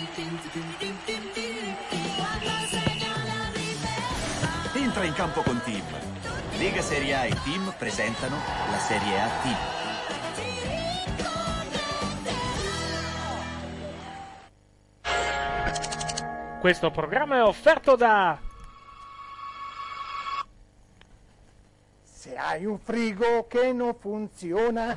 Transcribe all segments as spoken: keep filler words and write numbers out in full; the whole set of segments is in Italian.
Entra in campo con Team. Lega Serie A e Team presentano la Serie A Team. Questo programma è offerto da... Se hai un frigo che non funziona,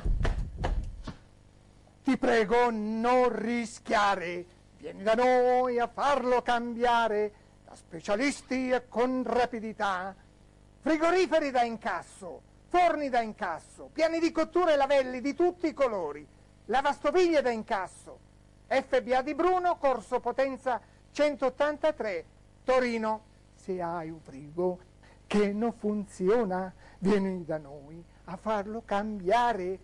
ti prego non rischiare. Vieni da noi a farlo cambiare, da specialisti e con rapidità. Frigoriferi da incasso, forni da incasso, piani di cottura e lavelli di tutti i colori, lavastoviglie da incasso. F B A di Bruno, Corso Potenza centottantatré, Torino. Se hai un frigo che non funziona, vieni da noi a farlo cambiare.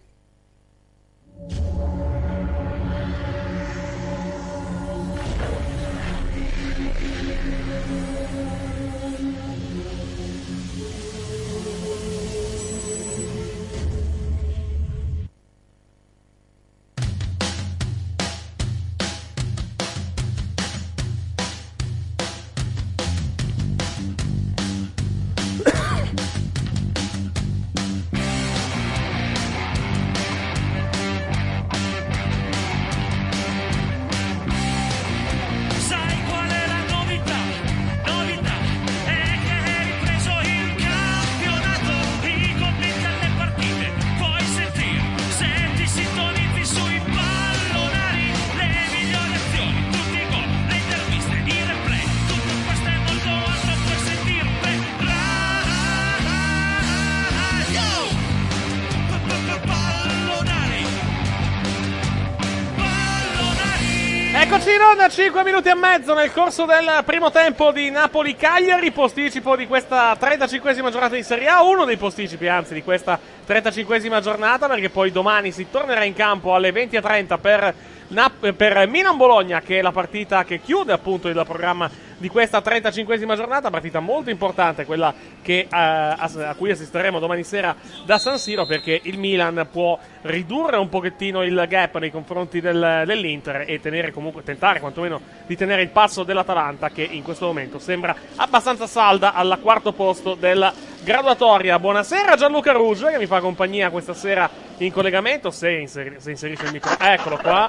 Eccoci in onda, cinque minuti e mezzo nel corso del primo tempo di Napoli-Cagliari, posticipo di questa trentacinquesima giornata di Serie A, uno dei posticipi anzi di questa trentacinquesima giornata, perché poi domani si tornerà in campo alle venti e trenta per, Nap- per Milan-Bologna, che è la partita che chiude appunto il programma di questa trentacinquesima giornata, partita molto importante, quella che, uh, a cui assisteremo domani sera da San Siro, perché il Milan può ridurre un pochettino il gap nei confronti del, dell'Inter e tenere comunque, tentare quantomeno di tenere il passo dell'Atalanta, che in questo momento sembra abbastanza salda al quarto posto della graduatoria. Buonasera Gianluca Ruggio, che mi fa compagnia questa sera in collegamento, se, inseri- se inserisce il microfono, eccolo qua.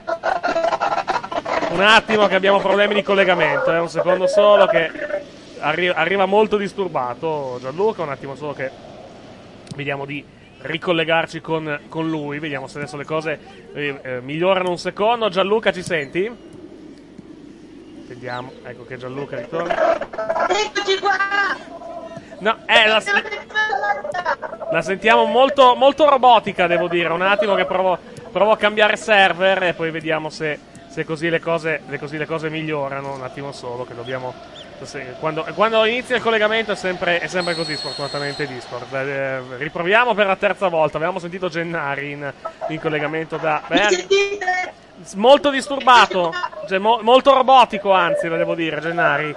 Un attimo che abbiamo problemi di collegamento, eh, un secondo solo che arri- arriva molto disturbato Gianluca, un attimo solo che vediamo di ricollegarci con, con lui, vediamo se adesso le cose eh, eh, migliorano un secondo. Gianluca, ci senti? Vediamo, ecco che Gianluca ritorna. Eccoci qua! No, eh, la, la sentiamo molto, molto robotica, devo dire, un attimo che provo, provo a cambiare server e poi vediamo se... Se così le cose, le così le cose migliorano, un attimo solo, che dobbiamo... Quando, quando inizia il collegamento è sempre, è sempre così, sfortunatamente, Discord. Eh, riproviamo per la terza volta. Avevamo sentito Gennari in, in collegamento da... Beh, molto disturbato, cioè, mo, molto robotico, anzi, lo devo dire, Gennari.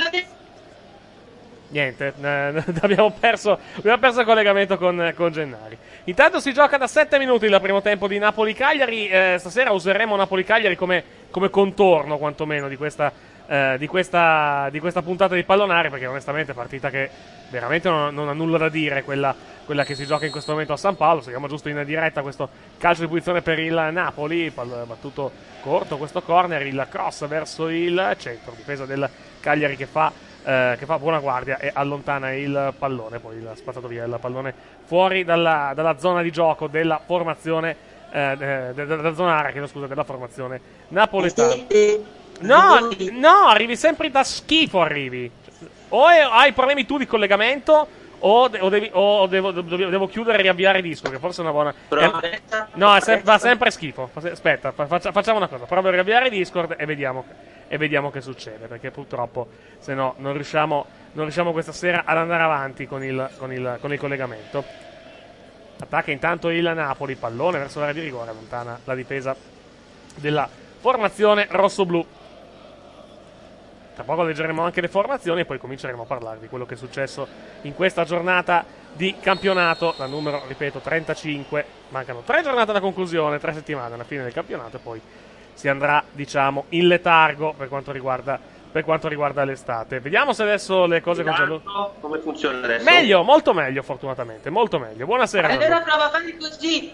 Niente, eh, abbiamo, perso, abbiamo perso il collegamento con, con Gennari. Intanto si gioca da sette minuti il primo tempo di Napoli-Cagliari. Eh, stasera useremo Napoli-Cagliari come, come contorno, quantomeno, di questa, eh, di, questa, di questa puntata di Pallonari, perché onestamente è partita che veramente non, non ha nulla da dire, quella, quella che si gioca in questo momento a San Paolo. Seguiamo giusto in diretta questo calcio di punizione per il Napoli, pal- battuto corto questo corner, il cross verso il centro, difesa del Cagliari che fa... Eh, che fa buona guardia e allontana il pallone, poi il spazzato via il pallone fuori dalla, dalla zona di gioco della formazione eh, de, de, dalla zona area, chiedo scusa, della formazione napoletana. No, no, arrivi sempre da schifo, arrivi. O è, hai problemi tu di collegamento o, de, o, devi, o devo, devo, devo chiudere e riavviare il disco, che forse è una buona... È, no, è sem- va sempre schifo. Aspetta, faccia, facciamo una cosa, provo a riavviare Discord e vediamo... e vediamo che succede, perché purtroppo se no non riusciamo, non riusciamo questa sera ad andare avanti con il, con il, con il collegamento. Attacca intanto il Napoli, pallone verso l'area di rigore, allontana la difesa della formazione rossoblù. Tra poco leggeremo anche le formazioni e poi cominceremo a parlare di quello che è successo in questa giornata di campionato, la numero, ripeto, trentacinque. Mancano tre giornate alla conclusione, tre settimane alla fine del campionato e poi si andrà, diciamo, in letargo per quanto riguarda, per quanto riguarda l'estate. Vediamo se adesso le cose con Gianluca... Come funziona adesso? Meglio, molto meglio, fortunatamente, molto meglio. Buonasera. Allora prova a fare così.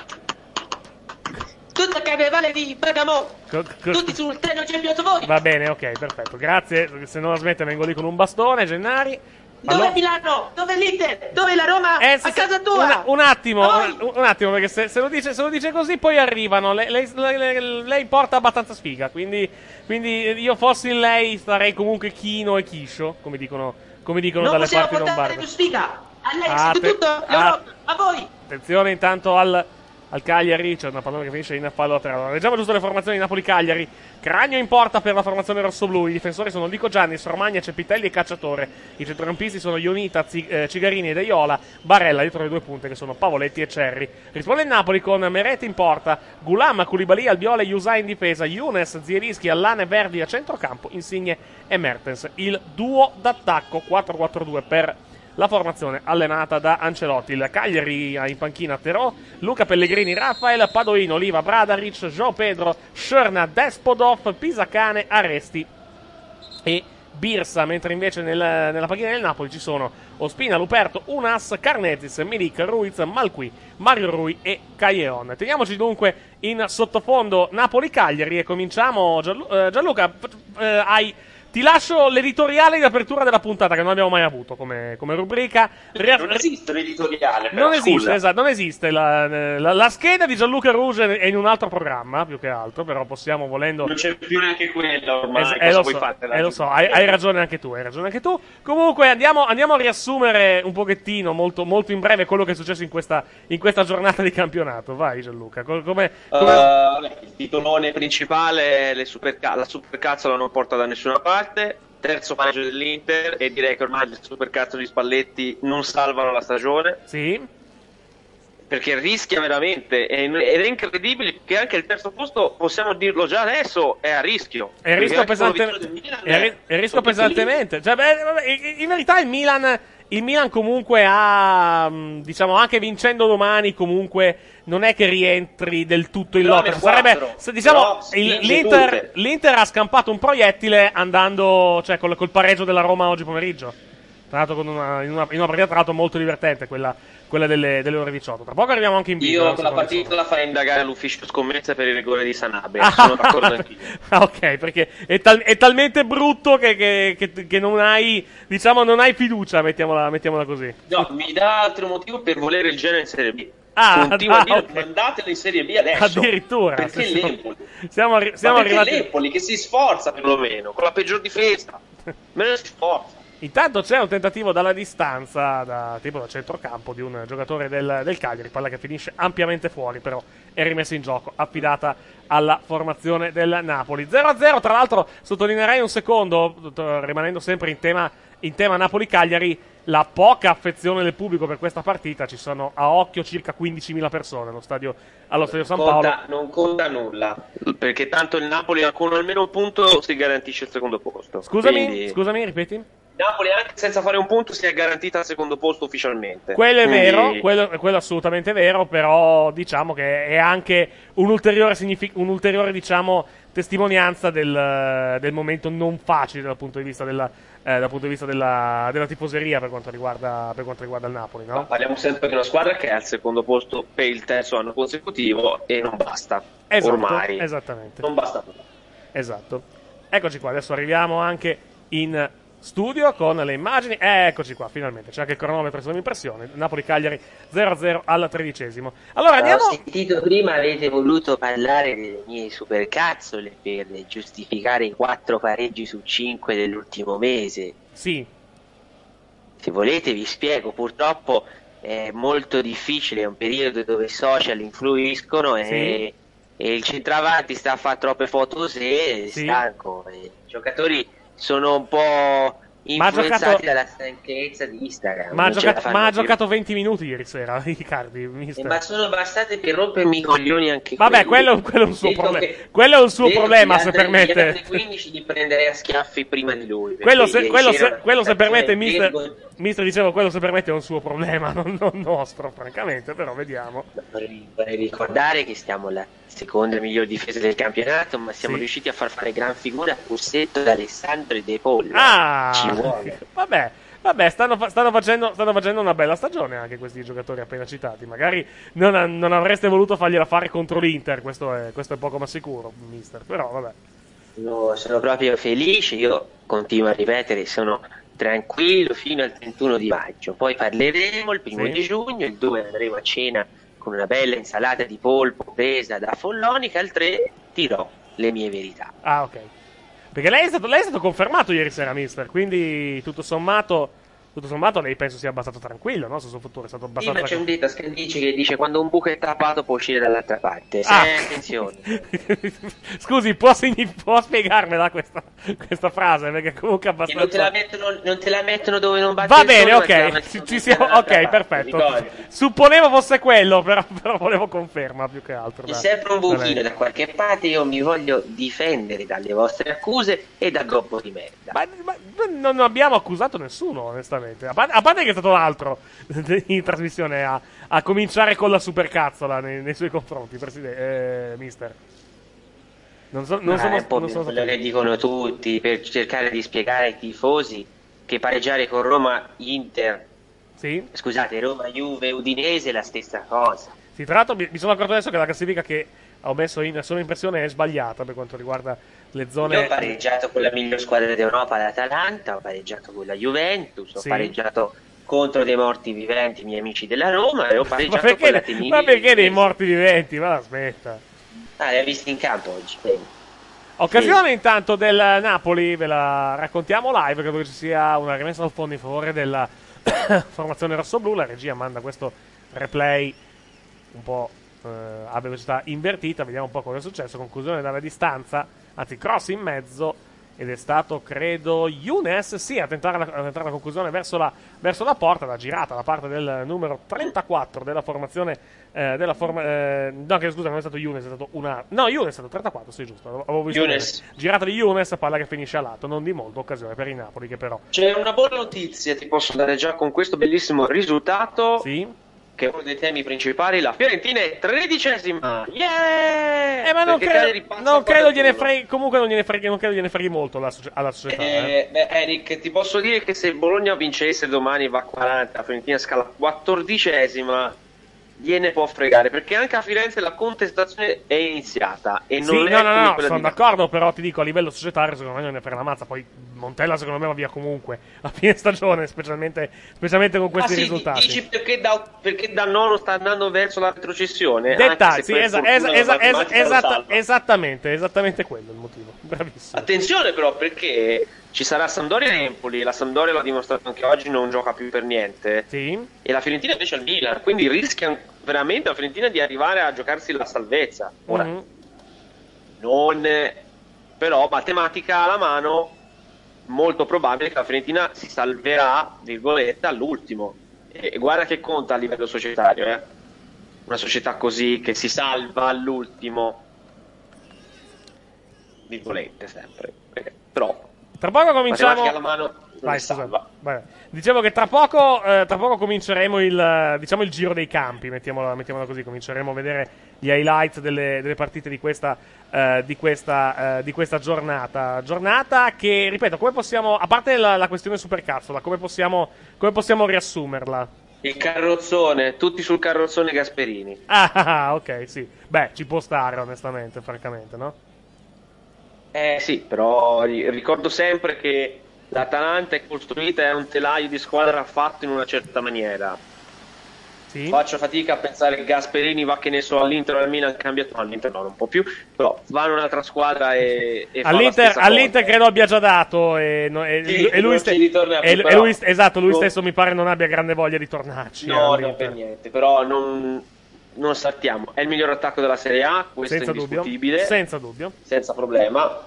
Tutta carnevale di Bergamo. Co- co- Tutti sul treno Champions voi. Va bene, ok, perfetto. Grazie. Se non la smette vengo lì con un bastone, Gennari. Dove Allora- è Milano? Dove è l'Inter? Dove è la Roma? Eh, se- A casa tua. una- un attimo, Poi- un, un attimo, perché se, se lo dice, se lo dice così poi arrivano. Lei, lei, lei- lei porta abbastanza sfiga, quindi, quindi io fossi in lei starei comunque chino e chiscio, come dicono, come dicono Non dalle possiamo parti portare lombarde. più sfiga. A lei, Ah, siete te- tutto ah. l'Europa. A voi. Attenzione intanto al, al Cagliari, c'è una pallone che finisce in fallo laterale. Allora, leggiamo giusto le formazioni di Napoli-Cagliari. Cragno in porta per la formazione rossoblù. I difensori sono Lico Giannis, Romagna, Cepitelli e Cacciatore. I centrocampisti sono Ionita, Zi- eh, Cigarini e De Iola. Barella dietro le due punte che sono Pavoletti e Cerri. Risponde il Napoli con Meret in porta, Gulam, Koulibaly, Albiol e Yusa in difesa, Younes, Zielinski, Allane, Verdi a centrocampo, Insigne e Mertens. Il duo d'attacco quattro quattro due per la formazione allenata da Ancelotti. Il Cagliari ha in panchina Terò, Luca Pellegrini, Rafael Padoino, Oliva, Bradaric, João Pedro, Scerna, Despodov, Pisacane, Aresti e Birsa, mentre invece nel, nella panchina del Napoli ci sono Ospina, Luperto, Unas, Carnezis, Milik, Ruiz, Malqui, Mario Rui e Callejon. Teniamoci dunque in sottofondo Napoli-Cagliari e cominciamo. Gianlu- eh, Gianluca, eh, hai... Ti lascio l'editoriale di apertura della puntata che non abbiamo mai avuto come, come rubrica. Ria- Non esiste l'editoriale, però, non esiste, scusa. esatto, non esiste. La, la- la scheda di Gianluca Ruge è in un altro programma, più che altro, però possiamo, volendo... Non c'è più neanche quella ormai. Es- cosa eh, lo vuoi so, fare? eh, lo so, hai, hai ragione anche tu, hai ragione anche tu. Comunque andiamo, andiamo a riassumere un pochettino, molto, molto in breve, quello che è successo in questa, in questa giornata di campionato. Vai Gianluca, co- come... Uh, come- vabbè, il titolone principale, le superca- la supercazzola non porta da nessuna parte. Terzo pareggio dell'Inter e direi che ormai il supercazzo di Spalletti non salvano la stagione. Sì, Perché rischia veramente ed è incredibile che anche il terzo posto, possiamo dirlo già adesso, è a rischio. è il rischio, Perché anche pesante- con la vittoria del Milan è il ri- è il rischio sono pesantemente. Cioè, beh, vabbè, in- in verità il Milan, il Milan comunque ha, mh, diciamo, anche vincendo domani, comunque non è che rientri del tutto in Però lotta. ne Sarebbe, quattro. se, diciamo, Però si il- vince l'Inter, tutte. l'Inter ha scampato un proiettile andando, cioè, col, col pareggio della Roma oggi pomeriggio. Tra l'altro, con una, in, una, in una partita tra l'altro molto divertente, quella, quella delle, delle ore diciotto. Tra poco arriviamo anche in video. Io non con so la quali partita sono. la farei indagare all'ufficio scommesse per il rigore di Sanabria. Ah, Sono d'accordo anch'io. ah, ok, perché è, tal- è talmente brutto che, che, che, che non hai, diciamo, non hai fiducia, mettiamola, mettiamola così. No, mi dà altro motivo per volere il Genoa in Serie B. Ah, Continua ah, a dire, ok. mandatelo in Serie B adesso. Addirittura. Perché Siamo- l'Empoli? Siamo, arri- siamo Ma perché arrivati. l'Empoli che si sforza perlomeno, con la peggior difesa. Meno si sforza. Intanto c'è un tentativo dalla distanza, da, tipo da centrocampo, di un giocatore del, del Cagliari, palla che finisce ampiamente fuori, però è rimessa in gioco, affidata alla formazione del Napoli. zero a zero, tra l'altro sottolineerei un secondo, t- rimanendo sempre in tema, in tema Napoli-Cagliari, la poca affezione del pubblico per questa partita. Ci sono a occhio circa quindicimila persone allo stadio, allo stadio San Paolo. Conta- non conta nulla, perché tanto il Napoli con almeno un punto si garantisce il secondo posto. Scusami, Quindi, scusami, ripeti? Napoli anche senza fare un punto si è garantita al secondo posto ufficialmente. Quello è Quindi- vero, quello, quello è assolutamente vero, però diciamo che è anche un'ulteriore, signific- un'ulteriore diciamo, testimonianza del, del momento non facile dal punto di vista della, eh, dal punto di vista della, della tifoseria per quanto riguarda, per quanto riguarda il Napoli, Ma no? parliamo sempre di una squadra che è al secondo posto per il terzo anno consecutivo e non basta. Esatto, Ormai esattamente. non basta più. Esatto. Eccoci qua, adesso arriviamo anche in studio con le immagini. Eccoci qua, finalmente. C'è anche il cronometro sulla mia impressione. Napoli-Cagliari zero a zero al tredicesimo. Allora andiamo. Ho sentito prima avete voluto parlare delle mie supercazzole per giustificare i quattro pareggi su cinque dell'ultimo mese. Sì, Se volete vi spiego, purtroppo è molto difficile, è un periodo dove i social influiscono e, Sì. e il centravanti sta a fare troppe foto se è Sì. stanco. E I giocatori sono un po' Ma ha influenzati giocato- dalla stanchezza di Instagram. ma ha, non ce la giocato, fanno ma ha più. giocato venti minuti ieri sera, Icardi, Eh, mister. ma sono bastate per rompermi i coglioni anche Vabbè, quelli. quello, quello è un suo Detto problema. che- Quello è un suo detto problema, che se gli altri- gli permette. altri quindici li prenderei a schiaffi prima di lui. perché Quello se, ieri quello sera se, una quello se permette, prestazione mister, vergognosa. mister, dicevo, quello se permette è un suo problema, non, non nostro, francamente, però vediamo. Vorrei, vorrei ricordare che stiamo la- seconda miglior difesa del campionato, ma siamo sì. riusciti a far fare gran figura a Pussetto, da Alessandro e De Paul. Ah, ci vuole. Vabbè, vabbè stanno, fa- stanno, facendo, stanno facendo una bella stagione anche questi giocatori appena citati. Magari non, a- non avreste voluto fargliela fare contro l'Inter, questo è, questo è poco ma sicuro, mister. Però vabbè. No, sono proprio felice, io continuo a ripetere, sono tranquillo fino al trentuno di maggio, poi parleremo il primo Sì. di giugno, il due andremo a cena con una bella insalata di polpo presa da Follonica, al tre dirò le mie verità. Ah, ok. Perché lei è stato, lei è stato confermato ieri sera, mister. Quindi tutto sommato, tutto sommato lei penso sia abbastanza tranquillo, no? Sul suo futuro è stato Sì, abbastanza ma c'è un detto a Scandicci che dice quando un buco è tappato può uscire dall'altra parte. Se Ah. attenzione. Scusi, può, signi- può spiegarmela questa, questa frase? Perché comunque è Che non te, abbastanza. la mettono, non te la mettono dove non batte Va il bene, sole, ma te la ok. mettono Ci, ci tutte siamo. dall'altra Ok, parte, perfetto. ricordi? Supponevo fosse quello, però, però volevo conferma più che altro. C'è dai. sempre un Va buchino bene. da qualche parte, io mi voglio difendere dalle vostre accuse e da gobbo di merda. Ma, ma- ma non abbiamo accusato nessuno, onestamente. A parte, a parte che è stato l'altro in trasmissione a, a cominciare con la supercazzola nei, nei suoi confronti, presidente, eh, mister. Non, so, non Ma sono, è un po' non sono quello stato- che dicono tutti per cercare di spiegare ai tifosi che pareggiare con Roma Inter, Sì? scusate, Roma Juve Udinese è la stessa cosa. Sì, tra l'altro mi, mi sono accorto adesso che la classifica che ho messo in sola impressione è sbagliata per quanto riguarda le zone. Io ho pareggiato con la miglior squadra d'Europa, l'Atalanta, ho pareggiato con la Juventus, ho Sì. pareggiato contro dei morti viventi, miei amici della Roma, e ho Ma pareggiato perché, con la ne- Tenerife. ma perché dei morti viventi? Ma aspetta. Ah, li hai visti in campo oggi? Bene. Occasione intanto del Napoli, ve la raccontiamo live, credo che ci sia una rimessa al fondo in favore della formazione rossoblù, la regia manda questo replay un po' eh, a velocità invertita, vediamo un po' cosa è successo, conclusione dalla distanza, anzi cross in mezzo, ed è stato credo Younes, sì, a tentare la, a tentare la conclusione verso la, verso la porta, la girata da parte del numero trentaquattro della formazione eh, della forma, eh, no che scusa non è stato Younes, è stato una, no Younes è stato trentaquattro, sì giusto, avevo visto Younes. bene. Girata di Younes, palla che finisce a lato, non di molto, occasione per i Napoli che però C'è una buona notizia, ti posso dare già con questo bellissimo risultato, sì. che è uno dei temi principali. La Fiorentina è tredicesima. Yeah! Eh, ma non Perché credo, Cagliari passa non credo gliene quattordici. freghi, comunque non gliene freghi, non credo gliene freghi molto alla, soci- alla società. Eh. Eh, beh, Eric, ti posso dire che se il Bologna vincesse domani va a quaranta, la Fiorentina scala quattordicesima, gliene può fregare, perché anche a Firenze la contestazione è iniziata e Sì, non no, è no, come no, quella sono di d'accordo, però ti dico a livello societario secondo me non ne frega la mazza, poi Montella secondo me va via comunque a fine stagione, specialmente, specialmente con questi Ah, sì, risultati. dici perché da, perché da nono sta andando verso la retrocessione? Dettagli, Anche se sì, per esa- fortuna esa- la esa- esa- matematica lo esatta- salva. esattamente, esattamente quello il motivo. Bravissimo. Attenzione però, perché ci sarà Sampdoria e Empoli, la Sampdoria l'ha dimostrato anche oggi, non gioca più per niente, Sì. e la Fiorentina invece al Milan, quindi rischia veramente la Fiorentina di arrivare a giocarsi la salvezza. Ora, Mhm. non, però matematica alla mano, molto probabile che la Fiorentina si salverà, virgolette, all'ultimo. E guarda che conta a livello societario, eh. Una società così che si salva all'ultimo, virgolette sempre, perché, però Tra poco cominciamo. matematica alla mano non Vai, le scusa. salva. Vai. Dicevo che tra poco, eh, tra poco cominceremo il, eh, diciamo il giro dei campi, mettiamola, mettiamola così, cominceremo a vedere gli highlights delle, delle partite di questa, eh, di, questa, eh, di questa giornata. Giornata che, ripeto, come possiamo, a parte la, la questione supercazzola, come possiamo, come possiamo riassumerla? Il carrozzone, tutti sul carrozzone Gasperini. Ah, ah, ah, ok, sì. Beh, ci può stare, onestamente, francamente, no? Eh sì, però ri- ricordo sempre che l'Atalanta è costruita, è un telaio di squadra fatto in una certa maniera. Sì. Faccio fatica a pensare che Gasperini va, che ne so, all'Inter o al Milan, cambia, no, all'Inter no, non può più, però va in un'altra squadra e, e fa la All'Inter, stessa all'Inter cosa. credo abbia già dato e, no- e- Sì, e lui, non ste- ci ritorna più, e- e però. lui- esatto, lui No. stesso mi pare non abbia grande voglia di tornarci. eh, No, no, all'Inter. per niente, però non, non saltiamo. È il miglior attacco della Serie A, questo Senza è dubbio, indiscutibile, senza dubbio. senza problema.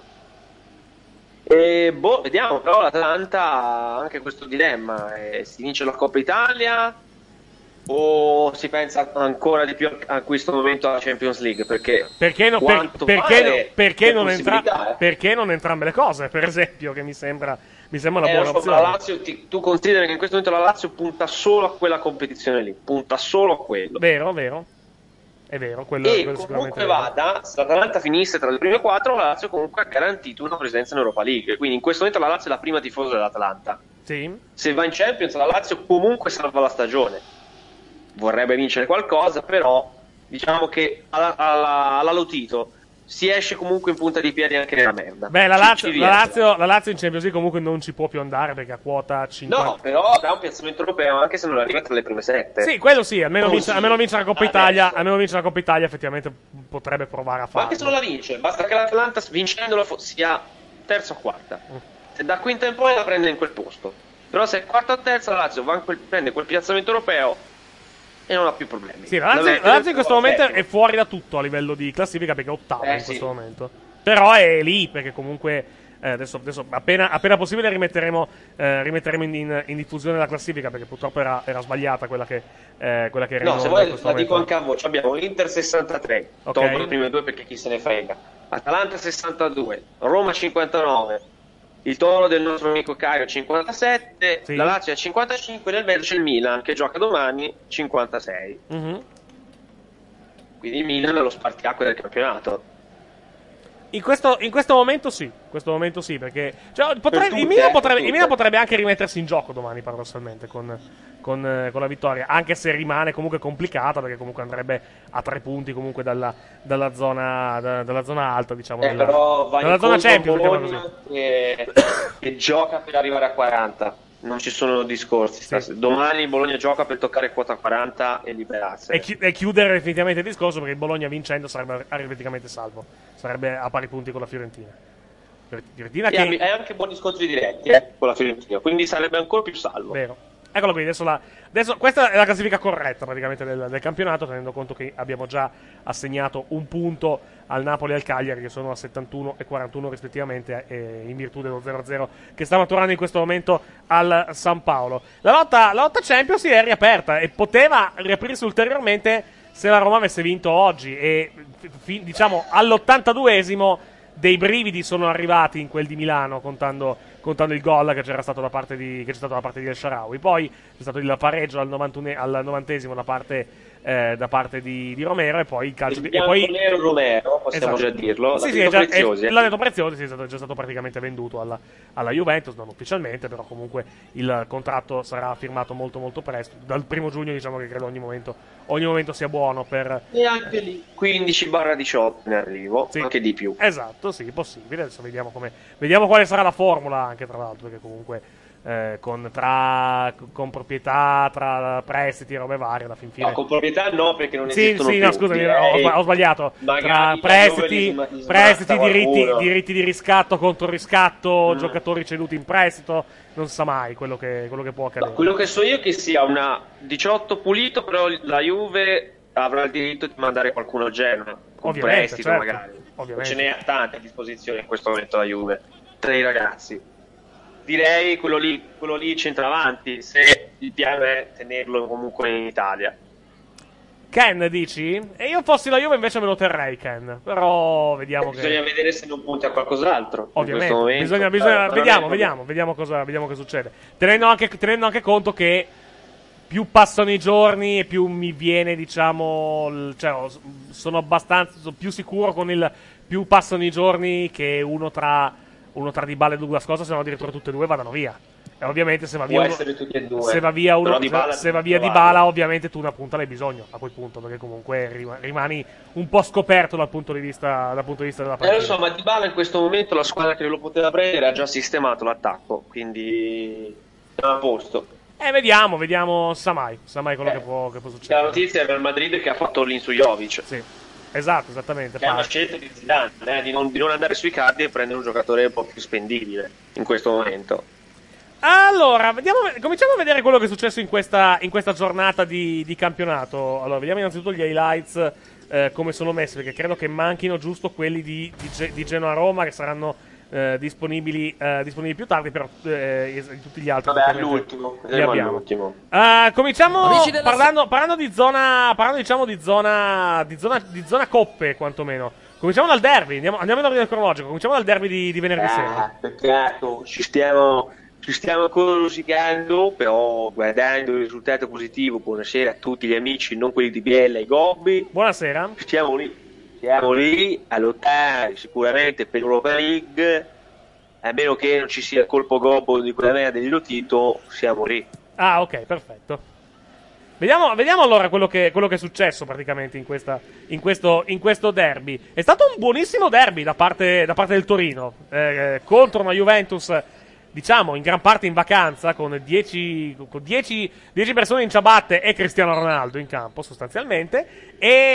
E boh, vediamo, però l'Atalanta ha anche questo dilemma, eh, si vince la Coppa Italia o si pensa ancora di più a, a questo momento alla Champions League, perché Perché, no- per- quanto perché, pare no- perché c'è non entra- possibilità, eh. perché non entrambe le cose, per esempio, che mi sembra, mi sembra una Eh, buona lo so, ma la opzione. Lazio, ti- tu consideri che in questo momento la Lazio punta solo a quella competizione lì, punta solo a quello. Vero, vero. È vero, quello, e quello comunque sicuramente vada, se l'Atalanta finisse tra le prime quattro, la Lazio comunque ha garantito una presenza in Europa League, quindi in questo momento la Lazio è la prima tifosa dell'Atalanta. Sì. Se va in Champions la Lazio comunque salva la stagione, vorrebbe vincere qualcosa, però diciamo che alla, alla, alla Lotito si esce comunque in punta di piedi anche nella merda. Beh, la Ci- Lazio, ci la, riesce. Lazio, la Lazio in Champions League comunque non ci può più andare perché ha quota cinquanta. No, però dà un piazzamento europeo anche se non arriva tra le prime sette. Sì, quello sì, almeno, Oh, vince, sì. almeno vince la Coppa Adesso. Italia, almeno vince la Coppa Italia effettivamente potrebbe provare a Ma farlo. anche se non la vince, basta che l'Atalanta vincendolo fo- sia terza o quarta. Se da quinta in poi la prende in quel posto. Però se è quarta o terza la Lazio va in quel- prende quel piazzamento europeo e non ha più problemi. Sì, la Lazio, Vabbè, la Lazio in questo momento settimo. è fuori da tutto a livello di classifica perché è ottavo Eh, in sì. questo momento. Però è lì perché comunque eh, adesso, adesso appena, appena possibile rimetteremo, eh, rimetteremo in, in- in diffusione la classifica perché purtroppo era, era sbagliata quella che, eh, quella che era No, in se onda in vuoi questo la dico momento. anche a voi. Abbiamo Inter sessantatré, Ok. tolgo le prime due perché chi se ne frega. Atalanta sessantadue, Roma cinquantanove, il Toro del nostro amico Caio cinquantasette, Sì. la Lazio è cinquantacinque, nel mezzo c'è il Milan che gioca domani cinquantasei. Mhm. Quindi il Milan è lo spartiacque del campionato. In questo, in questo momento sì, in questo momento sì, perché cioè, potrebbe- tutte, il, Milan per potrebbe, il tutte. Milan potrebbe anche rimettersi in gioco domani, paradossalmente, con, con, eh, con la vittoria, anche se rimane comunque complicata, perché comunque andrebbe a tre punti comunque dalla, dalla, zona, da- dalla zona alta, diciamo, Eh, della, però va dalla in zona contro Champions, mettiamola Bologna così. che, che gioca per arrivare a quaranta. Non ci sono discorsi. Sì. Domani Bologna gioca per toccare quota quaranta e liberarsene. E, chi- e chiudere definitivamente il discorso, perché il Bologna vincendo sarebbe aritmeticamente salvo, sarebbe a pari punti con la Fiorentina. Fiorentina E ha che... e ha anche buoni scontri diretti eh, con la Fiorentina, quindi sarebbe ancora più salvo. Vero. Eccolo qui, adesso, la, adesso questa è la classifica corretta praticamente del, del campionato, tenendo conto che abbiamo già assegnato un punto al Napoli e al Cagliari, che sono a settantuno e quarantuno rispettivamente, eh, in virtù dello zero a zero che sta maturando in questo momento al San Paolo. La lotta, la lotta Champions è riaperta e poteva riaprirsi ulteriormente se la Roma avesse vinto oggi e fi- diciamo all'ottantaduesimo dei brividi sono arrivati in quel di Milano, contando, contando il gol che c'era stato da parte di, che c'è stato da parte di El Shaarawy. Poi c'è stato il pareggio al, novantuno al novantesimo da parte, eh, da parte di, di Romero, e poi il calcio Il di, e poi bianco-nero Romero, possiamo Esatto. già dirlo. Sì, l'ha sì, detto è già- è- Preziosi, eh. l'ha detto Preziosi, sì, è stato, già stato praticamente venduto alla, alla Juventus, non ufficialmente, però comunque il contratto sarà firmato molto molto presto. Dal primo giugno diciamo che credo ogni momento, ogni momento sia buono per... E anche lì quindici diciotto in arrivo, Sì. anche di più. Esatto, sì, possibile. Adesso vediamo come, vediamo quale sarà la formula anche, tra l'altro, perché comunque eh, con, tra, con proprietà, tra prestiti e robe varie, alla fin fine... No, con proprietà no, perché non Sì, esistono sì, più. no, scusami, Direi ho, sba- ho sbagliato. magari Tra la prestiti, Juve gli sma- gli prestiti smazza diritti, qualcuno. diritti di riscatto contro riscatto, Mm. giocatori ceduti in prestito, non si sa mai quello che, quello che può accadere. Quello che so io è che sia una diciotto pulito, però la Juve avrà il diritto di mandare qualcuno a Genoa, con Ovviamente, prestito certo, magari. ovviamente. Ce n'è a tante a disposizione in questo momento la Juve, tra i ragazzi. Direi quello lì, quello lì centravanti, se il piano è tenerlo comunque in Italia. Ken, dici? E io fossi la Juve invece me lo terrei, Ken. Però vediamo che... Bisogna vedere se non punti a qualcos'altro. in Ovviamente, questo momento. bisogna, bisogna- Eh, vediamo, veramente- vediamo, vediamo cosa, vediamo cosa succede. Tenendo anche, tenendo anche conto che più passano i giorni e più mi viene, diciamo, il- cioè, ho- sono abbastanza, sono più sicuro con il più passano i giorni che uno tra, uno tra Dybala e Douglas Costa, se no addirittura tutte e due vadano via. E ovviamente se va via Può uno, essere tutti e due. se va via uno, Però se, Dybala se va deve via trovarlo. Dybala, ovviamente tu una punta l'hai bisogno a quel punto, perché comunque rima- rimani un po' scoperto dal punto di vista, dal punto di vista della Eh, partita. lo so, ma Dybala in questo momento la squadra che lo poteva prendere ha già sistemato l'attacco, quindi siamo a posto. Eh, vediamo, vediamo, sa mai, sa mai quello Eh, che può, che può La succedere. notizia è per il Madrid che ha fatto l'Insujovic, Sì, esatto, esattamente. che è una fa- scelta di Zidane, eh, di, non, di non andare sui cardi e prendere un giocatore un po' più spendibile in questo momento. Allora, vediamo, cominciamo a vedere quello che è successo in questa, in questa giornata di, di campionato. Allora, vediamo innanzitutto gli highlights, eh, come sono messi, perché credo che manchino giusto quelli di, di, Ge- di Genoa-Roma, che saranno eh, disponibili, eh, disponibili più tardi, però eh, es- tutti gli altri. Vabbè, ovviamente, all'ultimo, li vedremo abbiamo. all'ultimo. Eh, cominciamo Amici della parlando, parlando di zona, parlando diciamo di zona, di zona, di zona coppe, quantomeno. Cominciamo dal derby, andiamo, andiamo in ordine cronologico, cominciamo dal derby di, di venerdì sera. Ah, peccato, ci stiamo ci stiamo ancora rosicando, però guardando il risultato positivo, buonasera a tutti gli amici, non quelli di Biella e Gobbi. Buonasera. Siamo lì, siamo lì a lottare sicuramente per l'Europa League, a meno che non ci sia il colpo gobbo di quella merda di Lotito, siamo lì. Ah, ok, perfetto. Vediamo, vediamo allora quello che, quello che è successo praticamente in, questa, in, questo, in questo derby. È stato un buonissimo derby da parte, da parte del Torino, eh, contro una Juventus, diciamo, in gran parte in vacanza, con dieci persone in ciabatte e Cristiano Ronaldo in campo, sostanzialmente.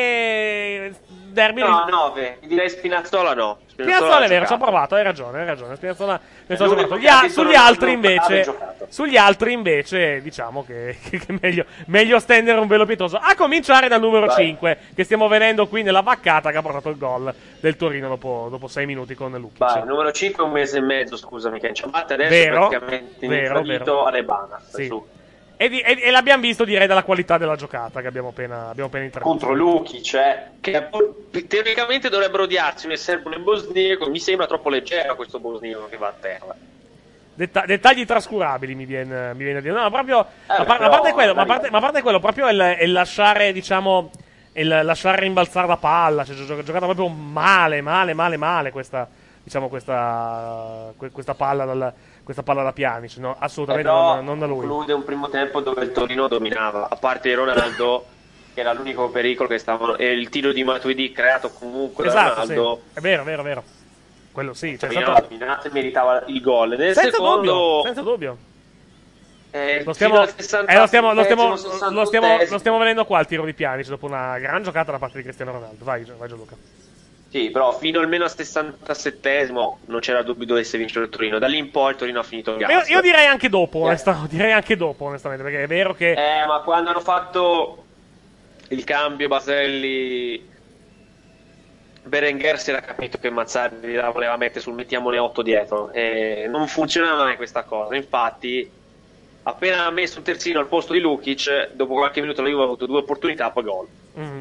E derby... No, nove, direi Spinazzola no. Spinazzola è vero, ci ha provato, hai ragione, hai ragione. Spinazzola, L'unico gli a, sugli, altri non invece, sugli altri invece, diciamo che, che, che è meglio, meglio stendere un velo pietoso. A cominciare dal numero Vai. cinque, che stiamo vedendo qui nella vaccata, che ha portato il gol del Torino dopo, dopo sei minuti con Lukic. Vai, numero cinque un mese e mezzo, scusami, che è in ciabatte adesso Vero, è praticamente vero, infradito vero. a Rebana. Sì. Su. E, di, e, e l'abbiamo visto, direi, dalla qualità della giocata che abbiamo appena, abbiamo appena intravisto. Contro Lukic, cioè, che teoricamente dovrebbero odiarsi nel serbo nel bosniaco, mi sembra troppo leggero questo bosniaco che va a terra. Detta- dettagli trascurabili mi viene, mi viene a dire. No, proprio, Eh, a, par- però, a parte quello, ma a dai. parte, ma a parte quello, proprio il, il lasciare, diciamo, il lasciare rimbalzare la palla, cioè, gio- giocata proprio male, male, male, male questa, diciamo, questa, que- questa palla dal, questa palla da Pjanic, no? Assolutamente Però non, non da lui. conclude un primo tempo dove il Torino dominava, a parte Ronaldo, che era l'unico pericolo che stavano, e il tiro di Matuidi creato comunque da Esatto, Ronaldo. sì. È vero, è vero, è vero. Quello sì, cioè, è Torino stato... ha dominato e meritava il gol. Nel Senza secondo, dubbio, senza dubbio. eh, Lo fino stiamo, al eh, lo, stiamo, lo, stiamo, sessantasettesimo, lo, stiamo, lo stiamo vedendo qua il tiro di Pjanic dopo una gran giocata da parte di Cristiano Ronaldo. Vai, vai Gianluca. Sì, però fino almeno al sessantasettesimo non c'era dubbio dovesse vincere il Torino. Da lì in poi il Torino ha finito il gas. Io, io direi anche dopo, Eh. onesta- direi anche dopo, onestamente, perché è vero che... Eh, ma quando hanno fatto il cambio Baselli, Berenguer si era capito che Mazzarri la voleva mettere sul mettiamone otto dietro e non funzionava mai questa cosa. Infatti, appena ha messo un terzino al posto di Lukic, dopo qualche minuto la Juve ha avuto due opportunità, poi gol. Mhm.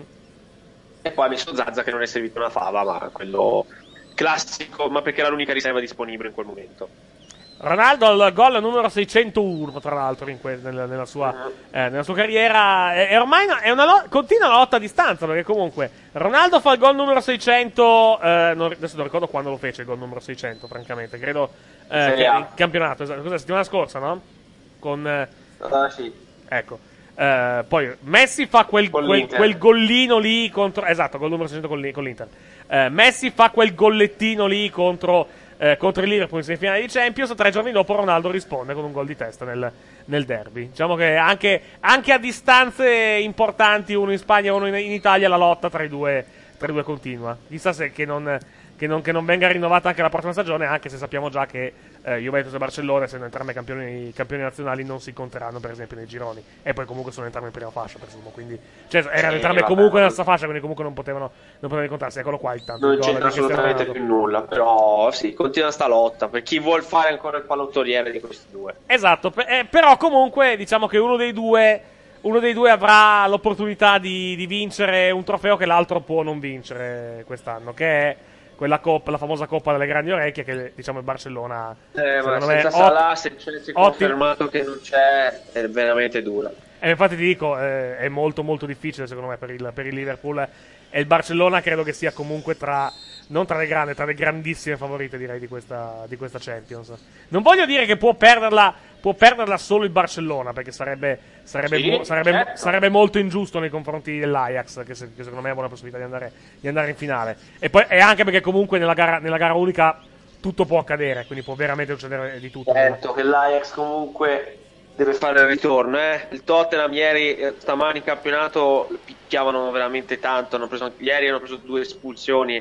E poi ha messo Zazza che non è servito una fava, ma quello classico, ma perché era l'unica riserva disponibile in quel momento. Ronaldo al gol numero seicentouno, tra l'altro, in que- nella, nella sua, eh, nella sua carriera. E, e ormai no- è una lo- continua la lotta a distanza, perché comunque Ronaldo fa il gol numero seicento. Eh, non, adesso non ricordo quando lo fece il gol numero seicento, francamente. Credo eh, Serie che A. il campionato, esatto, cos'è, settimana scorsa, no? Con. eh, Ah, sì. Ecco. Eh, poi Messi fa quel, Con quel, l'Inter. quel gollino lì contro. Esatto, gol numero seicento con, l'I- con l'Inter. Eh, Messi fa quel gollettino lì contro, eh, contro il Liverpool in semifinale di Champions. Tre giorni dopo Ronaldo risponde con un gol di testa nel, nel derby. Diciamo che anche, anche a distanze importanti, uno in Spagna e uno in, in Italia, la lotta tra i due, tra i due continua. Chissà se che non, che, non, che non venga rinnovata anche la prossima stagione, anche se sappiamo già che eh, Juventus e Barcellona, essendo entrambi campioni, campioni nazionali, non si incontreranno per esempio nei gironi, e poi comunque sono entrambi in prima fascia, presumo, quindi cioè, erano Sì, entrambi vabbè. comunque nella stessa fascia, quindi comunque non potevano, non potevano incontrarsi. Eccolo qua intanto Non il gol c'entra di Cristiano assolutamente Ronaldo. più nulla, però sì, continua sta lotta per chi vuol fare ancora il pallottoliere di questi due. Esatto, pe- eh, però comunque diciamo che uno dei due uno dei due avrà l'opportunità di, di vincere un trofeo che l'altro può non vincere quest'anno, che è quella coppa, la famosa Coppa delle Grandi Orecchie, che diciamo il Barcellona Eh, ma secondo me senza ot- Salah, se c'è si è ottimo. confermato che non c'è, è veramente dura. E infatti ti dico, eh, è molto molto difficile secondo me per il, per il Liverpool, e il Barcellona credo che sia comunque tra, non tra le grandi, tra le grandissime favorite direi di questa, di questa Champions. Non voglio dire che può perderla, può perderla solo il Barcellona, perché sarebbe, sarebbe, Sì, mo- sarebbe, certo. sarebbe molto ingiusto nei confronti dell'Ajax, che, se- che secondo me ha buona possibilità di andare, di andare in finale. E poi e anche perché comunque nella gara, nella gara unica tutto può accadere, quindi può veramente succedere di tutto. Certo che l'Ajax comunque deve fare il ritorno, eh. Il Tottenham ieri, eh, stamani in campionato, picchiavano veramente tanto. Hanno preso, ieri hanno preso due espulsioni.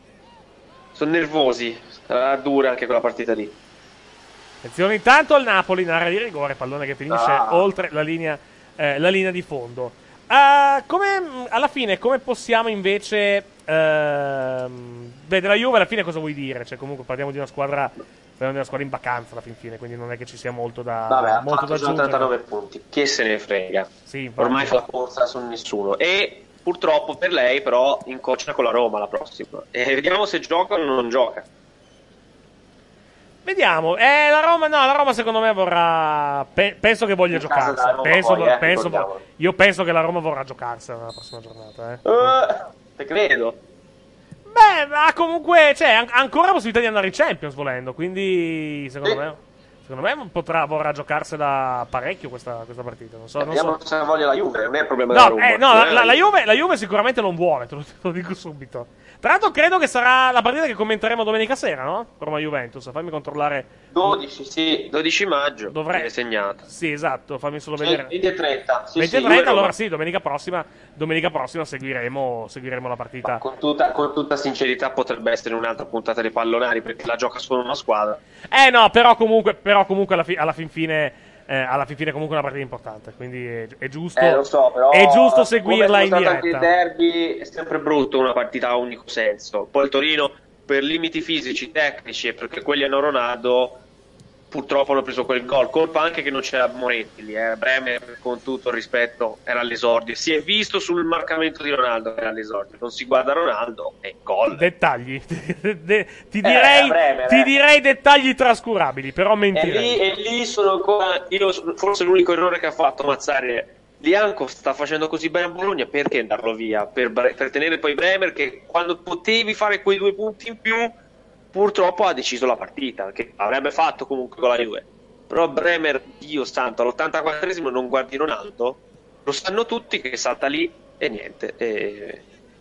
Sono nervosi. Sarà dura anche quella partita lì. Attenzione intanto al Napoli in area di rigore, pallone che finisce Ah. oltre la linea, eh, la linea di fondo. Ah, come, alla fine, come possiamo invece ehm, beh, della Juve alla fine cosa vuoi dire? Cioè, comunque parliamo di una squadra, parliamo di una squadra in vacanza alla fin fine, quindi non è che ci sia molto da, Vabbè, ha molto da fatto già aggiungere. trentanove punti. Chi se ne frega? Sì, infatti. Ormai fa la corsa su nessuno. E purtroppo per lei, però, incrocia con la Roma la prossima. E vediamo se gioca o non gioca. Vediamo, eh, la Roma, no, la Roma secondo me vorrà, pe- penso che voglia giocarsela, penso, poi, eh, penso, io penso che la Roma vorrà giocarsela nella prossima giornata, eh. Uh, te credo. Beh, ma comunque, c'è an- ancora possibilità di andare in Champions volendo, quindi secondo sì. me, secondo me potrà, vorrà giocarsela parecchio questa, questa partita, non so, non Vediamo so. se voglia la Juve, non è il problema No, della Roma. eh, no, la, la, la, Juve, la Juve sicuramente non vuole, te lo, te lo dico subito. Tra l'altro credo che sarà la partita che commenteremo domenica sera, no? Roma-Juventus, fammi controllare. dodici, sì, dodici maggio. Dovrei... È segnata. Sì, esatto, fammi solo vedere. venti e trenta. Sì, venti e sì, trenta, allora sì, domenica prossima, domenica prossima seguiremo, seguiremo la partita. Ma con tutta, con tutta sincerità potrebbe essere un'altra puntata dei pallonari, perché la gioca solo una squadra. Eh no, però comunque, però comunque alla, fi- alla fin fine... Eh, alla fin fine comunque è una partita importante, quindi è, è giusto, eh, lo so, però, è giusto seguirla in diretta. Anche il derby è sempre brutto una partita a unico senso. Poi il Torino, per limiti fisici, tecnici e perché quelli hanno Ronaldo, purtroppo hanno preso quel gol. Colpa anche che non c'era Moretti lì, eh. Bremer, con tutto il rispetto, era all'esordio. Si è visto sul marcamento di Ronaldo che era all'esordio. Non si guarda Ronaldo e gol. Dettagli. De- ti, direi, eh, Bremer, ti eh. direi dettagli trascurabili, però mentirei. E lì, e lì sono ancora. Io, forse l'unico errore che ha fatto Mazzarri. Lianco sta facendo così bene a Bologna, perché andarlo via? Per, per tenere poi Bremer, che quando potevi fare quei due punti in più, purtroppo ha deciso la partita, che avrebbe fatto comunque con la Juve. Però Bremer, Dio santo, all'ottantaquattresimo non guardi Ronaldo, lo sanno tutti che salta lì e niente. E...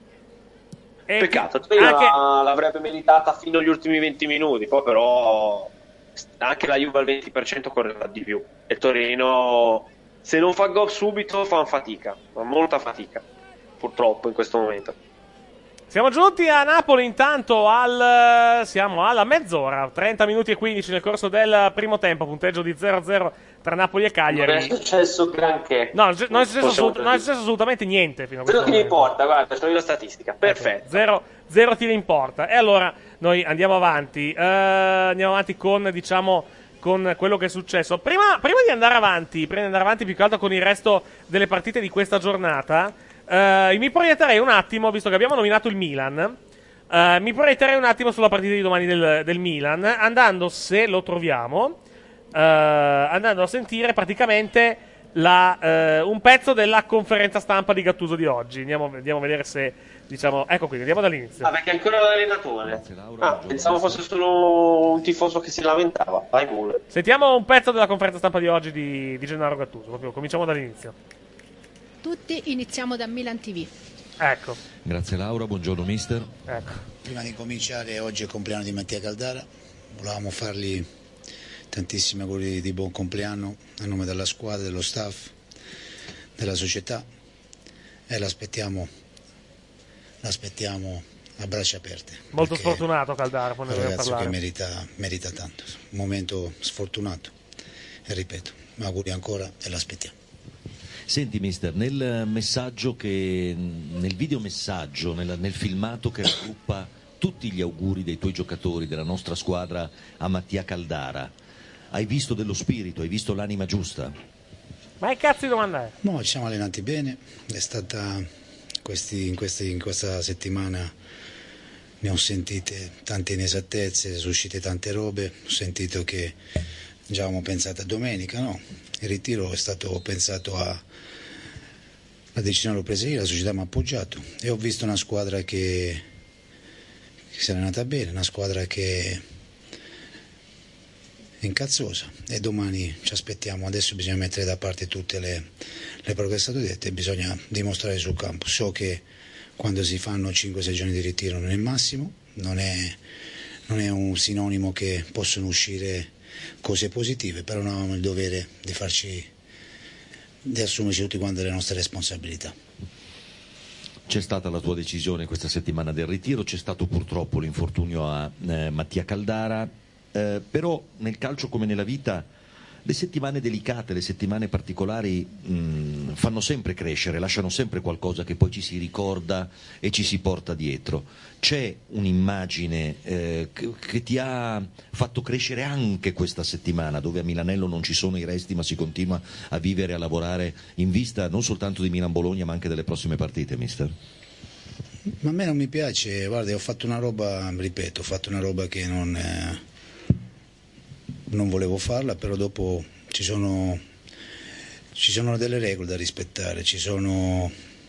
E Peccato, chi... anche... l'avrebbe meritata fino agli ultimi venti minuti, poi però anche la Juve al venti per cento correrà di più. E Torino, se non fa gol subito, fa fatica, fa molta fatica, purtroppo in questo momento. Siamo giunti a Napoli intanto al siamo alla mezz'ora, trenta minuti e quindici nel corso del primo tempo, punteggio di zero a zero tra Napoli e Cagliari. Non è successo granché. No, non è successo, assolut- non è successo assolutamente niente fino a questo Zero tiri in momento. porta, guarda, c'ho io la statistica, perfetto. Zero, zero tiri in porta. E allora noi andiamo avanti, eh, andiamo avanti con, diciamo, con quello che è successo. Prima, prima di andare avanti, prima di andare avanti più che altro con il resto delle partite di questa giornata, Uh, mi proietterei un attimo, visto che abbiamo nominato il Milan, uh, mi proietterei un attimo sulla partita di domani del, del Milan, andando, se lo troviamo, uh, andando a sentire praticamente la, uh, un pezzo della conferenza stampa di Gattuso di oggi. Andiamo, andiamo a vedere se, diciamo, ecco qui, andiamo dall'inizio. Ah, perché è ancora l'allenatore. Ah, pensavo fosse solo un tifoso che si lamentava. Vai pure. Sentiamo un pezzo della conferenza stampa di oggi di, di Gennaro Gattuso, proprio, cominciamo dall'inizio. Tutti iniziamo da Milan T V. Ecco. Grazie Laura, buongiorno mister. Ecco. Prima di cominciare, oggi è il compleanno di Mattia Caldara, volevamo fargli tantissimi auguri di buon compleanno a nome della squadra, dello staff, della società e l'aspettiamo, l'aspettiamo a braccia aperte. Molto sfortunato Caldara, poi ne è un ragazzo parlare. che merita, merita tanto, un momento sfortunato e ripeto, auguri ancora e l'aspettiamo. Senti mister, nel messaggio che, nel videomessaggio, nel, nel filmato che raggruppa tutti gli auguri dei tuoi giocatori, della nostra squadra a Mattia Caldara, hai visto dello spirito, hai visto l'anima giusta? Ma che cazzo di domanda è? No, ci siamo allenati bene, è stata questi, in, questi, in questa settimana ne ho sentite tante inesattezze, sono uscite tante robe, ho sentito che già avevamo pensato a domenica, no? Il ritiro è stato pensato a... la decisione l'ho presa io, la società mi ha appoggiato e ho visto una squadra che, che si è allenata bene, una squadra che è incazzosa e domani ci aspettiamo, adesso bisogna mettere da parte tutte le, le parole che sono state dette e bisogna dimostrare sul campo. So che quando si fanno cinque sei giorni di ritiro non è il massimo, non è, non è un sinonimo che possono uscire cose positive, però non avevamo il dovere di farci, di assumerci tutti quante le nostre responsabilità. C'è stata la tua decisione questa settimana del ritiro, c'è stato purtroppo l'infortunio a eh, Mattia Caldara, eh, però nel calcio come nella vita le settimane delicate, le settimane particolari mh, fanno sempre crescere, lasciano sempre qualcosa che poi ci si ricorda e ci si porta dietro. C'è un'immagine eh, che, che ti ha fatto crescere anche questa settimana, dove a Milanello non ci sono i resti ma si continua a vivere e a lavorare in vista non soltanto di Milan-Bologna ma anche delle prossime partite, mister? Ma a me non mi piace, guarda, ho fatto una roba, ripeto, ho fatto una roba che non... Eh... non volevo farla, però dopo ci sono, ci sono delle regole da rispettare, ci sono,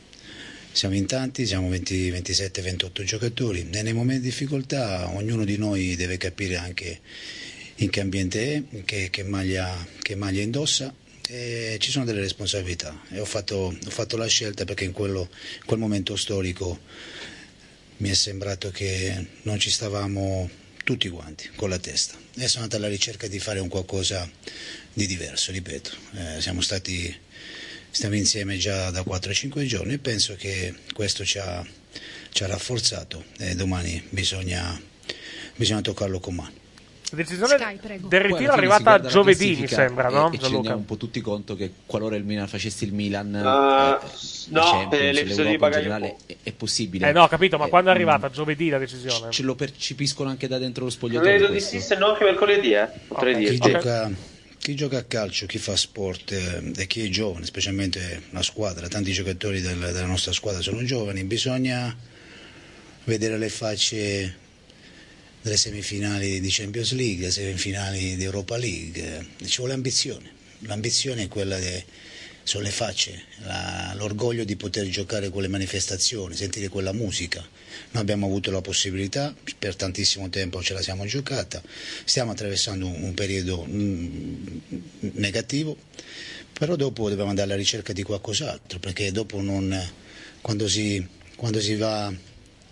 siamo in tanti, siamo venti, ventisette, ventotto giocatori e nei momenti di difficoltà ognuno di noi deve capire anche in che ambiente è, che, che, maglia, che maglia indossa. E ci sono delle responsabilità e ho fatto, ho fatto la scelta perché in, quello, in quel momento storico mi è sembrato che non ci stavamo tutti quanti con la testa e sono andato alla ricerca di fare un qualcosa di diverso, ripeto, eh, siamo stati stiamo insieme già da quattro cinque giorni e penso che questo ci ha, ci ha rafforzato e domani bisogna, bisogna toccarlo con mano. La decisione Sky, prego. del ritiro è arrivata giovedì, mi sembra, e, no? E ci rendiamo un po' tutti conto che qualora il Milan facesse il Milan, Uh, eh, no, Champions, per l'episodio di l'Europa in bagaglio generale è, è possibile. Eh no, ho capito, ma Eh, quando è mh, arrivata? Giovedì la decisione? Ce lo percepiscono anche da dentro lo spogliatoio. Credo di questo. sì, se no anche mercoledì, eh. Potrei Ok. Chi dirti. gioca, chi gioca a calcio, chi fa sport eh, e chi è giovane, specialmente la squadra, tanti giocatori del- della nostra squadra sono giovani, bisogna vedere le facce delle semifinali di Champions League, le semifinali di Europa League, eh, ci vuole ambizione, l'ambizione è quella de, sono le facce, la- l'orgoglio di poter giocare quelle manifestazioni, sentire quella musica. Noi abbiamo avuto la possibilità, per tantissimo tempo ce la siamo giocata, stiamo attraversando un, un periodo mm, negativo, però dopo dobbiamo andare alla ricerca di qualcos'altro, perché dopo non, quando si, quando si va...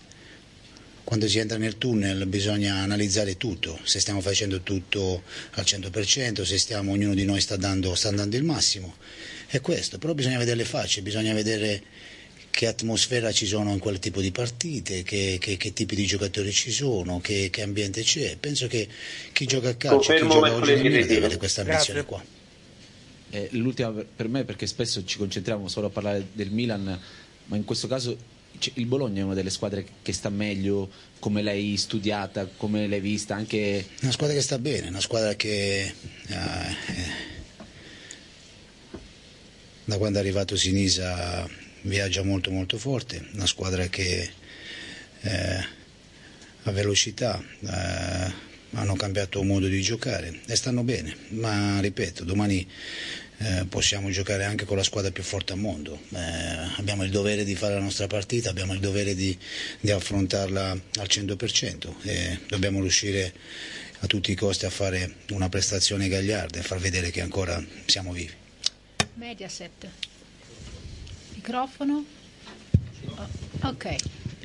Quando si entra nel tunnel bisogna analizzare tutto, se stiamo facendo tutto al cento per cento, se stiamo, ognuno di noi sta dando, sta dando il massimo. È questo, però bisogna vedere le facce, bisogna vedere che atmosfera ci sono in quel tipo di partite, che, che, che tipi di giocatori ci sono, che, che ambiente c'è. Penso che chi gioca a calcio, chi Confermo gioca oggi mercoledì nel Milan deve ritiro. avere questa ambizione Grazie. qua. Eh, l'ultima per per me, perché spesso ci concentriamo solo a parlare del Milan, ma in questo caso c- il Bologna è una delle squadre che sta meglio, come l'hai studiata, come l'hai vista, anche Una squadra che sta bene, una squadra che eh, eh, da quando è arrivato Sinisa viaggia molto molto forte, una squadra che eh, ha velocità, eh, hanno cambiato modo di giocare e stanno bene, ma ripeto, domani eh, possiamo giocare anche con la squadra più forte al mondo, eh, abbiamo il dovere di fare la nostra partita, abbiamo il dovere di, di affrontarla al cento per cento e dobbiamo riuscire a tutti i costi a fare una prestazione gagliarda e far vedere che ancora siamo vivi. Mediaset. Microfono. Oh, ok.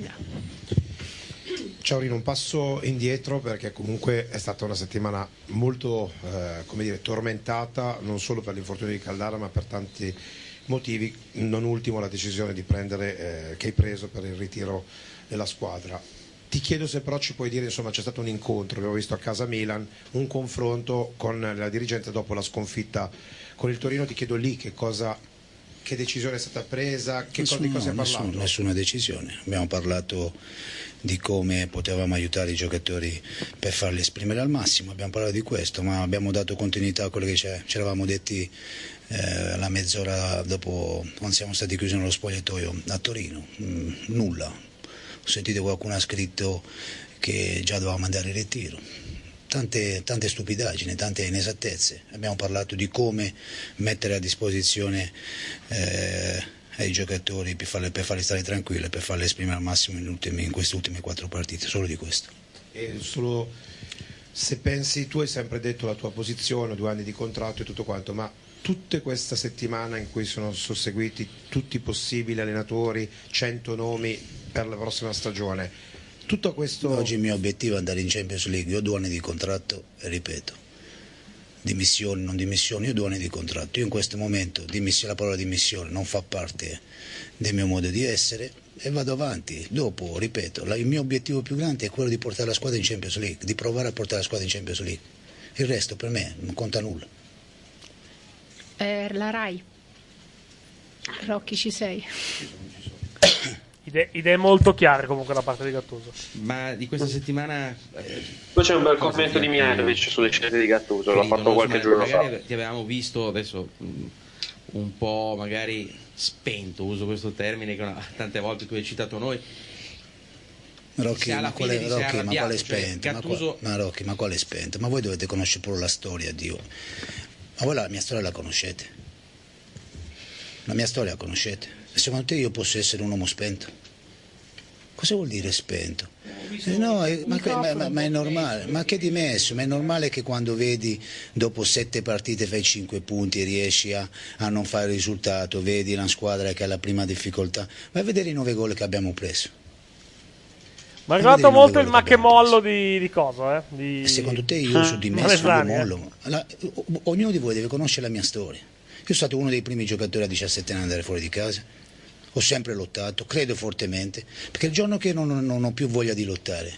Ciao Rino, un passo indietro perché comunque è stata una settimana molto eh, come dire, tormentata, non solo per l'infortunio di Caldara ma per tanti motivi, non ultimo la decisione di prendere, eh, che hai preso per il ritiro della squadra. Ti chiedo se però ci puoi dire, insomma c'è stato un incontro, abbiamo visto a casa Milan, un confronto con la dirigenza dopo la sconfitta con il Torino, ti chiedo lì che cosa, che decisione è stata presa, che cosa, di cosa hai nessun- parlato? nessuna decisione, abbiamo parlato di come potevamo aiutare i giocatori per farli esprimere al massimo, abbiamo parlato di questo, ma abbiamo dato continuità a quello che c'è- ci eravamo detti eh, la mezz'ora dopo quando siamo stati chiusi nello spogliatoio a Torino. Mm, nulla, ho sentito qualcuno ha scritto che già dovevamo andare in ritiro, tante, tante stupidaggini, tante inesattezze, abbiamo parlato di come mettere a disposizione eh, ai giocatori per farli, per farli stare tranquilli, per farli esprimere al massimo in, ultimi, in queste ultime quattro partite, solo di questo. E solo se pensi, tu hai sempre detto la tua posizione, due anni di contratto e tutto quanto, ma tutte questa settimana in cui sono susseguiti tutti i possibili allenatori, cento nomi per la prossima stagione, tutto questo... Oggi il mio obiettivo è andare in Champions League, io ho due anni di contratto e ripeto, dimissioni, non dimissioni, io ho due anni di contratto, io in questo momento la parola dimissione non fa parte del mio modo di essere e vado avanti. Dopo, ripeto, la, il mio obiettivo più grande è quello di portare la squadra in Champions League, di provare a portare la squadra in Champions League. Il resto per me non conta nulla. Eh, la Rai. Rocchi, ci sei? Idee, idee molto chiare comunque da parte di Gattuso. Ma di questa settimana eh, Poi c'è un bel cosa commento ti di ha Mianovic sulle scelte di Gattuso, l'ha ferito, fatto no? qualche Insomma, giorno fa. magari ti avevamo visto adesso mh, un po' magari spento, uso questo termine che una- tante volte tu hai citato noi. Rocchi, se alla ma fine quale, ti sei Rocchi, ma arrabbiato, quale cioè, spento? Ma, Gattuso... qua, ma Rocchi, ma quale spento? Ma voi dovete conoscere pure la storia, Dio. Ma voi la mia storia la conoscete? La mia storia la conoscete? E secondo te io posso essere un uomo spento? Cosa vuol dire spento? Eh no, è- ma, ma- ma- ma è normale, ma che dimesso? Ma è normale che quando vedi dopo sette partite fai cinque punti e riesci a, a non fare risultato, vedi una squadra che ha la prima difficoltà, vai a vedere i nove gol che abbiamo preso. Mi ha Vai a ricordato vedere i nove molto il gol che abbiamo macchemollo di, di cosa, eh? Di... Secondo te io sono dimesso, io Malesani, eh? mollo? La- o- ognuno di voi deve conoscere la mia storia. Io sono stato uno dei primi giocatori a diciassette anni ad andare fuori di casa, ho sempre lottato, credo fortemente, perché il giorno che non, non- non ho più voglia di lottare,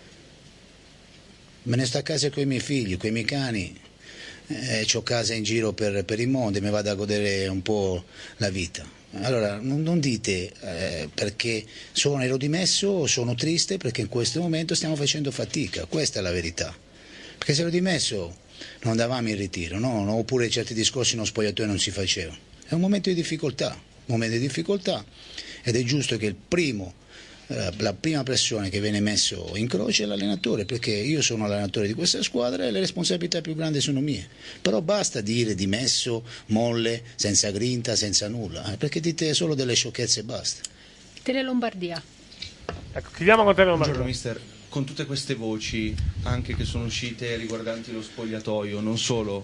me ne sto a casa con i miei figli, con i miei cani, eh, ho casa in giro per, per il mondo e mi vado a godere un po' la vita. Allora non, non dite eh, perché sono ero dimesso o sono triste perché in questo momento stiamo facendo fatica, questa è la verità. Perché se ero dimesso non andavamo in ritiro, no? No, oppure certi discorsi non spogliatoio non si facevano. È un momento di difficoltà, un momento di difficoltà ed è giusto che il primo, eh, la prima pressione che viene messo in croce è l'allenatore, perché io sono l'allenatore di questa squadra e le responsabilità più grandi sono mie. Però basta dire dimesso, molle, senza grinta, senza nulla, eh, perché dite solo delle sciocchezze e basta. Tele Lombardia. Ecco, chiudiamo con te Buongiorno mister, con tutte queste voci anche che sono uscite riguardanti lo spogliatoio, non solo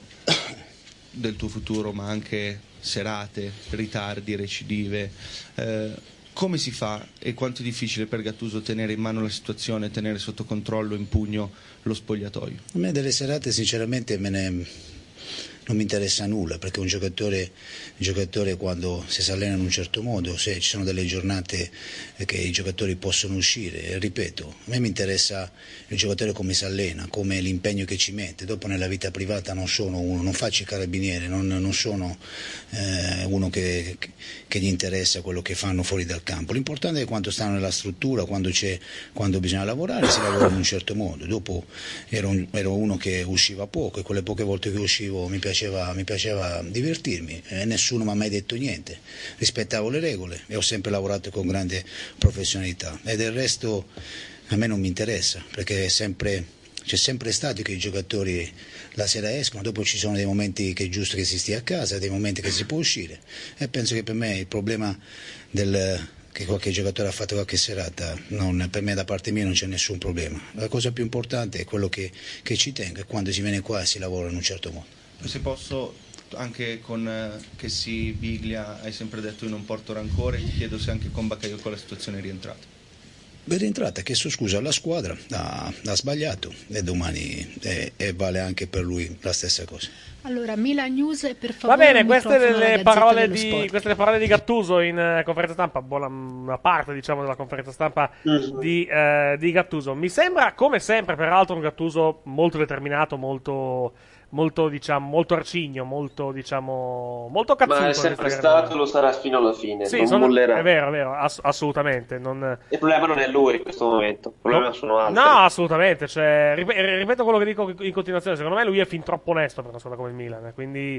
del tuo futuro ma anche serate, ritardi, recidive, eh, come si fa e quanto è difficile per Gattuso tenere in mano la situazione, tenere sotto controllo, in pugno lo spogliatoio? A me delle serate sinceramente me ne, non mi interessa nulla, perché un giocatore, un giocatore quando si si allena in un certo modo, se ci sono delle giornate che i giocatori possono uscire, e ripeto, a me mi interessa il giocatore come si allena, come l'impegno che ci mette. Dopo nella vita privata non sono uno, non faccio il carabiniere, non, non sono eh, uno che, che gli interessa quello che fanno fuori dal campo. L'importante è quanto stanno nella struttura, quando, c'è, quando bisogna lavorare si lavora in un certo modo. Dopo ero, un, ero uno che usciva poco e quelle poche volte che uscivo mi piaceva, mi piaceva divertirmi e nessuno mi ha mai detto niente. Rispettavo le regole e ho sempre lavorato con grande professionalità e del resto a me non mi interessa, perché è sempre, c'è sempre stato che i giocatori la sera escono, dopo ci sono dei momenti che è giusto che si stia a casa, dei momenti che si può uscire e penso che per me il problema del, che qualche giocatore ha fatto qualche serata, non, per me da parte mia non c'è nessun problema. La cosa più importante è quello che, che ci tengo, è quando si viene qua e si lavora in un certo modo. Se posso, anche con eh, che si Biglia hai sempre detto io non porto rancore, ti chiedo se anche con Bakayoko la situazione è rientrata. Ben rientrata, ha chiesto scusa alla squadra, ha, ha sbagliato e domani e, e vale anche per lui la stessa cosa. Allora, Milan News, per Va favore. bene, un queste microfono alla le, Gazzetta parole dello di, Sport. queste le parole di Gattuso in eh, conferenza stampa, buona una parte diciamo della conferenza stampa di, eh, di Gattuso. Mi sembra, come sempre, peraltro, un Gattuso molto determinato, molto, molto diciamo, molto arcigno, molto, diciamo, molto cazzuto. Ma è in sempre questa stato, gara. lo sarà fino alla fine, Sì, non sono- mollerà. è vero, è vero, ass- assolutamente. Non... Il problema non è lui in questo momento, il problema sono altri. No, assolutamente. Cioè, rip- ripeto quello che dico in continuazione. Secondo me lui è fin troppo onesto per una squadra come il Milan. Quindi,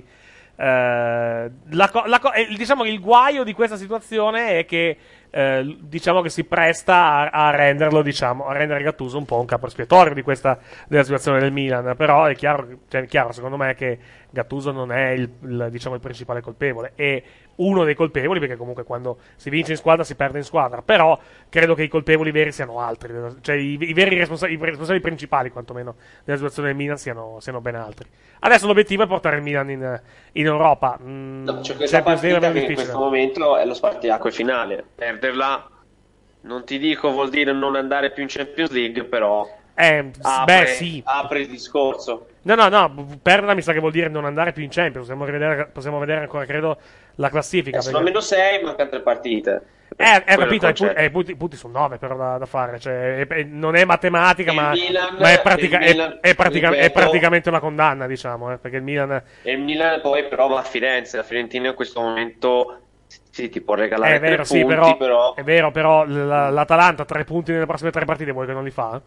eh, la co- la co- eh, diciamo che il guaio di questa situazione è che, eh, diciamo che si presta a, a renderlo, diciamo, a rendere Gattuso un po' un capo espiatorio di questa della situazione del Milan. Però è chiaro, che- cioè, è chiaro secondo me, che Gattuso non è il, il, diciamo, il principale colpevole. È uno dei colpevoli, perché comunque quando si vince in squadra si perde in squadra. Però credo che i colpevoli veri siano altri, cioè i, i veri responsa- i responsabili principali, quantomeno, della situazione del Milan siano, siano ben altri. Adesso l'obiettivo è portare il Milan in, in Europa. Mm, No, c'è questa Champions League è partita meno che in difficile. questo momento è lo spartiacque finale. Perderla, non ti dico vuol dire non andare più in Champions League, però Eh, apre, beh, sì. apre il discorso. No, no, no, perderla mi sa che vuol dire non andare più in Champions. Possiamo vedere, possiamo vedere ancora, credo, la classifica. Eh, sono a perché- meno sei, mancano tre partite. Eh, eh, Quello è il capito, hai pu- concetto. hai punti, punti su nove però da, da fare, cioè, è- è- non è matematica, Il ma, Milan- ma è, pratica- il è- Milan, è pratica- è ripeto- praticamente una condanna, diciamo, eh, perché il Milan E il Milan poi però va a Firenze. La Fiorentina in questo momento sì, ti può regalare è vero, tre sì, punti, però, però è vero, però l- l'Atalanta tre punti nelle prossime tre partite, vuoi che non li fa?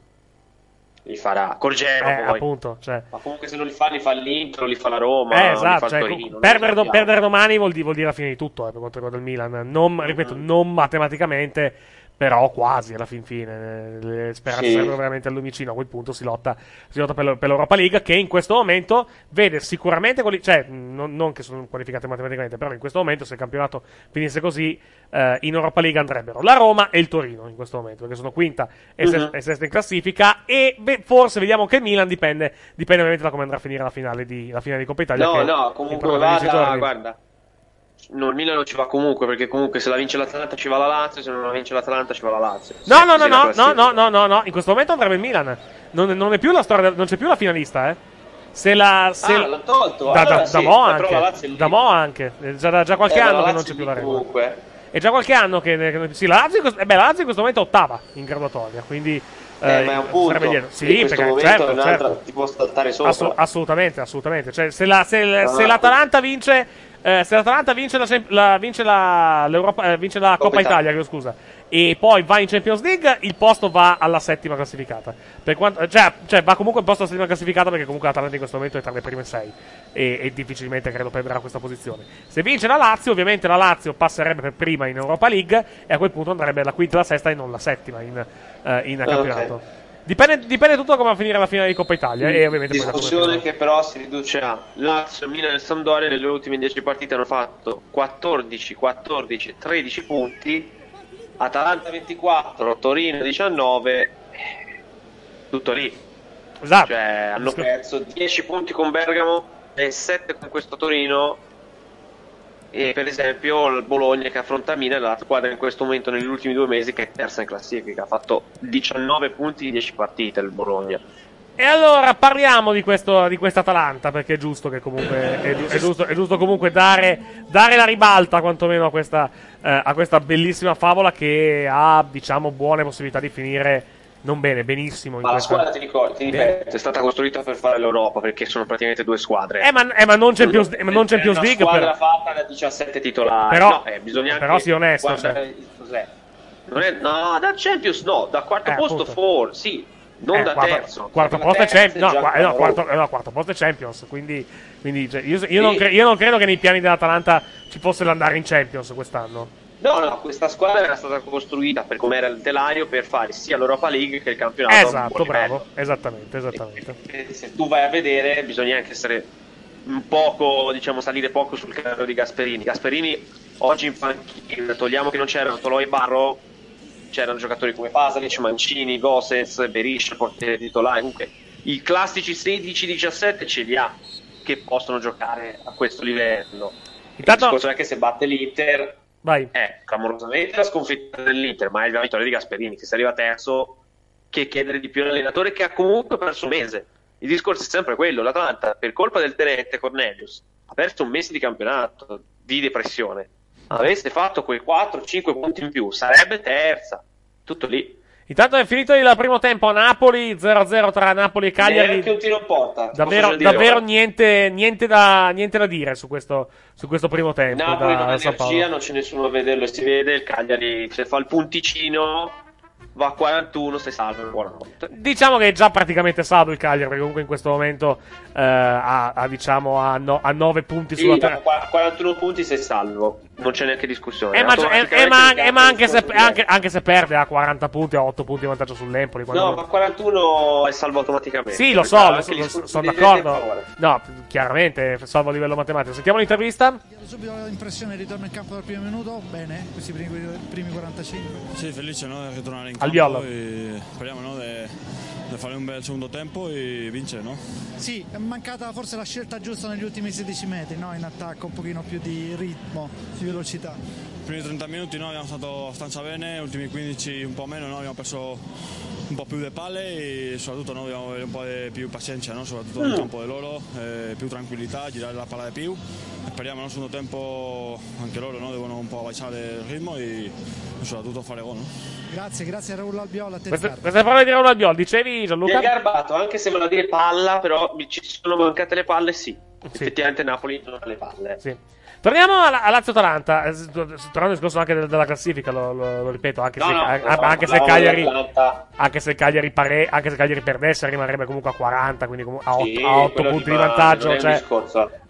li farà col Genoa Eh, poi. appunto, cioè. Ma comunque se non li fa, li fa l'Inter, li fa la Roma, Eh, li esatto, fa il cioè, Torino. non perdere, lo do- sappiamo. perdere domani vuol, di- vuol dire la fine di tutto, eh, per quanto riguarda il Milan. Non, ripeto, non matematicamente, però quasi alla fin fine, le speranze Sì. sarebbero veramente al lumicino. A quel punto si lotta, si lotta per, per l'Europa League, che in questo momento vede sicuramente, quali- cioè non, non che sono qualificate matematicamente, però in questo momento se il campionato finisse così, eh, in Europa League andrebbero la Roma e il Torino in questo momento, perché sono quinta e, se- Mhm. e sesta in classifica, e beh, forse vediamo che il Milan dipende, dipende ovviamente da come andrà a finire la finale di, la finale di Coppa Italia. No, che no, in comunque pratica dieci vada, giorni. guarda. No, il Milan non ci va comunque, perché comunque se la vince l'Atalanta ci va la Lazio, se non la vince l'Atalanta ci va la Lazio. No, no, no, Così la no, no, classifica. no, no, no, no, in questo momento andrebbe il Milan. Non, non è più la storia, del- non c'è più la finalista, eh. Se la. Se Ah, l'ha tolto. Da, Allora da, sì, da Mo ma però la anche. Lazio è lì. Da Mo anche. È già, da già qualche Eh, ma anno la che non Lazio c'è più lì la regola. comunque. È già qualche anno che. che- sì, la Lazio, in questo- eh beh, la Lazio in questo momento è ottava in graduatoria. Quindi. Eh, ma è un punto. sarebbe dietro. In Sì, questo perché momento certo, è un'altra, certo. ti può saltare sopra. Assu- assolutamente, assolutamente. Cioè, se, la, se, Ah. se l'Atalanta vince. Eh, se l'Atalanta vince la, Champ- la- vince la, l'Europa- eh, vince la Coppa, Coppa Italia, Italia. chiedo scusa, e poi va in Champions League, il posto va alla settima classificata. Per quanto, cioè, cioè, va comunque il posto alla settima classificata, perché comunque l'Atalanta in questo momento è tra le prime sei e, e difficilmente credo perderà questa posizione. Se vince la Lazio, ovviamente la Lazio passerebbe per prima in Europa League e a quel punto andrebbe alla quinta e la sesta e non la settima in, eh, in Ah, campionato. ok. Dipende, dipende tutto da come va a finire la finale di Coppa Italia e ovviamente poi da come Discussione finirà. che però si riduce a Lazio, Milan e Sampdoria nelle ultime dieci partite hanno fatto quattordici, quattordici, tredici punti, Atalanta ventiquattro, Torino diciannove, tutto lì. Esatto. Cioè hanno perso dieci punti con Bergamo e sette con questo Torino. E per esempio il Bologna che affronta Milan è la squadra in questo momento negli ultimi due mesi che è terza in classifica, ha fatto diciannove punti in dieci partite il Bologna. E allora parliamo di questo di questa Atalanta, perché è giusto che comunque è, giu- è giusto, è giusto comunque dare, dare la ribalta quantomeno a questa, eh, a questa bellissima favola che ha, diciamo, buone possibilità di finire non bene, benissimo in Ma la questa... squadra, ti ricordo, ti ripeto, è stata costruita per fare l'Europa, perché sono praticamente due squadre. Eh, ma, eh, ma non Champions, eh, ma non Champions È una League, squadra però. fatta da diciassette titolari. Però- no, eh, bisogna però anche sii onesto, guardare cioè. cos'è. Non è, no, da Champions no, da quarto Eh, posto appunto. for, sì, non Eh, da quarto, terzo. quarto Da posto è terzo Champions, no, già qua- eh, no, con quarto, Roma. eh, no, quarto posto è Champions, quindi, quindi cioè, io, io Sì. non cre- io non credo che nei piani dell'Atalanta ci fosse l'andare in Champions quest'anno. No, no, questa squadra era stata costruita per come era il telaio per fare sia l'Europa League che il campionato. a un Esatto, buon livello. bravo, esattamente, esattamente. E se tu vai a vedere bisogna anche essere un poco, diciamo, salire poco sul carro di Gasperini. Gasperini oggi in panchina, togliamo che non c'erano Toloi e Barro, c'erano giocatori come Pasalic, Mancini, Gosens, Beriscia, portiere titolare, comunque i classici sedici diciassette ce li ha che possono giocare a questo livello. Intanto- Il discorso è che se batte l'Inter Vai. è clamorosamente la sconfitta dell'Inter, ma è la vittoria di Gasperini, che se arriva terzo, che chiedere di più all'allenatore che ha comunque perso un mese. Il discorso è sempre quello, l'Atalanta per colpa del tenente Cornelius ha perso un mese di campionato di depressione. Avesse fatto quei quattro cinque punti in più sarebbe terza, tutto lì. Intanto è finito il primo tempo a Napoli, zero a zero tra Napoli e Cagliari. Neanche un tiro in porta. Davvero, posso già dire davvero ora. niente, niente, da, niente da dire su questo, su questo primo tempo. Napoli da non ha San Paolo. energia, non c'è nessuno a vederlo e si vede. Il Cagliari se fa il punticino va a quarantuno, se salva buonanotte. Diciamo che è già praticamente salvo il Cagliari, perché comunque in questo momento eh, ha, ha, diciamo, ha, no, ha nove punti Sì, sulla dopo terra. qua- quarantuno punti sei salvo, non c'è neanche discussione. Eh, ma, eh, Automaticamente eh, ma- il eh, ma Cagliari anche, se, sconta anche, anche se perde ha quaranta punti, ha otto punti di vantaggio sull'Empoli. quando- No, ma quarantuno è salvo automaticamente. Sì, lo so, Perché lo anche so, gli lo so, sconti sono di rete in d'accordo. favore. No, chiaramente, salvo a livello matematico. Sentiamo l'intervista? Subito l'impressione, ritorno in campo dal primo minuto, bene, questi primi, primi quarantacinque. Sì, felice, no, di ritornare in Al campo Viola. e speriamo, no, di fare un bel secondo tempo e vincere, no? Sì, è mancata forse la scelta giusta negli ultimi sedici metri, no? In attacco, un pochino più di ritmo, di velocità. I primi trenta minuti no, abbiamo stato abbastanza bene, gli ultimi quindici un po' meno, no, abbiamo perso un po' più le palle e soprattutto no, dobbiamo avere un po' di più pazienza, no, soprattutto nel campo di loro, eh, più tranquillità, girare la palla di più. E speriamo nel secondo tempo anche loro no, devono un po' abbassare il ritmo e, e soprattutto fare gol. No? Grazie, grazie a Raul Albiol, a te Queste, Riccardo. queste parole di Raul Albiol, dicevi Mi è Gianluca? garbato, anche se voleva dire palla, però mi ci sono mancate le palle, sì. Effettivamente Napoli non ha le palle. Sì. Torniamo alla, a Lazio-Atalanta, eh, s- tornando al discorso anche del- della classifica, lo, lo- lo ripeto, anche No, se, no, a- no, anche se parlavamo Cagliari, dell'Atalanta. anche se Cagliari, pare, anche se Cagliari perdesse rimarrebbe comunque a quaranta, quindi comunque a Sì, otto quello punti di rimane, vantaggio. non è un Cioè, discorso.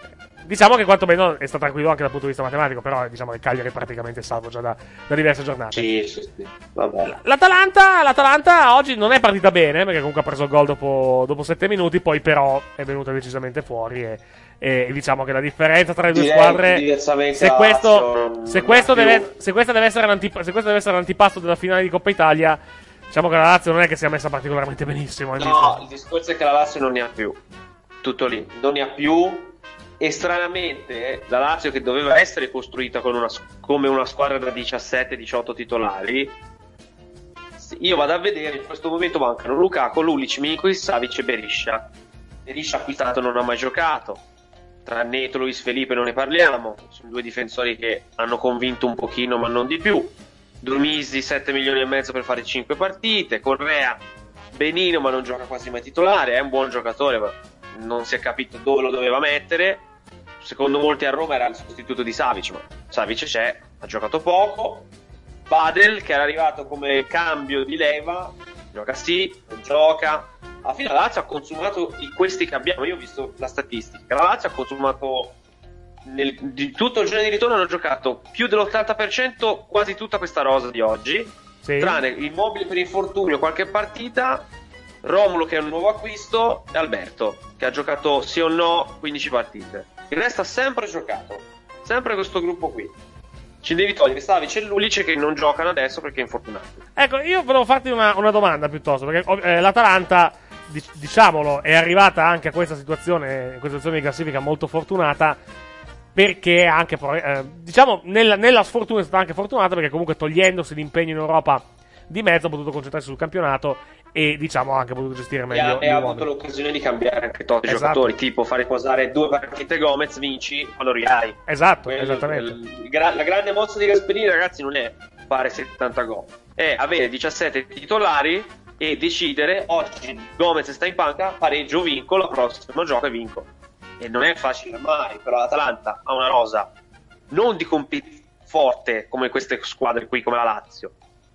diciamo che quantomeno è stato tranquillo anche dal punto di vista matematico, però diciamo che il Cagliari è praticamente salvo già da, da diverse giornate. Sì, sì, sì. Vabbè. L'Atalanta, L'Atalanta oggi non è partita bene, perché comunque ha preso il gol dopo, dopo sette minuti, poi però è venuta decisamente fuori e, e diciamo che la differenza tra le due Direi squadre, diversamente se a questo, Lazio non- se non questo, ha più- deve, se, questa deve essere l'antip- se questo deve essere l'antipasto della finale di Coppa Italia, diciamo che la Lazio non è che sia messa particolarmente benissimo. in No, vista. il discorso è che la Lazio non ne ha più. Tutto lì, non ne ha più. E stranamente la Lazio, che doveva essere costruita con una, come una squadra da diciassette diciotto titolari, io vado a vedere, in questo momento mancano Lukaku, Lulic, Milinkovic, Savic e Berisha. Berisha acquistato non ha mai giocato, tra Neto e Luis Felipe non ne parliamo, sono due difensori che hanno convinto un pochino ma non di più. Dumisi sette milioni e mezzo per fare cinque partite, Correa benino ma non gioca quasi mai titolare, è un buon giocatore ma non si è capito dove lo doveva mettere. Secondo molti a Roma era il sostituto di Savic, ma Savic c'è, ha giocato poco. Badel, che era arrivato come cambio di leva, gioca sì, non gioca. Alla fine la Lazio ha consumato i, questi che abbiamo, io ho visto la statistica, la Lazio ha consumato nel, di tutto il giorno di ritorno, hanno giocato più dell'ottanta per cento quasi tutta questa rosa di oggi, sì. Tranne Immobile per infortunio qualche partita, Romulo che è un nuovo acquisto e Alberto che ha giocato sì o no quindici partite. Il resto ha sempre giocato, sempre questo gruppo qui. Ci devi togliere Savic e Lulic che non giocano adesso perché è infortunato. Ecco, io volevo farti una, una domanda piuttosto, perché eh, l'Atalanta, dic- diciamolo, è arrivata anche a questa situazione, questa situazione di classifica molto fortunata, perché anche, eh, diciamo, nella, nella sfortuna è stata anche fortunata, perché comunque togliendosi l'impegno in Europa di mezzo ha potuto concentrarsi sul campionato e, diciamo, ha anche potuto gestire meglio E gli ha uomini. avuto l'occasione di cambiare anche tutti i Esatto. giocatori, tipo fare posare due partite Gomez, vinci, quando rihai. Esatto, Quello- esattamente. il- il gra- la grande mossa di Gasperini, ragazzi, non è fare settanta gol, è avere diciassette titolari e decidere: oggi Gomez sta in panca, pareggio, vinco, la prossima gioco e vinco. E non è facile mai, però l'Atalanta ha una rosa non di compet- forte come queste squadre qui, come la Lazio,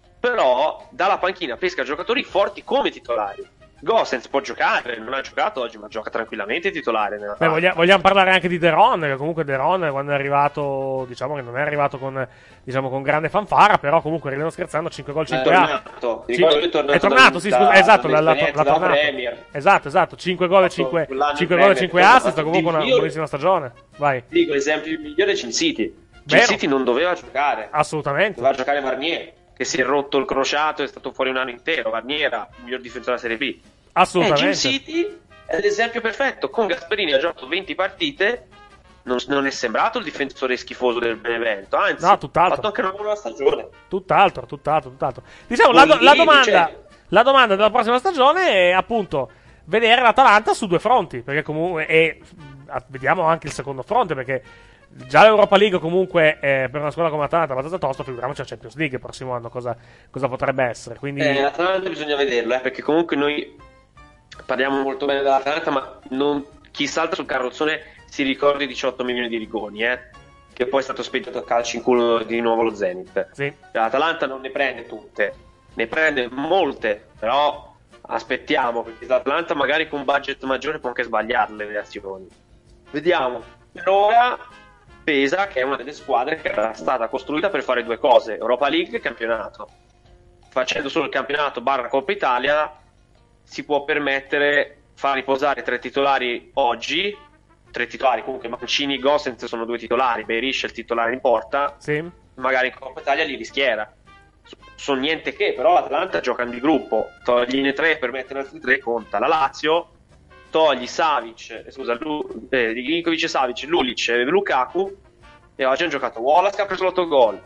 però dalla panchina pesca giocatori forti come titolari. Gosens può giocare, non ha giocato oggi, ma gioca tranquillamente titolare nella Beh, voglia- vogliamo parlare anche di De Ron, che comunque De Ron quando è arrivato, diciamo che non è arrivato con, diciamo, con grande fanfara, però comunque ridendo scherzando, cinque gol, È cinque a. tornato, ti ricordo che è tornato È tornato, da- sì, da- scusa, esatto, la, la, dall'esperienza la della tornata. Premier. Esatto, esatto, cinque gol e cinque, quell'anno cinque in gol e Premier, cinque poi ha assist, fatto comunque una il migliore- buonissima stagione. Vai. Dico, l'esempio migliore è Cin City. Cin Vero. City non doveva giocare, Assolutamente. doveva giocare Varnier, che si è rotto il crociato e è stato fuori un anno intero. Varnier era il miglior difensore della Serie B. Assolutamente. Eh, Cin City è l'esempio perfetto. Con Gasperini ha giocato venti partite, non, non è sembrato il difensore schifoso del Benevento, anzi, No, tutt'altro. ha fatto anche una buona stagione. Tutt'altro, tutt'altro, tutt'altro. Diciamo, la, do- la Quindi, domanda cioè- la domanda della prossima stagione è appunto vedere l'Atalanta su due fronti, perché comunque e ah, vediamo anche il secondo fronte, perché già l'Europa League comunque eh, per una squadra come l'Atalanta è abbastanza tosta, figuriamoci la Champions League il prossimo anno cosa, cosa potrebbe essere. Quindi Eh, l'Atalanta bisogna vederlo, eh, perché comunque noi parliamo molto bene dell'Atalanta, ma non, chi salta sul carrozzone si ricorda i diciotto milioni di Rigoni, eh, che poi è stato spedito a calci in culo di nuovo lo Zenit. Sì. L'Atalanta non ne prende tutte, ne prende molte, però aspettiamo, perché l'Atalanta magari con un budget maggiore può anche sbagliarle le azioni. Vediamo. Per ora pesa che è una delle squadre che era stata costruita per fare due cose: Europa League e campionato. Facendo solo il campionato barra Coppa Italia si può permettere far riposare tre titolari oggi, tre titolari comunque, Mancini e Gosens sono due titolari, Berisha è il titolare in porta, sì. magari in Coppa Italia li rischiera. Sono niente che, però l'Atalanta gioca di gruppo, togliene tre per mettere altri tre, conta. La Lazio togli Savic, eh, scusa, Lu, eh, Milinkovic e Savic, Lulic e Lukaku, e oggi hanno giocato Wallace che ha preso l'otto gol,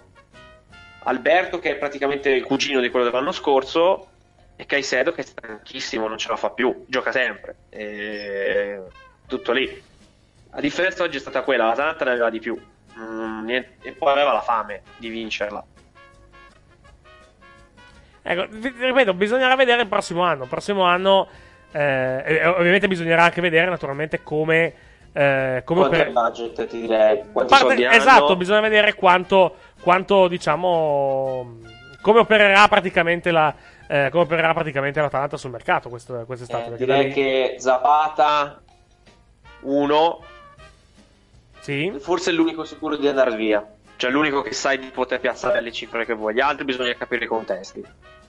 Alberto che è praticamente il cugino di quello dell'anno scorso, e Caicedo che è stanchissimo, non ce la fa più, gioca sempre, e tutto lì. La differenza oggi è stata quella: l'Atalanta ne aveva di più, mm, niente, e poi aveva la fame di vincerla. Ecco, vi- ripeto, bisognerà vedere il prossimo anno. Il prossimo anno, eh, e ovviamente bisognerà anche vedere naturalmente come. Eh, come Quanto è oper- il budget, ti direi, quanti Parte- soldi hanno. esatto, bisogna vedere quanto, quanto diciamo, come opererà praticamente la, eh, come opererà praticamente l'Atalanta sul mercato questo, quest'estate. Eh, perché da direi lì- che Zapata uno, Sì. Forse è l'unico sicuro di andare via. Cioè l'unico che sai di poter piazzare le cifre che vuoi. Gli altri bisogna capire i contesti.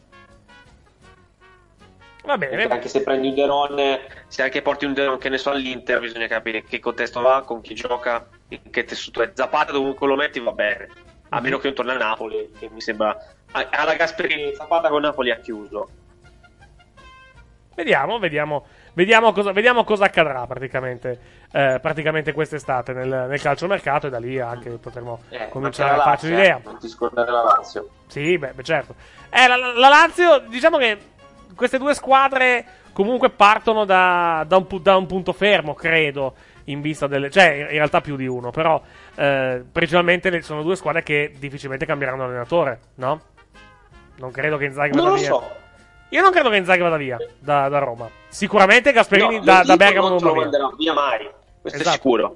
Va bene. Perché anche se prendi un Deron, se anche porti un Deron che ne so all'Inter, bisogna capire che contesto va, con chi gioca, in che tessuto è. Zapata dovunque lo metti va bene. A meno che non torni a Napoli, che mi sembra... Alla Gasperini, Zapata con Napoli ha chiuso. Vediamo, vediamo, vediamo cosa, vediamo cosa accadrà praticamente, eh, praticamente quest'estate nel, nel calciomercato, e da lì anche potremo eh, cominciare a farci un'idea. Non ti scordare la Lazio. Sì, beh, beh certo. Eh, la, la Lazio, diciamo che queste due squadre comunque partono da, da, un, da un punto fermo, credo, in vista delle... Cioè, in realtà più di uno, però eh, principalmente sono due squadre che difficilmente cambieranno allenatore, no? Non credo che Inzaghi vada non lo via. so. Io non credo che Inzaghi vada via da, da Roma. Sicuramente Gasperini No, da, da Bergamo non non va lo via. manderà via mai. Questo Esatto. è sicuro.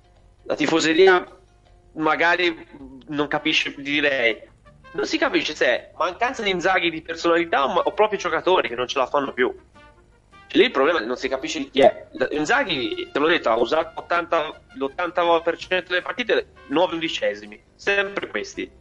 La tifoseria magari non capisce, direi. Non si capisce se è mancanza di Inzaghi di personalità o, o proprio giocatori che non ce la fanno più. Cioè, lì il problema è che non si capisce di chi è. Inzaghi, te l'ho detto, ha usato ottanta, l'ottanta per cento delle partite, nove undicesimi. Sempre questi.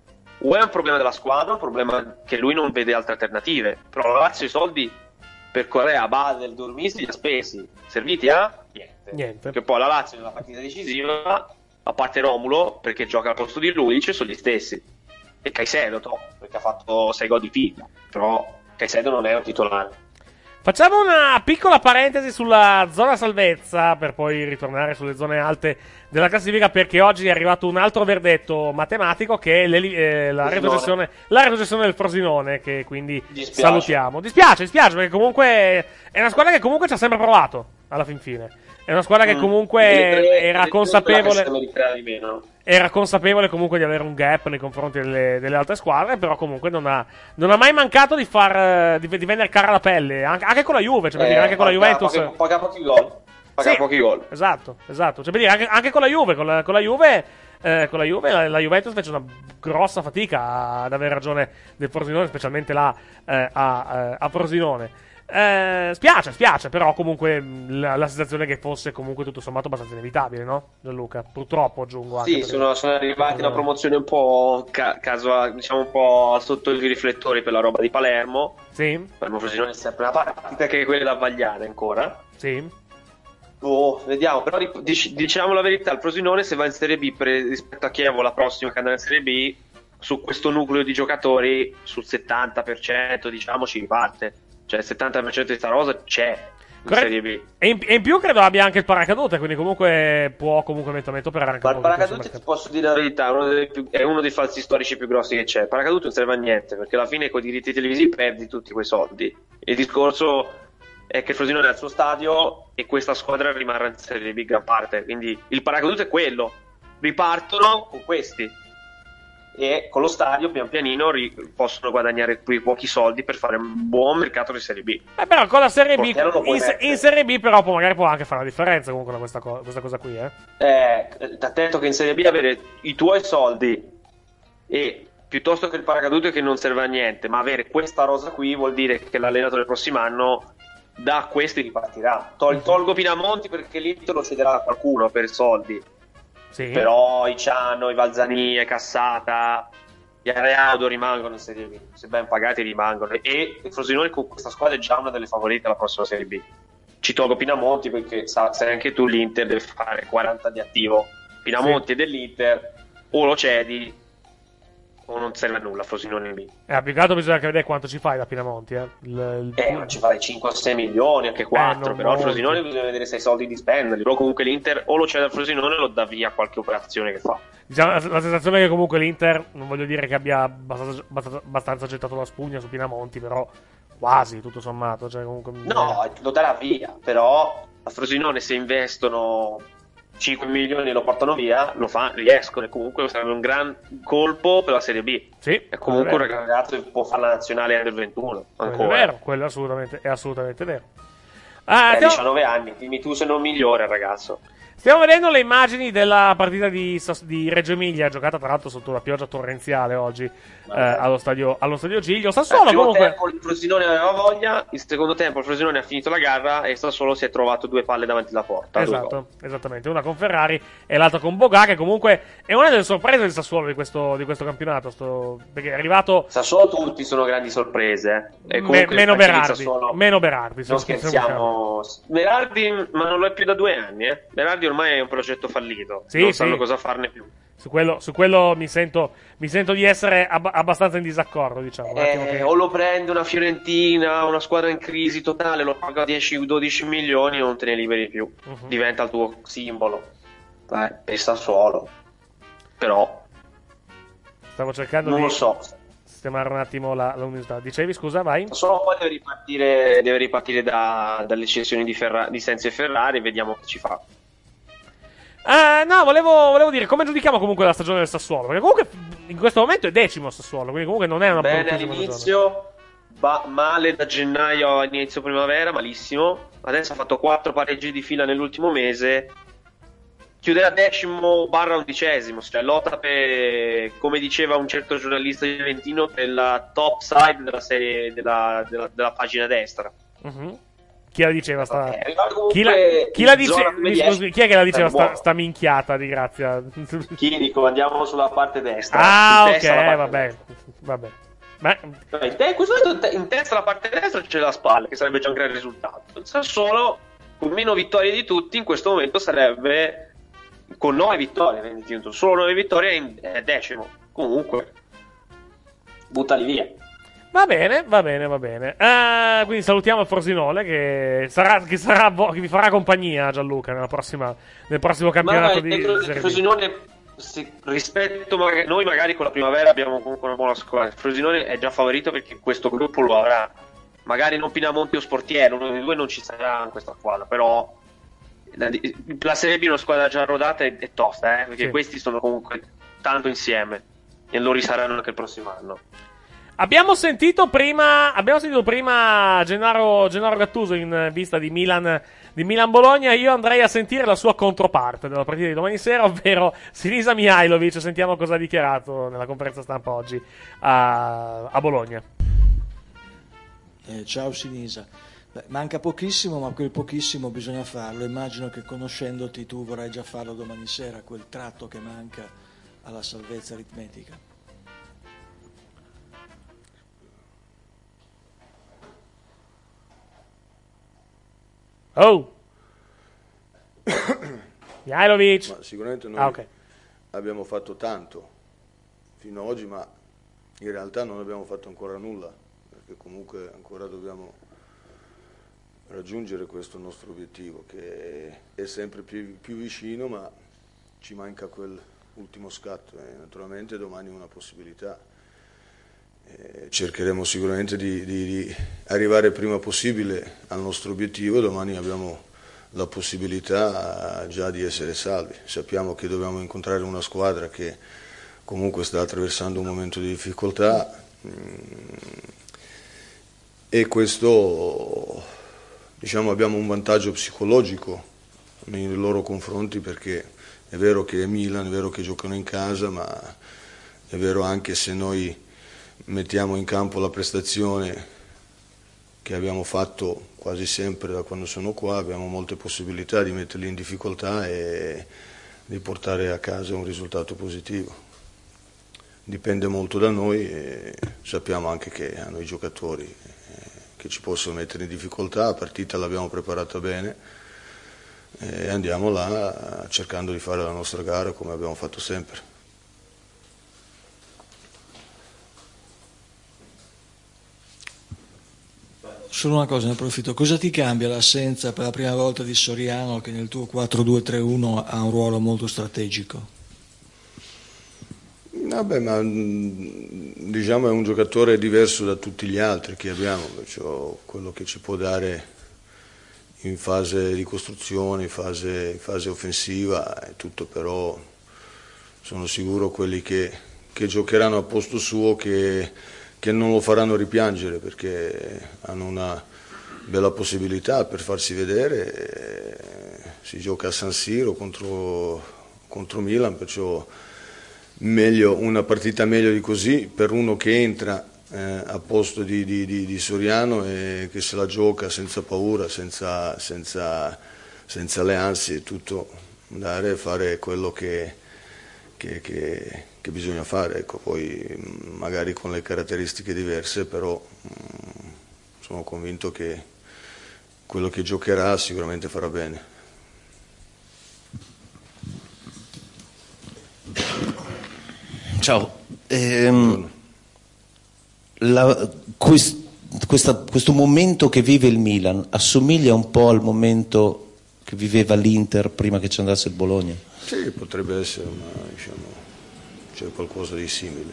O è un problema della squadra, un problema che lui non vede altre alternative. Però la Lazio i soldi per Correa, Badel, Dormisi li ha spesi. Serviti a? Niente. Niente. Perché poi la Lazio nella partita decisiva, a parte Romulo, perché gioca al posto di Lulic, sono gli stessi. E Caicedo, to, perché ha fatto sei gol di fila. Però Caicedo non è un titolare. Facciamo una piccola parentesi sulla zona salvezza per poi ritornare sulle zone alte della classifica, perché oggi è arrivato un altro verdetto matematico che è eh, la, retrocessione, la retrocessione del Frosinone, che quindi Dispiace. salutiamo. Dispiace, dispiace, perché comunque è una squadra che comunque ci ha sempre provato alla fin fine. È una squadra che comunque Mentre- era mentre consapevole quella che si meriterà di meno. era consapevole comunque di avere un gap nei confronti delle, delle altre squadre, però comunque non ha, non ha mai mancato di far di, di vendere cara la pelle, anche, anche con la Juve, cioè per Eh, dire, anche con la paga- Juventus. paga- paga pochi gol. Paga Sì, pochi gol. Esatto, esatto. Cioè per dire, anche, anche con la Juve, con la, con la Juve, eh, con la Juve, la, la Juventus fece una grossa fatica ad avere ragione del Frosinone, specialmente là eh, a, a Frosinone. Eh, spiace, spiace, però comunque la, la sensazione è che fosse comunque tutto sommato abbastanza inevitabile, no? Gianluca, purtroppo aggiungo anche. Sì, perché- sono, sono arrivati una promozione un po' ca- caso, diciamo un po' sotto i riflettori per la roba di Palermo. Sì. Palermo Frosinone è sempre una partita che è quella da vagliare ancora. Sì. Oh, vediamo, però dic- dic- diciamo la verità, il Frosinone se va in Serie B per, rispetto a Chievo la prossima che andrà in Serie B, su questo nucleo di giocatori sul settanta per cento diciamo ci riparte. Cioè il settanta per cento di sta rosa c'è in Corretto. Serie B. E in, e in più credo abbia anche il paracadute, quindi comunque può comunque eventualmente operare anche Ma il un po' di più sul Paracadute, ti mercato. posso dire la verità, è uno, dei più- è uno dei falsi storici più grossi che c'è. Il Paracadute non serve a niente, perché alla fine con i diritti televisivi perdi tutti quei soldi. Il discorso è che il Frosinone ha il suo stadio e questa squadra rimarrà in Serie B gran parte. Quindi il Paracadute è quello. Ripartono con questi. E con lo stadio pian pianino ri- possono guadagnare quei pochi soldi per fare un buon mercato di Serie B. Eh, però con la Serie B, Portiere lo puoi in, se- mettere. in Serie B però può, magari può anche fare la differenza comunque questa, co- questa cosa qui, eh. Eh, attento che in Serie B avere i tuoi soldi e piuttosto che il paracadute che non serve a niente, ma avere questa rosa qui vuol dire che l'allenatore il prossimo anno da questi ripartirà. Tol- tolgo Pinamonti perché l'Inter lo cederà a qualcuno per soldi. Sì. Però i Ciano, i Valzani, i Cassata, gli Areado rimangono in Serie B, se ben pagati rimangono, e il Frosinone con questa squadra è già una delle favorite alla prossima Serie B. Ci tolgo Pinamonti perché sa, sai anche tu l'Inter deve fare quaranta di attivo. Pinamonti Sì. è dell'Inter, o lo cedi o non serve a nulla Frosinone in B. Eh, più che altro bisogna anche vedere quanto ci fai da Pinamonti, eh. Il, il- Eh, ma ci farei cinque o sei milioni, anche quattro, non però il molti. Frosinone bisogna vedere se hai soldi di spenderli, però comunque l'Inter o lo cede al Frosinone o lo dà via qualche operazione che fa. Diciamo, la, la sensazione è che comunque l'Inter, non voglio dire che abbia abbastanza, abbastanza, abbastanza gettato la spugna su Pinamonti, però quasi, tutto sommato. Cioè, comunque, No, lo darà via, però a Frosinone se investono cinque milioni e lo portano via, lo fa, riescono, e comunque sarebbe un gran colpo per la Serie B. Sì, è comunque è un ragazzo che può fare la nazionale under ventuno Quello ancora. è vero, quello è assolutamente, è assolutamente vero. Ah, ha stiamo... diciannove anni, dimmi tu se non migliore, ragazzo. Stiamo vedendo le immagini della partita di, di Reggio Emilia, giocata tra l'altro sotto la pioggia torrenziale oggi eh, allo, stadio, allo stadio Giglio. Sassuolo Il primo comunque... tempo il Frosinone aveva voglia, il secondo tempo il Frosinone ha finito la gara e Sassuolo si è trovato due palle davanti alla porta. Esatto, esattamente, una con Ferrari e l'altra con Bogà, che comunque è una delle sorprese del Sassuolo di questo, di questo campionato, sto... perché è arrivato... Sassuolo tutti sono grandi sorprese. E Me, meno Berardi, Sassuolo... meno Berardi. Non scherziamo. Berardi, ma non lo è più da due anni, eh. Berardi ormai è un progetto fallito, sì, non sì. sanno cosa farne più. Su quello, su quello mi, sento, mi sento di essere ab- abbastanza in disaccordo, diciamo. Un attimo Eh, che... O lo prende una Fiorentina, una squadra in crisi totale, lo paga dieci dodici milioni o non te ne liberi più. Uh-huh. Diventa il tuo simbolo. Dai, per Sassuolo. Però Stavo cercando non di lo so. sistemare un attimo la, la unità. Dicevi, scusa, vai? Solo poi deve ripartire, deve ripartire da, dalle cessioni di, Ferra- di Sainz e Ferrari e vediamo che ci fa. Uh, no, volevo, volevo dire, come giudichiamo comunque la stagione del Sassuolo? Perché comunque in questo momento è decimo Sassuolo, quindi comunque non è una Bene bruttissima all'inizio, ba- male da gennaio a inizio primavera, malissimo. Adesso ha fatto quattro pareggi di fila nell'ultimo mese. Chiuderà decimo barra undicesimo, cioè lotta per, come diceva un certo giornalista juventino, per la top side della serie della, della, della pagina destra. Uh-huh. Chi la diceva sta... Eh, chi, la, chi la dice... Mi dieci, scusi, chi è che la diceva sta, buono. sta minchiata di grazia? Chi dico, andiamo sulla parte destra. Ah, in ok, testa la parte vabbè. destra. Vabbè. Beh. In, te, in questo momento in testa la parte destra c'è la Spal, che sarebbe già un gran risultato. Sassuolo, con meno vittorie di tutti, in questo momento sarebbe con nove vittorie, solo nove vittorie è decimo. Comunque, buttali via. Va bene, va bene, va bene. Uh, quindi salutiamo il Frosinone che sarà, che, sarà, che vi farà compagnia, Gianluca, nella prossima, nel prossimo campionato ma, di il Serie B. Frosinone, se, rispetto magari, noi magari con la primavera abbiamo comunque una buona squadra. Il Frosinone è già favorito perché questo gruppo lo avrà. Magari non Pinamonti o Sportiero, uno dei due non ci sarà in questa squadra, però la, la Serie B è una squadra già rodata e, e tosta, eh, perché sì. Questi sono comunque tanto insieme e lo risaranno anche il prossimo anno. Abbiamo sentito prima, abbiamo sentito prima Gennaro, Gennaro Gattuso in vista di Milan, di Milan Bologna. Io andrei a sentire la sua controparte della partita di domani sera, ovvero Sinisa Mihajlovic. Sentiamo cosa ha dichiarato nella conferenza stampa oggi a, a Bologna. Eh, ciao Sinisa. Beh, manca pochissimo, ma quel pochissimo bisogna farlo. Immagino che conoscendoti tu vorrai già farlo domani sera, quel tratto che manca alla salvezza aritmetica. Oh, Mihajlovic. Ma sicuramente noi ah, okay. abbiamo fatto tanto fino ad oggi, ma in realtà non abbiamo fatto ancora nulla, perché comunque ancora dobbiamo raggiungere questo nostro obiettivo, che è sempre più, più vicino, ma ci manca quell'ultimo scatto e naturalmente domani una possibilità. Eh, cercheremo sicuramente di, di, di arrivare il prima possibile al nostro obiettivo. Domani abbiamo la possibilità già di essere salvi. Sappiamo che dobbiamo incontrare una squadra che comunque sta attraversando un momento di difficoltà e questo, diciamo, abbiamo un vantaggio psicologico nei loro confronti, perché è vero che è Milan, è vero che giocano in casa, ma è vero anche se noi mettiamo in campo la prestazione che abbiamo fatto quasi sempre da quando sono qua, abbiamo molte possibilità di metterli in difficoltà e di portare a casa un risultato positivo. Dipende molto da noi e sappiamo anche che hanno i giocatori che ci possono mettere in difficoltà. La partita l'abbiamo preparata bene e andiamo là cercando di fare la nostra gara come abbiamo fatto sempre. Solo una cosa, ne approfitto. Cosa ti cambia l'assenza per la prima volta di Soriano, che nel tuo quattro due tre uno ha un ruolo molto strategico? Vabbè, ma diciamo è un giocatore diverso da tutti gli altri che abbiamo, perciò quello che ci può dare in fase di costruzione, in fase, in fase offensiva è tutto, però sono sicuro quelli che, che giocheranno a posto suo che che non lo faranno ripiangere, perché hanno una, bella possibilità per farsi vedere, eh, si gioca a San Siro contro, contro Milan, perciò meglio, una partita meglio di così per uno che entra eh, a posto di, di, di, di Soriano e che se la gioca senza paura, senza, senza, senza le ansie, tutto, andare a fare quello che, che, che, che bisogna fare, ecco. Poi magari con le caratteristiche diverse, però mh, sono convinto che quello che giocherà sicuramente farà bene. Ciao, ehm, la, quest, questa, questo momento che vive il Milan assomiglia un po' al momento che viveva l'Inter prima che ci andasse il Bologna? Sì, potrebbe essere, ma diciamo, c'è qualcosa di simile,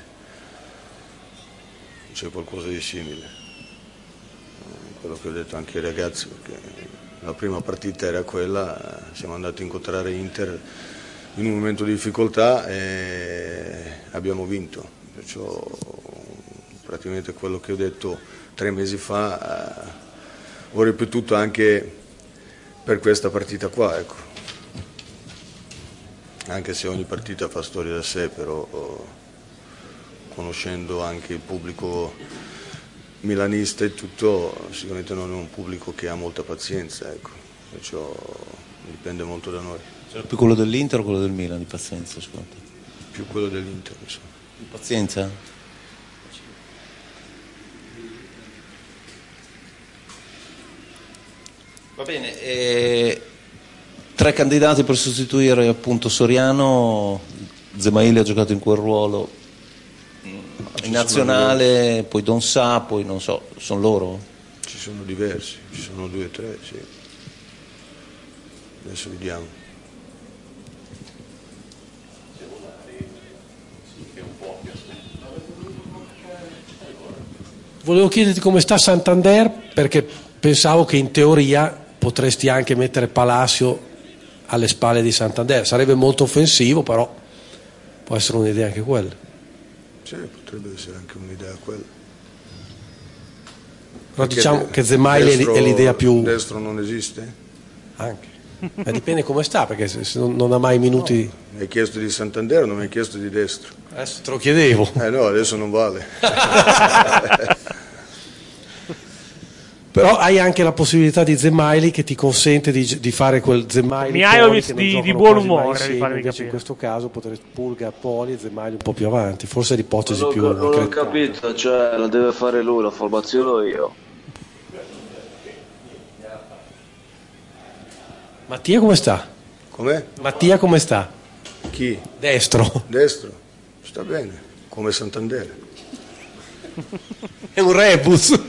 c'è qualcosa di simile, quello che ho detto anche ai ragazzi, perché la prima partita era quella, siamo andati a incontrare Inter in un momento di difficoltà e abbiamo vinto, perciò praticamente quello che ho detto tre mesi fa eh, ho ripetuto anche per questa partita qua, ecco. Anche se ogni partita fa storia da sé, però conoscendo anche il pubblico milanista e tutto, sicuramente non è un pubblico che ha molta pazienza, ecco. Perciò dipende molto da noi. C'era più quello dell'Inter o quello del Milan di pazienza, secondo te? Più quello dell'Inter, insomma. Di pazienza? Va bene, e... tre candidati per sostituire appunto Soriano. Zemaili ha giocato in quel ruolo in nazionale, poi Don Sa, poi non so, sono loro? Ci sono diversi, ci sono due o tre, sì. Adesso vediamo. Volevo chiederti come sta Santander, perché pensavo che in teoria potresti anche mettere Palacio alle spalle di Santander. Sarebbe molto offensivo, però può essere un'idea anche quella. Sì, potrebbe essere anche un'idea quella. Però diciamo che Zemaili è l'idea più... Destro non esiste? Anche. Ma dipende come sta, perché se, se non, non ha mai minuti... No, mi hai chiesto di Santander, non mi hai chiesto di destro. Adesso te lo chiedevo. Eh no, adesso non vale. Però hai anche la possibilità di Zemaili che ti consente di, di fare quel Zemaili Mihajlovic di, di buon umore, mi pare di capire. In questo caso potresti Pulga, Poli e Zemaili un po' più avanti, forse è l'ipotesi non più... Non ho credo. capito, cioè la deve fare lui, la formazione io. Mattia come sta? Com'è? Mattia come sta? Chi? Destro. Destro, sta bene, come Santander. È un rebus.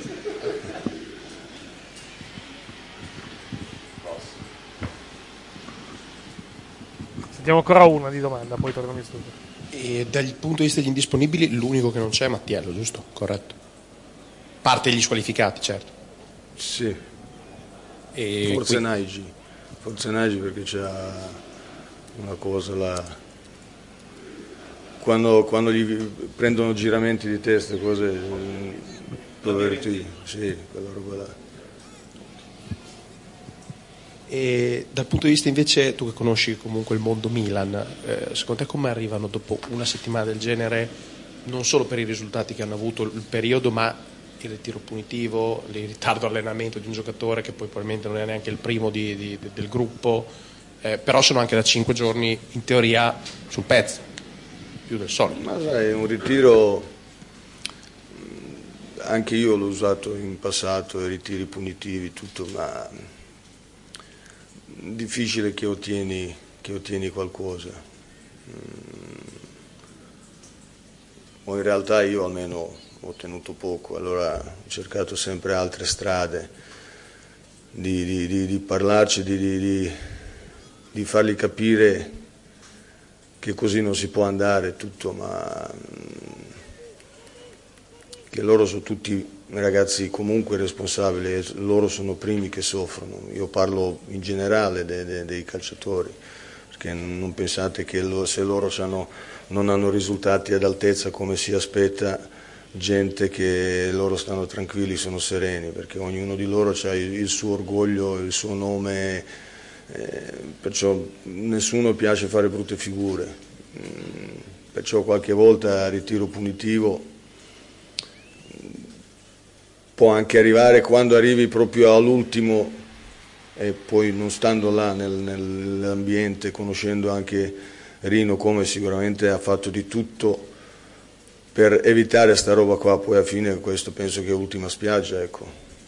Sentiamo ancora una di domanda, poi torniamo in studio. E dal punto di vista degli indisponibili, l'unico che non c'è è Mattiello, giusto? Corretto. Parte gli squalificati, certo. Sì. E Forse qui... Naigi. Forse Naigi perché c'ha una cosa là. Quando, quando gli prendono giramenti di testa, cose. Poverti, sì, quella roba là. E dal punto di vista invece, tu che conosci comunque il mondo Milan, eh, secondo te come arrivano dopo una settimana del genere, non solo per i risultati che hanno avuto il periodo, ma il ritiro punitivo, il ritardo allenamento di un giocatore che poi probabilmente non è neanche il primo di, di, del gruppo, eh, però sono anche da cinque giorni in teoria sul pezzo, più del solito. Ma sai, è un ritiro, anche io l'ho usato in passato, i ritiri punitivi, tutto, ma difficile che ottieni, che ottieni qualcosa. O in realtà io almeno ho ottenuto poco, allora ho cercato sempre altre strade di, di, di, di parlarci, di, di, di, di fargli capire che così non si può andare tutto, ma che loro sono tutti ragazzi comunque responsabili, e loro sono i primi che soffrono. Io parlo in generale de, de, dei calciatori, perché non pensate che lo, se loro sanno, non hanno risultati ad altezza come si aspetta, gente che loro stanno tranquilli, sono sereni, perché ognuno di loro ha il, il suo orgoglio, il suo nome, eh, perciò nessuno piace fare brutte figure, mm, perciò qualche volta ritiro punitivo può anche arrivare quando arrivi proprio all'ultimo e poi non stando là nel, nell'ambiente, conoscendo anche Rino come sicuramente ha fatto di tutto per evitare sta roba qua, poi alla fine questo penso che è l'ultima spiaggia, ecco.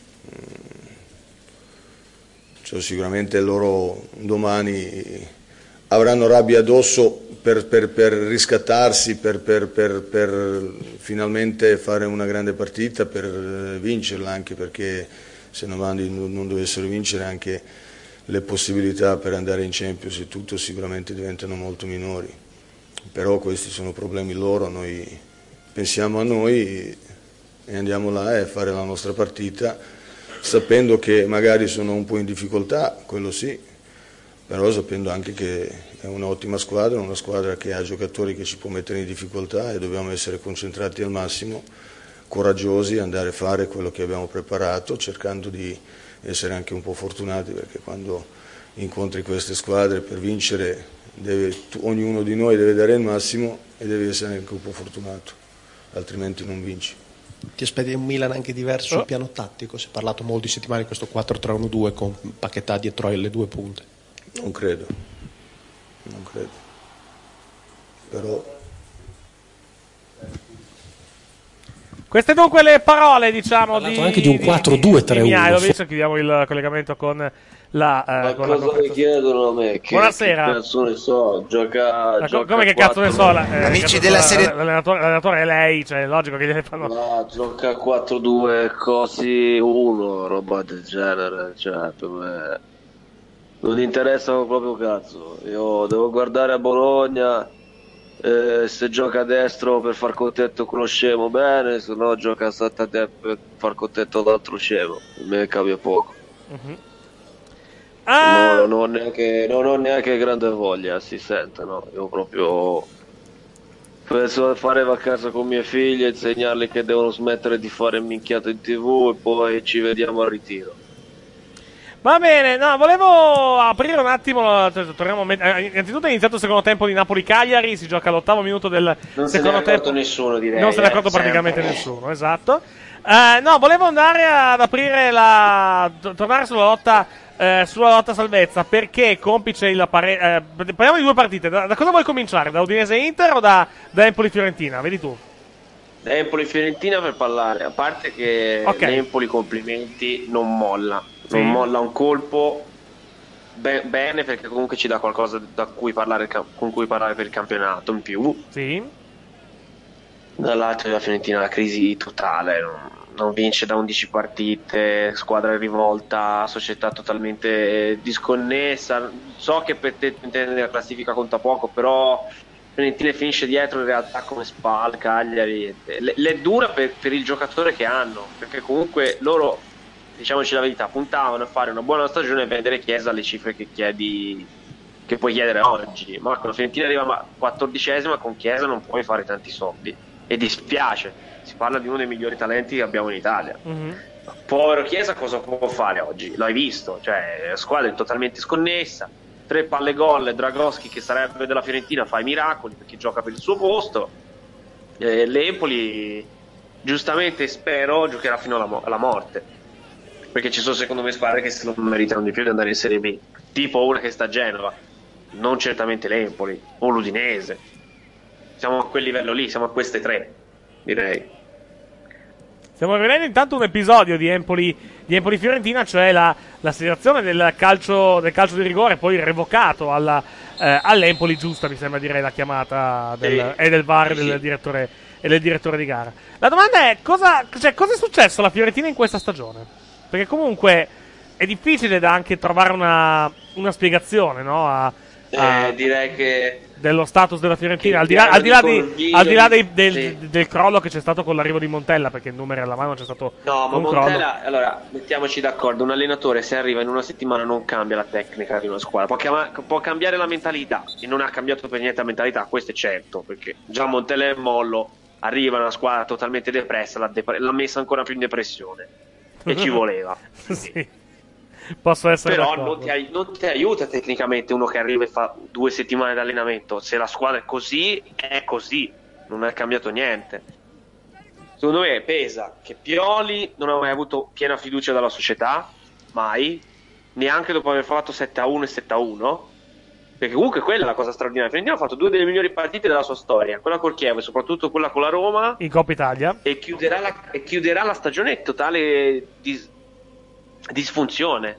Cioè, sicuramente loro domani avranno rabbia addosso per, per, per riscattarsi, per, per, per, per finalmente fare una grande partita, per vincerla, anche perché se domani non dovessero vincere anche le possibilità per andare in Champions e tutto sicuramente diventano molto minori. Però questi sono problemi loro, noi pensiamo a noi e andiamo là e fare la nostra partita, sapendo che magari sono un po' in difficoltà, quello sì, però sapendo anche che è un'ottima squadra, una squadra che ha giocatori che ci può mettere in difficoltà e dobbiamo essere concentrati al massimo, coraggiosi, andare a fare quello che abbiamo preparato, cercando di essere anche un po' fortunati, perché quando incontri queste squadre per vincere deve, ognuno di noi deve dare il massimo e deve essere anche un po' fortunato, altrimenti non vinci. Ti aspetti un Milan anche diverso sul piano tattico? Si è parlato molto di settimane di questo quattro tre uno due con Paquetá dietro le due punte. Non credo, non credo, però... Queste dunque le parole, diciamo, di, anche di un quattro due tre uno. Adesso chiudiamo il collegamento con la... Eh, Ma con cosa la mi chiedono a me? Che, Buonasera. Che cazzo ne so, gioca... Ma gioca come che cazzo ne so? La, eh, Amici cazzo della so, serie... L'allenatore, l'allenatore è lei, cioè è logico che gliene fanno... Ma gioca quattro due così uno, roba del genere, cioè per me... Non interessa proprio cazzo. Io devo guardare a Bologna... Eh, se gioca a destro per far contento quello scemo bene, se no gioca a Santander per far contento l'altro scemo, a me cambia poco. Uh-huh. Ah. No, non ho neanche, non ho neanche grande voglia, si sente, no? Io proprio penso a fare vacanza con mie figlie, insegnarle che devono smettere di fare minchiate in tv e poi ci vediamo al ritiro. Va bene, no, volevo aprire un attimo, cioè, torniamo a met- eh, innanzitutto è iniziato il secondo tempo di Napoli-Cagliari, si gioca all'ottavo minuto del non secondo se ne è accorto tempo. nessuno, direi. Non se ne è accorto eh, praticamente sempre. nessuno, esatto. Eh, no, volevo andare ad aprire la... t- tornare sulla lotta, eh, sulla lotta salvezza, perché complice il pare... Eh, parliamo di due partite, da, da cosa vuoi cominciare? Da Udinese-Inter o da, da Empoli-Fiorentina? Vedi tu. Da Empoli-Fiorentina per parlare, a parte che Okay. l'Empoli, complimenti, non molla. Sì. Non molla un colpo, be- bene, perché comunque ci dà qualcosa da cui parlare, con cui parlare per il campionato in più. Sì. Dall'altro la Fiorentina la crisi totale, non, non vince da undici partite, squadra in rivolta, società totalmente disconnessa. So che per te intendere la classifica conta poco, però Fiorentina finisce dietro in realtà come Spal, Cagliari. Le, le è dura per, per il giocatore che hanno, perché comunque loro, diciamoci la verità, puntavano a fare una buona stagione e vendere Chiesa alle cifre che chiedi, che puoi chiedere oggi. Ma con la Fiorentina arriva quattordicesima, con Chiesa non puoi fare tanti soldi e dispiace, si parla di uno dei migliori talenti che abbiamo in Italia. Mm-hmm. Povero Chiesa cosa può fare oggi? L'hai visto, cioè la squadra è totalmente sconnessa, tre palle gol, Dragoschi che sarebbe della Fiorentina fa i miracoli perché gioca per il suo posto, e l'Empoli giustamente spero giocherà fino alla, mo- alla morte, perché ci sono secondo me squadre che se lo meritano di più di andare in Serie B, tipo una che sta a Genova, non certamente l'Empoli o l'Udinese. Siamo a quel livello lì, siamo a queste tre, direi. Stiamo vedendo intanto un episodio di Empoli, di Empoli Fiorentina, cioè la, la situazione del calcio, del calcio di rigore poi revocato alla, eh, all'Empoli, giusta mi sembra direi la chiamata del, Sì. e del V A R e Sì, del sì. direttore, e del direttore di gara. La domanda è cosa, cioè, cosa è successo alla Fiorentina in questa stagione? Perché comunque è difficile da anche trovare una, una spiegazione, no? A, a, Eh, direi che dello status della Fiorentina, Che al di là, al di là, piano di, di al di là dei- Corvino, del, sì. del crollo che c'è stato con l'arrivo di Montella, perché il numero alla mano c'è stato no, ma un crollo. Montella, allora mettiamoci d'accordo, un allenatore se arriva in una settimana non cambia la tecnica di una squadra, può, chiama- può cambiare la mentalità e non ha cambiato per niente la mentalità, questo è certo, perché già Montella è in mollo, arriva una squadra totalmente depressa, l'ha, dep- l'ha messa ancora più in depressione, e ci voleva. Sì. Posso essere Però d'accordo. non ti, ai- non ti aiuta tecnicamente uno che arriva e fa due settimane di allenamento. Se la squadra è così, è così, non è cambiato niente. Secondo me pesa che Pioli non ha mai avuto piena fiducia dalla società, mai, neanche dopo aver fatto sette a uno e sette a uno, perché comunque quella è la cosa straordinaria. Fiorentina ha fatto due delle migliori partite della sua storia, quella col Chievo e soprattutto quella con la Roma in Coppa Italia, e chiuderà la, e chiuderà la stagione in totale dis, disfunzione.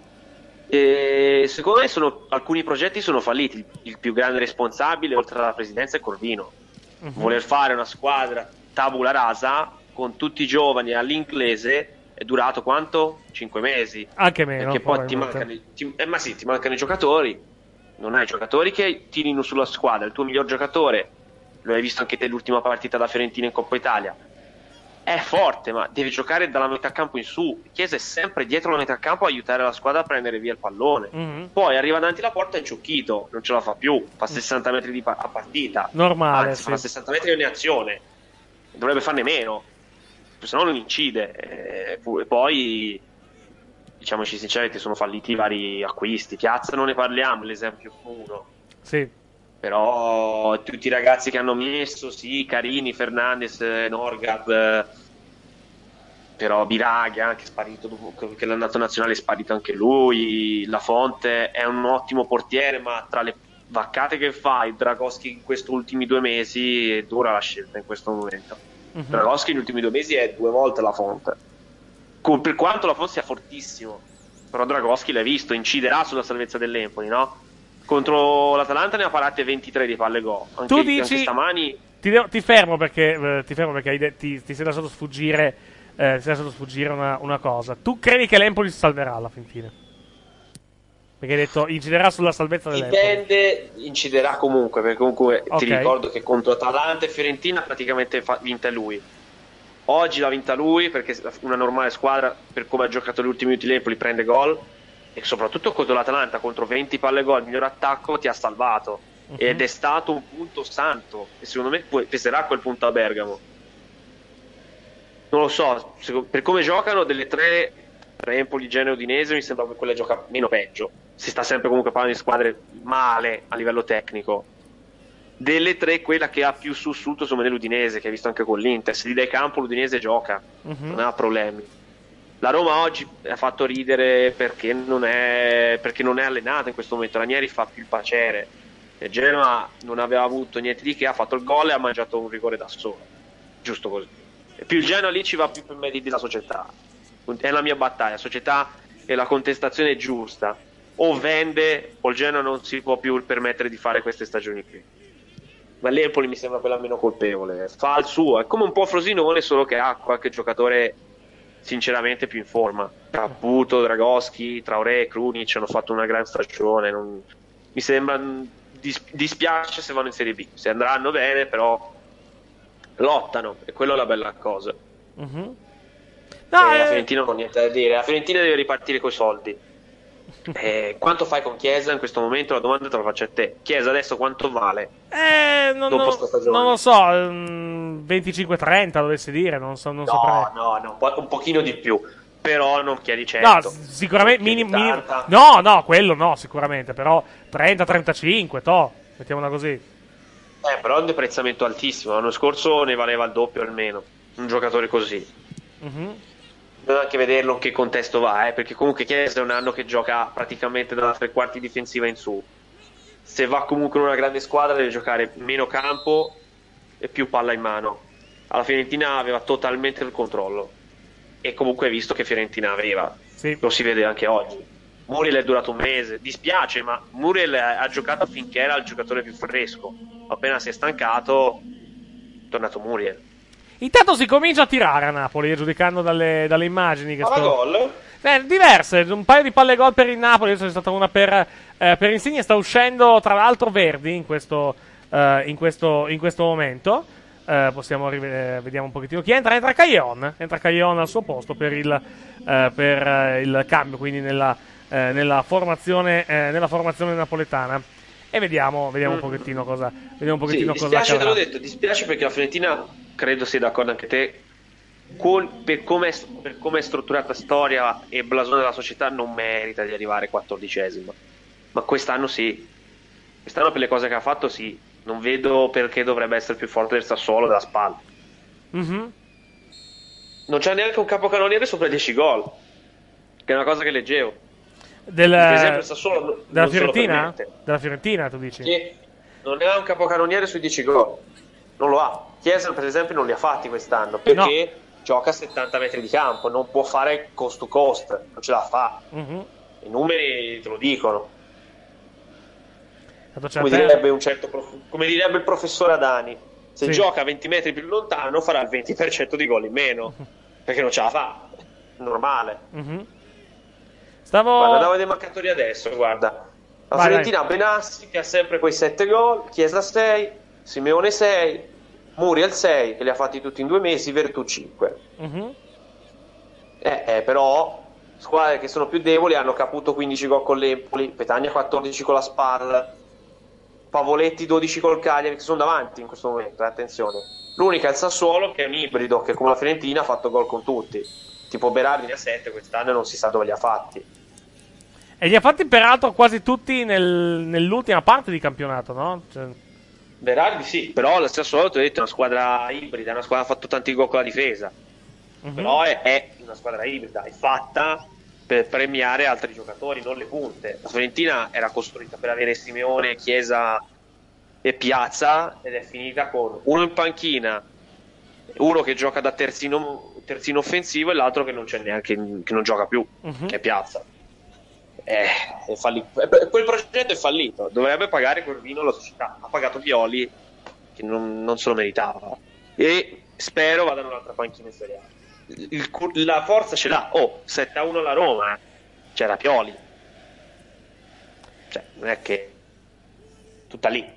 E secondo me sono, alcuni progetti sono falliti. Il, il più grande responsabile oltre alla presidenza è Corvino. uh-huh. Voler fare una squadra tabula rasa con tutti i giovani all'inglese è durato quanto? cinque mesi, anche meno, perché poi ti mancano, i- ti, eh, ma sì, ti mancano i giocatori, non hai giocatori che tirino sulla squadra. Il tuo miglior giocatore, lo hai visto anche te l'ultima partita da Fiorentina in Coppa Italia, è forte, ma deve giocare dalla metà campo in su. Chiesa è sempre dietro la metà campo a aiutare la squadra a prendere via il pallone. Mhm. Poi arriva davanti alla porta, è ciocchito, non ce la fa più, fa sessanta metri di pa- a partita, Normale, anzi sì. fa sessanta metri ogni azione, dovrebbe farne meno, se no non incide. E poi diciamoci sinceramente, sono falliti i vari acquisti. Piazza non ne parliamo, l'esempio uno. Sì. Però tutti i ragazzi che hanno messo, sì, Carini, Fernandes, eh, Norgard, eh, però Biraghi è anche sparito, dopo che l'ha nato nazionale è sparito anche lui. La Fonte è un ottimo portiere, ma tra le vaccate che fa il Dragoschi in questi ultimi due mesi è dura la scelta in questo momento. Mhm. Dragoschi negli ultimi due mesi è due volte la Fonte, Con- per quanto la Fonte sia fortissimo, però Dragoschi l'hai visto, inciderà sulla salvezza dell'Empoli, no? Contro l'Atalanta ne ha parate ventitré di palle gol. Anche, Tu anche dici- stamani Ti, devo- ti fermo perché, eh, ti, fermo perché hai de- ti, ti sei lasciato sfuggire, eh, ti sei lasciato sfuggire una, una cosa. Tu credi che l'Empoli si salverà alla fin fine? Perché hai detto inciderà sulla salvezza dell'Empoli. dipende, inciderà comunque, perché comunque Ok. ti ricordo che contro Atalanta e Fiorentina praticamente fa- vinta lui. Oggi l'ha vinta lui perché una normale squadra, per come ha giocato gli ultimi minuti l'Empoli, prende gol, e soprattutto contro l'Atalanta, contro venti palle gol, il miglior attacco, ti ha salvato. Mhm. Ed è stato un punto santo, e secondo me pu- peserà quel punto a Bergamo. Non lo so, seco- per come giocano, delle tre, tra Empoli, Genoa e Udinese, mi sembra che quella gioca meno peggio. Si sta sempre comunque parlando di squadre male a livello tecnico. Delle tre, quella che ha più sussulto secondo me è l'Udinese, che hai visto anche con l'Inter. Se gli dai campo l'Udinese gioca, Mhm. non ha problemi. La Roma oggi ha fatto ridere perché non è, perché non è allenata in questo momento. Ranieri fa più il pacere, e Genoa non aveva avuto niente di che, ha fatto il gol e ha mangiato un rigore da solo, giusto così. E più il Genoa lì ci va più per meriti della società. È la mia battaglia, la società e la contestazione è giusta. O vende o il Genoa non si può più permettere di fare queste stagioni qui. Ma l'Empoli mi sembra quella meno colpevole, fa il suo, è come un po' Frosinone, solo che ha qualche giocatore sinceramente più in forma. Caputo, Dragoschi, Traoré, Krunic hanno fatto una gran stagione. Non... mi sembra, dis- dispiace se vanno in Serie B, se andranno bene, però lottano, e quella è la bella cosa. Mhm. E No, la eh, Fiorentina non ho niente da dire, la Fiorentina deve ripartire coi soldi. Eh, quanto fai con Chiesa in questo momento? La domanda te la faccio a te. Chiesa adesso quanto vale? eh, non, dopo non- sta stagione? non lo so, mm, venticinque trenta dovessi dire, non so, non saprei. No, no, no, un po- un pochino di più, però non chiedi No, cento. s- sicuramente Non chiedi minim- minim- ottanta. no, no, quello no, sicuramente, però trenta trentacinque, to, mettiamola così. Eh, però è un deprezzamento altissimo. L'anno scorso ne valeva il doppio almeno un giocatore così. Mhm. Bisogna anche vederlo in che contesto va, eh, perché comunque Chiesa è un anno che gioca praticamente dalla tre quarti difensiva in su. Se va comunque in una grande squadra deve giocare meno campo e più palla in mano. Alla Fiorentina aveva totalmente il controllo, e comunque hai visto che Fiorentina aveva, Sì. lo si vede anche oggi. Muriel è durato un mese, dispiace, ma Muriel ha giocato finché era il giocatore più fresco. Appena si è stancato è tornato Muriel. Intanto si comincia a tirare a Napoli, eh, giudicando dalle, dalle immagini che Palla sto... gol? Eh, diverse, un paio di palle gol per il Napoli, adesso c'è stata una per, eh, per Insigne, sta uscendo tra l'altro Verdi in questo, eh, in questo, in questo momento. Eh, possiamo rive- vediamo un pochettino chi entra. Entra Caillon, entra Caillon al suo posto per il, eh, per, eh, il cambio, quindi nella, eh, nella, formazione, eh, nella formazione napoletana. E vediamo, vediamo un pochettino cosa, vediamo un Sì, pochettino cosa dispiace, te l'ho accadrà. detto, dispiace perché la Fiorentina credo sia d'accordo anche te, con, per come è, per come è strutturata storia e blasone della società non merita di arrivare quattordicesima, ma quest'anno sì, quest'anno per le cose che ha fatto sì, non vedo perché dovrebbe essere più forte del Sassuolo della spalla. Mm-hmm. Non c'è neanche un capocannoniere sopra dieci gol, che è una cosa che leggevo. Del, per esempio il Sassuolo della non se lo Fiorentina? permette. Della Fiorentina tu dici? Sì, non ne ha un capocannoniere sui dieci gol, non lo ha. Chiesa per esempio non li ha fatti quest'anno perché no. Gioca a settanta metri di campo, non può fare cost to cost, non ce la fa. Mm-hmm. I numeri te lo dicono. Certo. Come direbbe, un certo prof... come direbbe il professore Adani, se sì. gioca a venti metri più lontano farà il venti per cento di gol in meno, perché non ce la fa, normale. Mm-hmm. Stavo... Guarda, andavo dei marcatori adesso, guarda. La vai, Fiorentina ha Benassi che ha sempre quei sette gol, Chiesa sei, Simeone sei, Muriel sei, che li ha fatti tutti in due mesi, Vertù cinque. Mm-hmm. Eh, eh, però squadre che sono più deboli hanno Caputo quindici gol con l'Empoli, Petagna quattordici con la Spal, Pavoletti dodici col Cagliari, che sono davanti in questo momento, eh, attenzione. L'unica è il Sassuolo, che è un ibrido, che come la Fiorentina ha fatto gol con tutti, tipo Berardi ne ha sette quest'anno e non si sa dove li ha fatti. E li ha fatti peraltro quasi tutti nel, nell'ultima parte di campionato, no? Cioè... Berardi sì, però lo Sassuolo ti ho detto è una squadra ibrida, è una squadra che ha fatto tanti gol con la difesa. Mm-hmm. Però è, è una squadra ibrida, è fatta per premiare altri giocatori, non le punte. La Fiorentina era costruita per avere Simeone, Chiesa e Piazza ed è finita con uno in panchina, uno che gioca da terzino, terzino offensivo e l'altro che non c'è neanche, che non gioca più, mm-hmm. che è Piazza. Eh, è fallito. Quel progetto è fallito, dovrebbe pagare Corvino la società, ha pagato Pioli che non, non se lo meritava e spero vadano un'altra panchina in Serie A. Il, la forza ce l'ha. Oh, sette a uno alla Roma, c'era Pioli, cioè non è che tutta lì.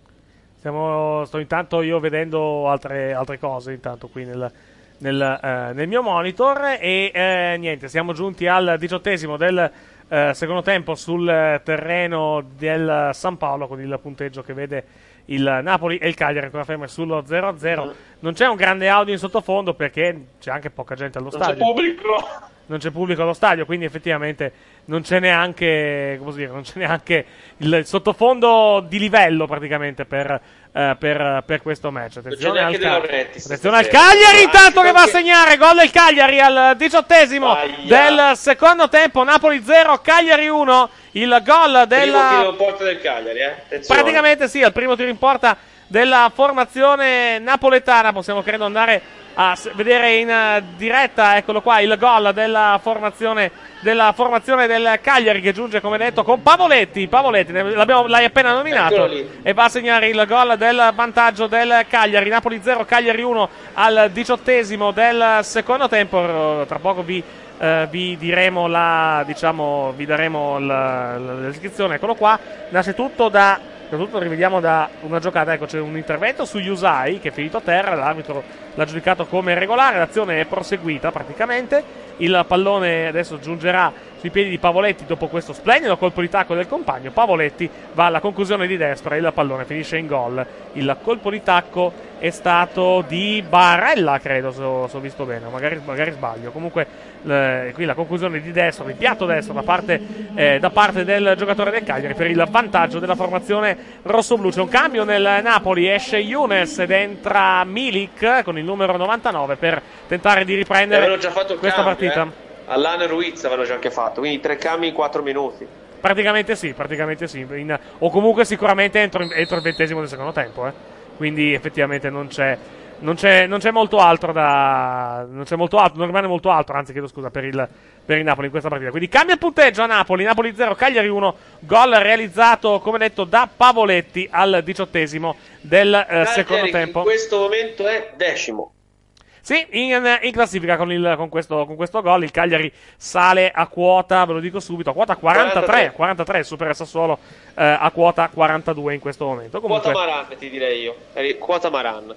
Stiamo, sto intanto io vedendo altre, altre cose intanto qui nel, nel, eh, nel mio monitor e eh, niente, siamo giunti al diciottesimo del eh, secondo tempo sul terreno del San Paolo con il punteggio che vede il Napoli e il Cagliari ancora fermi sullo zero a zero. Mm. Non c'è un grande audio in sottofondo perché c'è anche poca gente allo non stadio. Non c'è pubblico. Non c'è pubblico allo stadio, quindi effettivamente non c'è neanche, come dire, non c'è neanche il sottofondo di livello praticamente per, eh, per, per questo match. Attenzione al, Ca- attenzione al Cagliari intanto che va a segnare gol del Cagliari al diciottesimo del secondo tempo. Napoli zero, Cagliari uno. Il gol della... primo tiro in porta del Cagliari, eh? Attenzione. Praticamente sì, al primo tiro in porta della formazione napoletana. Possiamo credo andare a vedere in uh, diretta, eccolo qua, il gol della formazione della formazione del Cagliari che giunge come detto con Pavoletti. Pavoletti, l'hai appena nominato e va a segnare il gol del vantaggio del Cagliari. Napoli zero, Cagliari uno al diciottesimo del secondo tempo. Tra poco vi Uh, vi diremo la, diciamo, vi daremo la, la, la descrizione. Eccolo qua, nasce tutto da, tutto rivediamo da una giocata, ecco c'è un intervento su Yusai che è finito a terra, l'arbitro l'ha giudicato come regolare, l'azione è proseguita praticamente, il pallone adesso giungerà sui piedi di Pavoletti dopo questo splendido colpo di tacco del compagno. Pavoletti va alla conclusione di destra, il pallone finisce in gol. Il colpo di tacco è stato di Barella, credo, se ho, se ho visto bene, magari, magari sbaglio. Comunque le, qui la conclusione di destra, di piatto destro da parte, eh, da parte del giocatore del Cagliari per il vantaggio della formazione rossoblu. C'è un cambio nel Napoli, esce Younes ed entra Milik con il numero novantanove per tentare di riprendere già fatto il questa cambio, partita. Eh? All'An e Ruiz avevano già anche fatto, quindi tre cambi in quattro minuti. Praticamente sì, praticamente sì. In, o comunque sicuramente entro, entro il ventesimo del secondo tempo, eh. Quindi effettivamente non c'è, non c'è, non c'è molto altro da. Non c'è molto altro, non rimane molto altro, anzi chiedo scusa per il, per il Napoli in questa partita. Quindi cambia il punteggio a Napoli, Napoli zero, Cagliari uno, gol realizzato come detto da Pavoletti al diciottesimo del eh, secondo tempo. In questo momento è decimo. Sì, in, in classifica con, il, con, questo, con questo gol il Cagliari sale a quota, ve lo dico subito, a quota quarantatré, quarantatré supera il Sassuolo eh, a quota quarantadue in questo momento. Comunque, quota Maran ti direi io, quota Maran.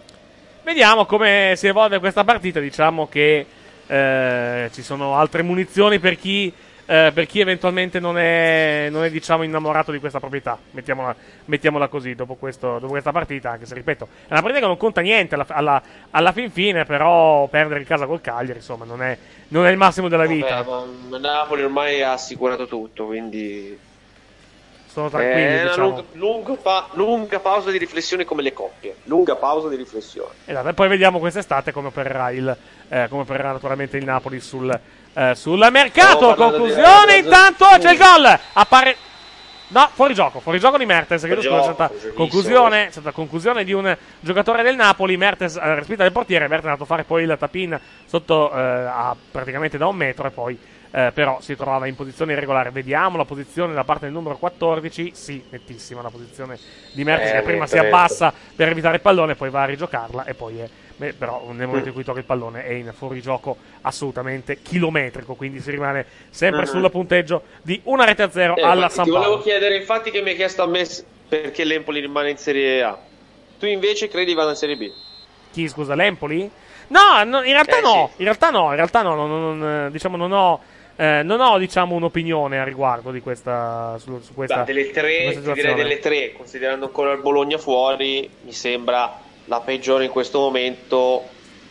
Vediamo come si evolve questa partita, diciamo che eh, ci sono altre munizioni per chi eh, per chi eventualmente non è, non è diciamo innamorato di questa proprietà, mettiamola, mettiamola così dopo, questo, dopo questa partita, anche se ripeto è una partita che non conta niente alla, alla, alla fin fine, però perdere in casa col Cagliari insomma non è, non è il massimo della vita. Vabbè, ma Napoli ormai ha assicurato tutto, quindi sono tranquilli, è una diciamo. lunga, lunga, pa- lunga pausa di riflessione come le coppie, lunga pausa di riflessione. Esatto, e poi vediamo quest'estate come opererà il eh, come opererà naturalmente il Napoli sul, eh, sul mercato. Conclusione, di... intanto c'è il gol. Appare no, fuori gioco, fuori gioco di Mertens, che scusa, stata conclusione, è stata conclusione di un giocatore del Napoli. Mertens ha respinta del portiere, Mertens è andato a fare poi il tap-in sotto eh, a praticamente da un metro e poi Eh, però si trovava in posizione irregolare. Vediamo la posizione da parte del numero quattordici. Sì, nettissima la posizione di Mertens, eh, che prima si abbassa per evitare il pallone, poi va a rigiocarla e poi è, beh, però nel momento in cui tocca il pallone è in fuorigioco assolutamente chilometrico, quindi si rimane sempre uh-huh. sul punteggio di una rete a zero eh, alla San Paolo. Ti volevo Paolo. chiedere infatti che mi hai chiesto a me perché l'Empoli rimane in Serie A, tu invece credi vada in Serie B? Chi, scusa, l'Empoli? No, no in realtà eh, no, sì. in realtà no, in realtà no, non, non, diciamo non ho Eh, non ho diciamo un'opinione a riguardo di questa su, su questa, Beh, delle tre, su questa ti direi delle tre, considerando ancora il Bologna fuori, mi sembra la peggiore in questo momento.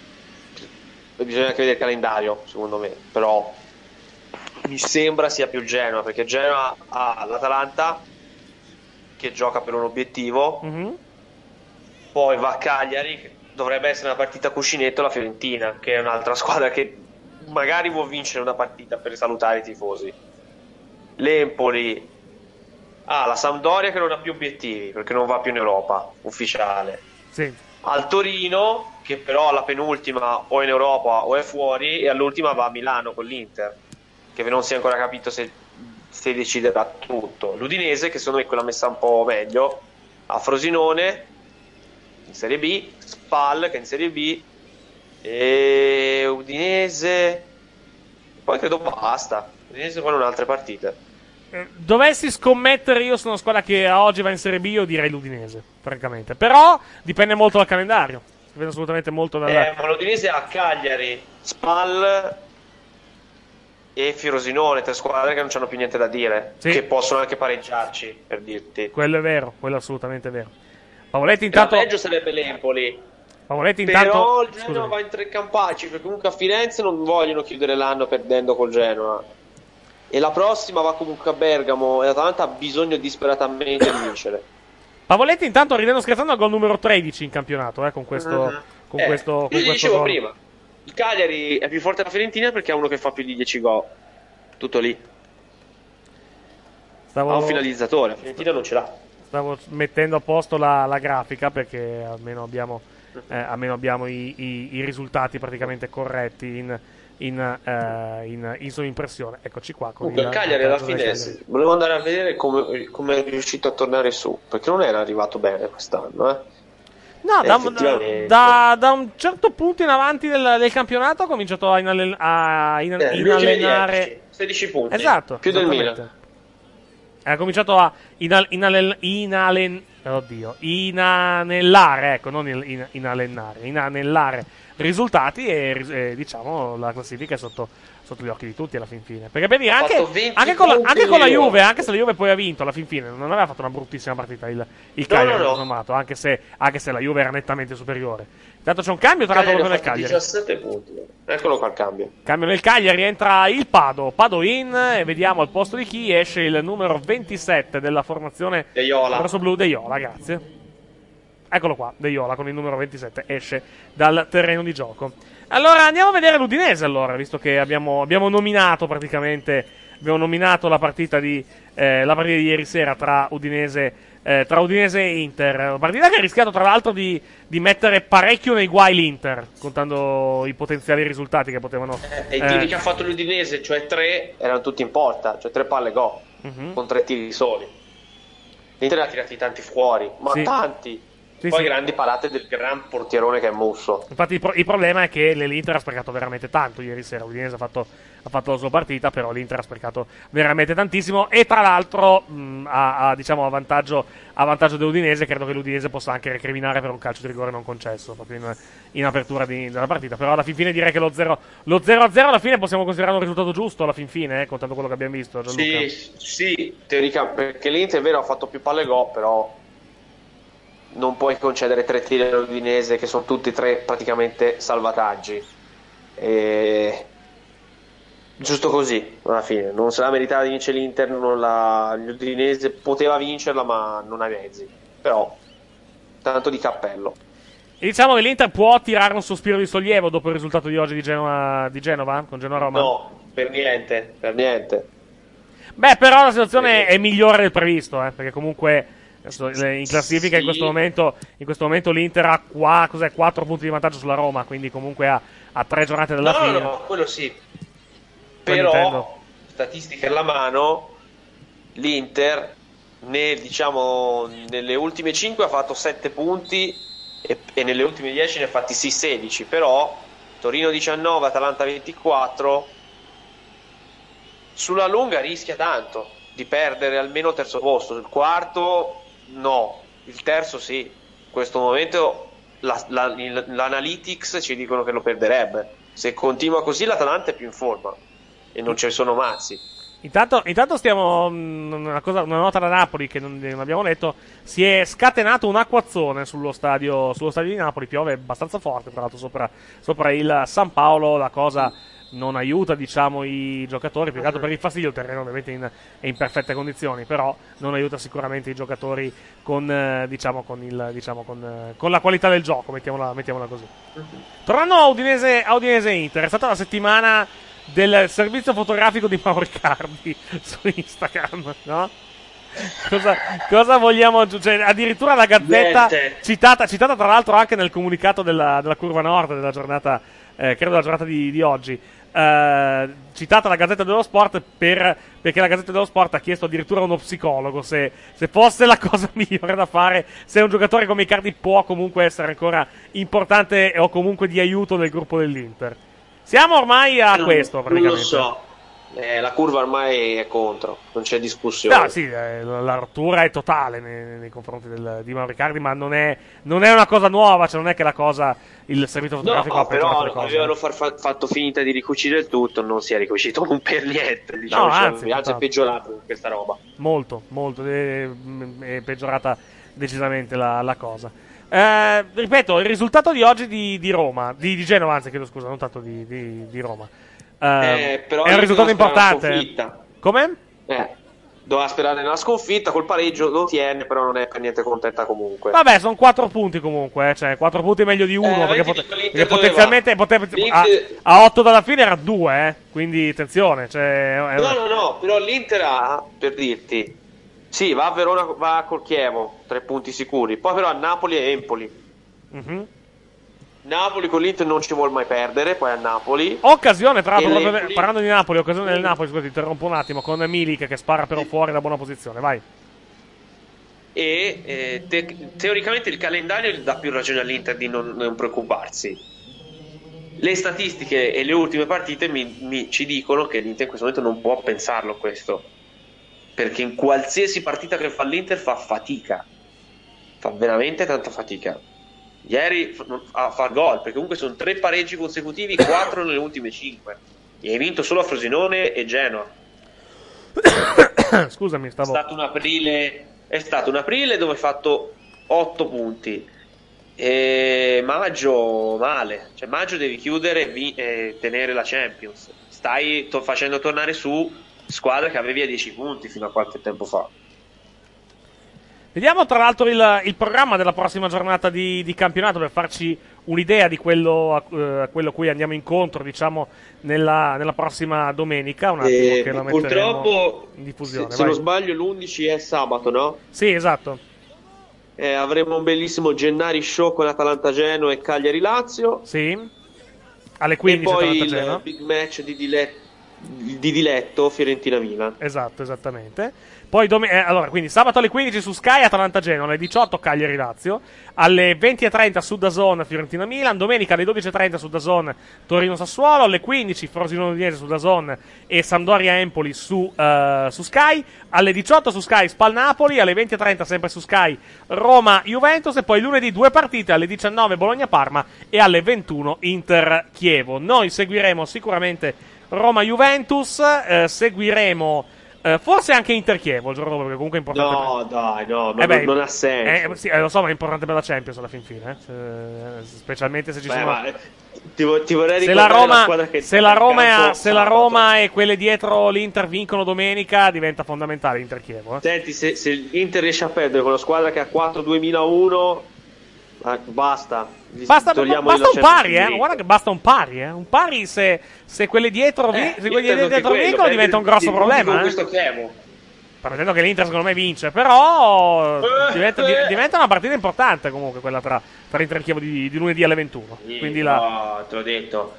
Bisogna anche vedere il calendario, secondo me, però mi sembra sia più il Genoa, perché il Genoa ha l'Atalanta che gioca per un obiettivo, mm-hmm. poi va a Cagliari, che dovrebbe essere una partita cuscinetto, la Fiorentina, che è un'altra squadra che magari può vincere una partita per salutare i tifosi. L'Empoli ha la Sampdoria che non ha più obiettivi perché non va più in Europa ufficiale. Sì. Al Torino che però alla penultima o in Europa o è fuori, e all'ultima va a Milano con l'Inter, che non si è ancora capito se, se deciderà tutto. L'Udinese, che secondo me è quella messa un po' meglio, a Frosinone in Serie B, Spal che è in Serie B, e Udinese poi credo basta. Udinese poi non ha altre partite. Eh, dovessi scommettere io su una squadra che a oggi va in Serie B, io direi l'Udinese, francamente. Però dipende molto dal calendario, dipende assolutamente molto dal... eh, ma l'Udinese ha Cagliari, Spal e Frosinone, tre squadre che non hanno più niente da dire, sì. Che possono anche pareggiarci, per dirti. Quello è vero, quello è assolutamente vero. Pavoletti intanto... La peggio sarebbe l'Empoli. Pavoletti intanto... Però il Genoa va in tre campacci, perché comunque a Firenze non vogliono chiudere l'anno perdendo col Genoa, e la prossima va comunque a Bergamo, e l'Atalanta ha bisogno disperatamente di vincere. Pavoletti intanto, ridendo scherzando, al gol numero tredici in campionato, eh, con questo, uh-huh. con eh, questo, con io questo dicevo gol. prima, il Cagliari è più forte della Fiorentina perché ha uno che fa più di dieci gol, tutto lì. Stavo... ha un finalizzatore, la Fiorentina non ce l'ha. Stavo mettendo a posto la, la grafica, perché almeno abbiamo, eh, almeno abbiamo i, i, i risultati praticamente corretti in, in, eh, in, in sovrimpressione. Eccoci qua. Con Comunque, il Cagliari alla fine volevo andare a vedere come, come è riuscito a tornare su, perché non era arrivato bene quest'anno, eh. No, da, da, da un certo punto in avanti del, del campionato ha cominciato a, inallen- a in, eh, inallenare sedici punti, esatto, più del Milan. Ha cominciato a inal- inal- inalen- oddio, inanellare, ecco, non in- in- inallenare, inanellare risultati, e eh, diciamo la classifica è sotto, sotto gli occhi di tutti alla fin fine. Perché per dire, anche, anche, con la, anche con la Juve, anche se la Juve poi ha vinto alla fin fine, non aveva fatto una bruttissima partita il, il Cagliari, no, no, no. Anche, se, anche se la Juve era nettamente superiore. Intanto c'è un cambio tra l'altro proprio nel Cagliari. diciassette punti. Eccolo qua il cambio. Cambio nel Cagliari, entra il Pado, Pado in, e vediamo al posto di chi esce il numero ventisette della formazione rossoblu, De Iola, grazie. Eccolo qua, De Iola con il numero ventisette esce dal terreno di gioco. Allora andiamo a vedere l'Udinese, allora, visto che abbiamo, abbiamo nominato praticamente abbiamo nominato la partita di eh, la partita di ieri sera tra Udinese eh, tra Udinese e Inter. Una partita che ha rischiato tra l'altro di, di mettere parecchio nei guai l'Inter, contando i potenziali risultati che potevano eh, i tiri eh, che ha fatto l'Udinese, cioè tre, erano tutti in porta, cioè tre palle gol, uh-huh. con tre tiri soli. L'Inter ha tirati tanti fuori, ma sì. tanti. Sì, Poi sì. grandi parate del gran portierone che è Musso. Infatti il, pro- il problema è che l'Inter ha sprecato veramente tanto ieri sera. L'Udinese ha fatto, ha fatto la sua partita, però l'Inter ha sprecato veramente tantissimo. E tra l'altro mh, a, a, diciamo, a vantaggio, a vantaggio dell'Udinese, credo che l'Udinese possa anche recriminare per un calcio di rigore non concesso proprio in, in apertura di, della partita. Però alla fin fine direi che lo zero a zero alla fine possiamo considerare un risultato giusto alla fin fine, eh, contando quello che abbiamo visto. Gianluca. Sì, sì, teoricamente, perché l'Inter è vero ha fatto più palle gol, però non puoi concedere tre tiri all'Udinese che sono tutti e tre praticamente salvataggi. E... giusto così alla fine, non se la meritava di vincere l'Inter, non la... l'Udinese poteva vincerla ma non ha mezzi, però tanto di cappello. E diciamo che l'Inter può tirare un sospiro di sollievo dopo il risultato di oggi di Genova, di Genova con Genoa-Roma? No, per niente, per niente. Beh, però la situazione è migliore del previsto, eh, perché comunque in classifica sì. in questo momento in questo momento l'Inter ha qua, cos'è, quattro punti di vantaggio sulla Roma, quindi comunque ha, ha tre giornate dalla no, fine. No, no, quello sì. Quello Però, intendo. statistiche alla mano, l'Inter nel, diciamo, nelle ultime cinque ha fatto sette punti e, e nelle ultime dieci ne ha fatti sì sedici, però Torino diciannove, Atalanta ventiquattro, sulla lunga rischia tanto di perdere almeno il terzo posto, il quarto no, il terzo sì. In questo momento la, la, l'analytics ci dicono che lo perderebbe. Se continua così l'Atalanta è più in forma e non ci sono mazzi. Intanto, intanto stiamo una, cosa, una nota da Napoli che non, non abbiamo letto. Si è scatenato un acquazzone sullo stadio, sullo stadio di Napoli, piove abbastanza forte tra l'altro sopra, sopra il San Paolo. La cosa non aiuta, diciamo, i giocatori, più che altro per il fastidio. Il terreno ovviamente in, è in perfette condizioni, però non aiuta sicuramente i giocatori con, eh, diciamo, con, il, diciamo, con, eh, con la qualità del gioco, mettiamola, mettiamola così. Tornando a Udinese, a Udinese Inter, è stata la settimana del servizio fotografico di Mauro Icardi su Instagram, no? Cosa, cosa vogliamo aggiungere? Cioè, addirittura la Gazzetta, citata, citata tra l'altro anche nel comunicato della, della Curva Nord della giornata, eh, credo della giornata di, di oggi, eh, citata la Gazzetta dello Sport per, perché la Gazzetta dello Sport ha chiesto addirittura a uno psicologo se, se fosse la cosa migliore da fare, se un giocatore come Icardi può comunque essere ancora importante o comunque di aiuto nel gruppo dell'Inter. Siamo ormai a non, questo praticamente. Non lo so, eh, la curva ormai è contro, non c'è discussione. No, sì, eh, la rottura è totale nei, nei confronti del, di Mauro Icardi, ma non è, non è una cosa nuova, cioè non è che la cosa, il servizio fotografico no, ha peggiorato le però cose. avevano far, fa, fatto finta di ricucire il tutto, non si è ricucito non per niente, diciamo, no, anzi, anzi è peggiorato questa roba. Molto, molto, è, è peggiorata decisamente la, la cosa. Eh, ripeto, il risultato di oggi di, di Roma, di, di Genova, anzi chiedo scusa, non tanto di, di, di Roma, eh, Eh, però è un risultato importante. Sconfitta. Come? Eh, doveva sperare nella sconfitta, col pareggio lo tiene, però non è per niente contenta comunque. Vabbè, sono quattro punti comunque, eh, cioè quattro punti meglio di uno, Eh, perché, vedi, pot- l'Inter perché dove potenzialmente va? poteva, L'Inter- a, a otto dalla fine era due, eh, quindi attenzione. Cioè, è No, una- no, no, però l'Inter ha, per dirti, sì, va a Verona, va col Chievo, tre punti sicuri, poi però a Napoli e Empoli. Mhm. Napoli con l'Inter non ci vuol mai perdere, poi a Napoli. Occasione, tra l'altro, E proprio- l'Empoli- parlando di Napoli, occasione del Napoli, scusa, ti interrompo un attimo, con Milik che spara però fuori da buona posizione, vai. E eh, te- teoricamente il calendario dà più ragione all'Inter di non, non preoccuparsi. Le statistiche e le ultime partite mi, mi- ci dicono che l'Inter in questo momento non può pensarlo questo, perché in qualsiasi partita che fa l'Inter fa fatica, fa veramente tanta fatica. Ieri f- non- a far gol, perché comunque sono tre pareggi consecutivi, quattro nelle ultime cinque, e hai vinto solo a Frosinone e Genoa. Scusami, stavo... È stato un aprile, è stato un aprile dove hai fatto otto punti. E maggio male, cioè maggio devi chiudere e, vi- e tenere la Champions. Stai to- facendo tornare su squadre che avevi a dieci punti fino a qualche tempo fa. Vediamo tra l'altro il, il programma della prossima giornata di, di campionato per farci un'idea di quello a, eh, a quello a cui andiamo incontro, diciamo, nella, nella prossima domenica. Un attimo Eh, che lo metteremo purtroppo, in diffusione. se, se vai. non sbaglio, l'undici è sabato, no? Sì, esatto. Eh, avremo un bellissimo Gennari show con Atalanta Genoa e Cagliari Lazio. Sì. Alle quindici e poi Atalanta il Genoa. big match di Diletti. di diletto Fiorentina-Milan. Esatto, esattamente. Poi dom- eh, allora, quindi sabato alle quindici su Sky Atalanta-Genoa, alle diciotto Cagliari-Lazio, alle venti e trenta su DAZN Fiorentina-Milan, domenica alle dodici e trenta su DAZN Torino-Sassuolo, alle quindici Frosinone-Udinese su DAZN e Sampdoria-Empoli su, uh, su Sky, alle diciotto su Sky Spal-Napoli, alle venti e trenta sempre su Sky Roma-Juventus e poi lunedì due partite alle diciannove Bologna-Parma e alle ventuno Inter-Chievo. Noi seguiremo sicuramente Roma-Juventus, eh, seguiremo Uh, forse anche Inter-Chievo il giorno dopo, perché comunque è importante. No, per... dai, no, non, eh beh, non ha senso. Eh, sì, eh, lo so, ma è importante per la Champions alla fin fine. Eh? Cioè, specialmente se ci Beh, sono. Ma, ti, vo- ti vorrei se la ricordare Roma, la squadra che se la Roma, campo è, se la Roma e quelle dietro l'Inter vincono domenica, diventa fondamentale Inter-Chievo. Eh? Senti, se, se l'Inter riesce a perdere con la squadra che ha quattro duemilauno, eh, basta. Basta, basta un pari, eh. Guarda che basta un pari, eh. Un pari se, se quelle dietro, vi- Eh, se quelli credo dietro che vincono quello, diventa un prendi- grosso ti problema. con Eh? questo Chievo. Prevedendo che l'Inter secondo me vince, però diventa, di- diventa una partita importante comunque quella tra, tra Inter e Chievo di, di lunedì alle ventuno. Sì, Quindi la... no, te l'ho detto.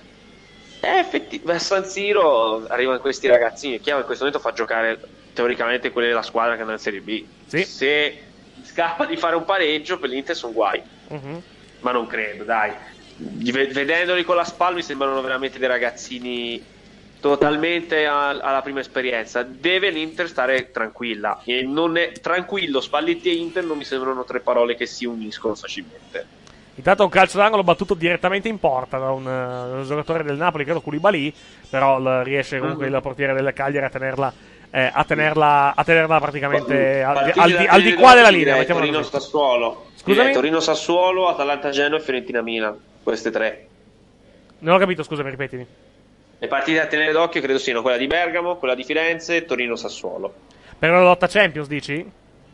Eh, effettivamente, a San Siro arrivano questi ragazzini. È chiaro che in questo momento fa giocare teoricamente quelle della squadra che andrà in Serie B. Sì. Se scappa di fare un pareggio, per l'Inter sono guai. Mhm. Ma non credo, dai. V- vedendoli con la SPAL mi sembrano veramente dei ragazzini totalmente a- alla prima esperienza. Deve l'Inter stare tranquilla. E non è tranquillo, Spalletti e Inter non mi sembrano tre parole che si uniscono facilmente. Intanto un calcio d'angolo battuto direttamente in porta da un, uh, un giocatore del Napoli, credo Koulibaly, però l- riesce comunque Mhm. il portiere del Cagliari a tenerla, eh, a tenerla, a tenerla praticamente al, di- Partite al da di, al di tenere qua della d'occhio, linea. direi mettiamola Torino così. Sassuolo. Scusami? Direi Torino Sassuolo, Atalanta Genoa e Fiorentina Milan. Queste tre. Non ho capito, scusami, ripetimi. Le partite da tenere d'occhio credo siano quella di Bergamo, quella di Firenze e Torino Sassuolo. Per la lotta Champions, dici?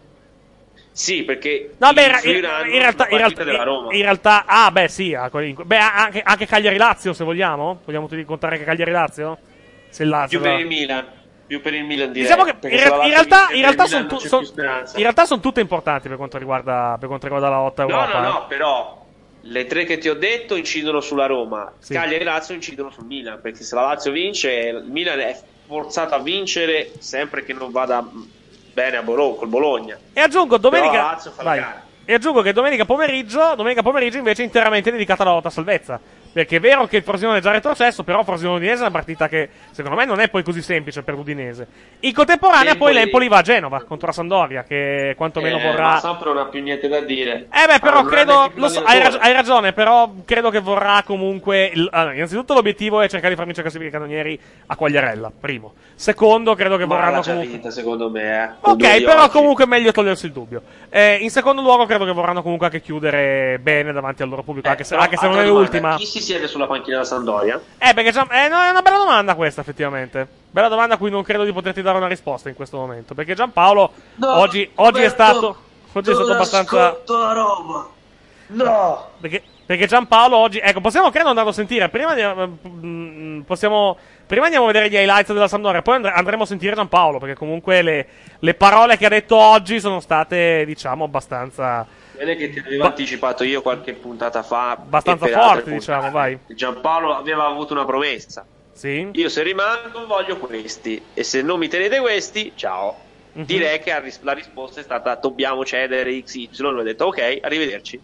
Sì, perché No, beh, in, influiranno in realtà, in, sulla realtà, partita della Roma. in realtà, ah, beh, sì, ah, beh, anche, anche Cagliari-Lazio, se vogliamo. Vogliamo tutti contare anche Cagliari-Lazio? Se il Lazio, Più per va. il Milan. Più per il Milan direi. Diciamo che in, perché se la re- in Lazio realtà, vince, in per realtà il sono Milan tu- non c'è son- più speranza. in realtà sono tutte importanti per quanto riguarda, per quanto riguarda la lotta No, Europa. no, eh. no, però le tre che ti ho detto incidono sulla Roma. Sì. Cagliari e Lazio incidono sul Milan, perché se la Lazio vince, il Milan è forzato a vincere sempre che non vada bene a Bolo- col Bologna. E aggiungo Però la domenica. Lazio fa la vai. gara. E aggiungo che domenica pomeriggio, domenica pomeriggio invece è interamente dedicata alla lotta salvezza. Perché è vero che il Frosinone è già retrocesso, però Frosinone-Udinese è una partita che secondo me non è poi così semplice per l'Udinese. In contemporanea L'Empoli- poi l'Empoli va a Genova contro la Sampdoria, che quantomeno Eh, vorrà. Ma Samp non ha più niente da dire. Eh beh, però Ah, non credo. ha neanche Lo so, più hai, allenatore. rag- hai ragione, però credo che vorrà comunque. Il, allora, innanzitutto l'obiettivo è cercare di far vincere la classifica cannonieri a Quagliarella. Primo. Secondo, credo che Ma vorranno l'ha già comunque. vinta, secondo me. Eh, con due Ok, di però oggi. comunque è meglio togliersi il dubbio. Eh, in secondo luogo, credo che vorranno comunque anche chiudere bene davanti al loro pubblico, anche se, Però, anche se non è altra domanda, l'ultima. Chi si siede sulla panchina della Sampdoria? Eh, perché già, eh, no, è una bella domanda questa, effettivamente. Bella domanda a cui non credo di poterti dare una risposta in questo momento. Perché Giampaolo No, oggi, oggi è Roberto, stato. Oggi è stato non abbastanza. ascolto la Roma. No. Perché, perché Giampaolo oggi. Ecco, possiamo credo andarlo a sentire. Prima di, mm, possiamo. Prima andiamo a vedere gli highlights della Sampdoria. Poi andre- andremo a sentire Giampaolo. Perché comunque le, le parole che ha detto oggi sono state, diciamo, abbastanza. Bene che ti avevo anticipato io qualche puntata fa. Abbastanza e per altre forti, puntate. diciamo, vai. Giampaolo aveva avuto una promessa. Sì. Io se rimango voglio questi. E se non mi tenete questi, ciao. Mhm. Direi che la ris- la risposta è stata dobbiamo cedere X Y. Lui ha detto ok, arrivederci.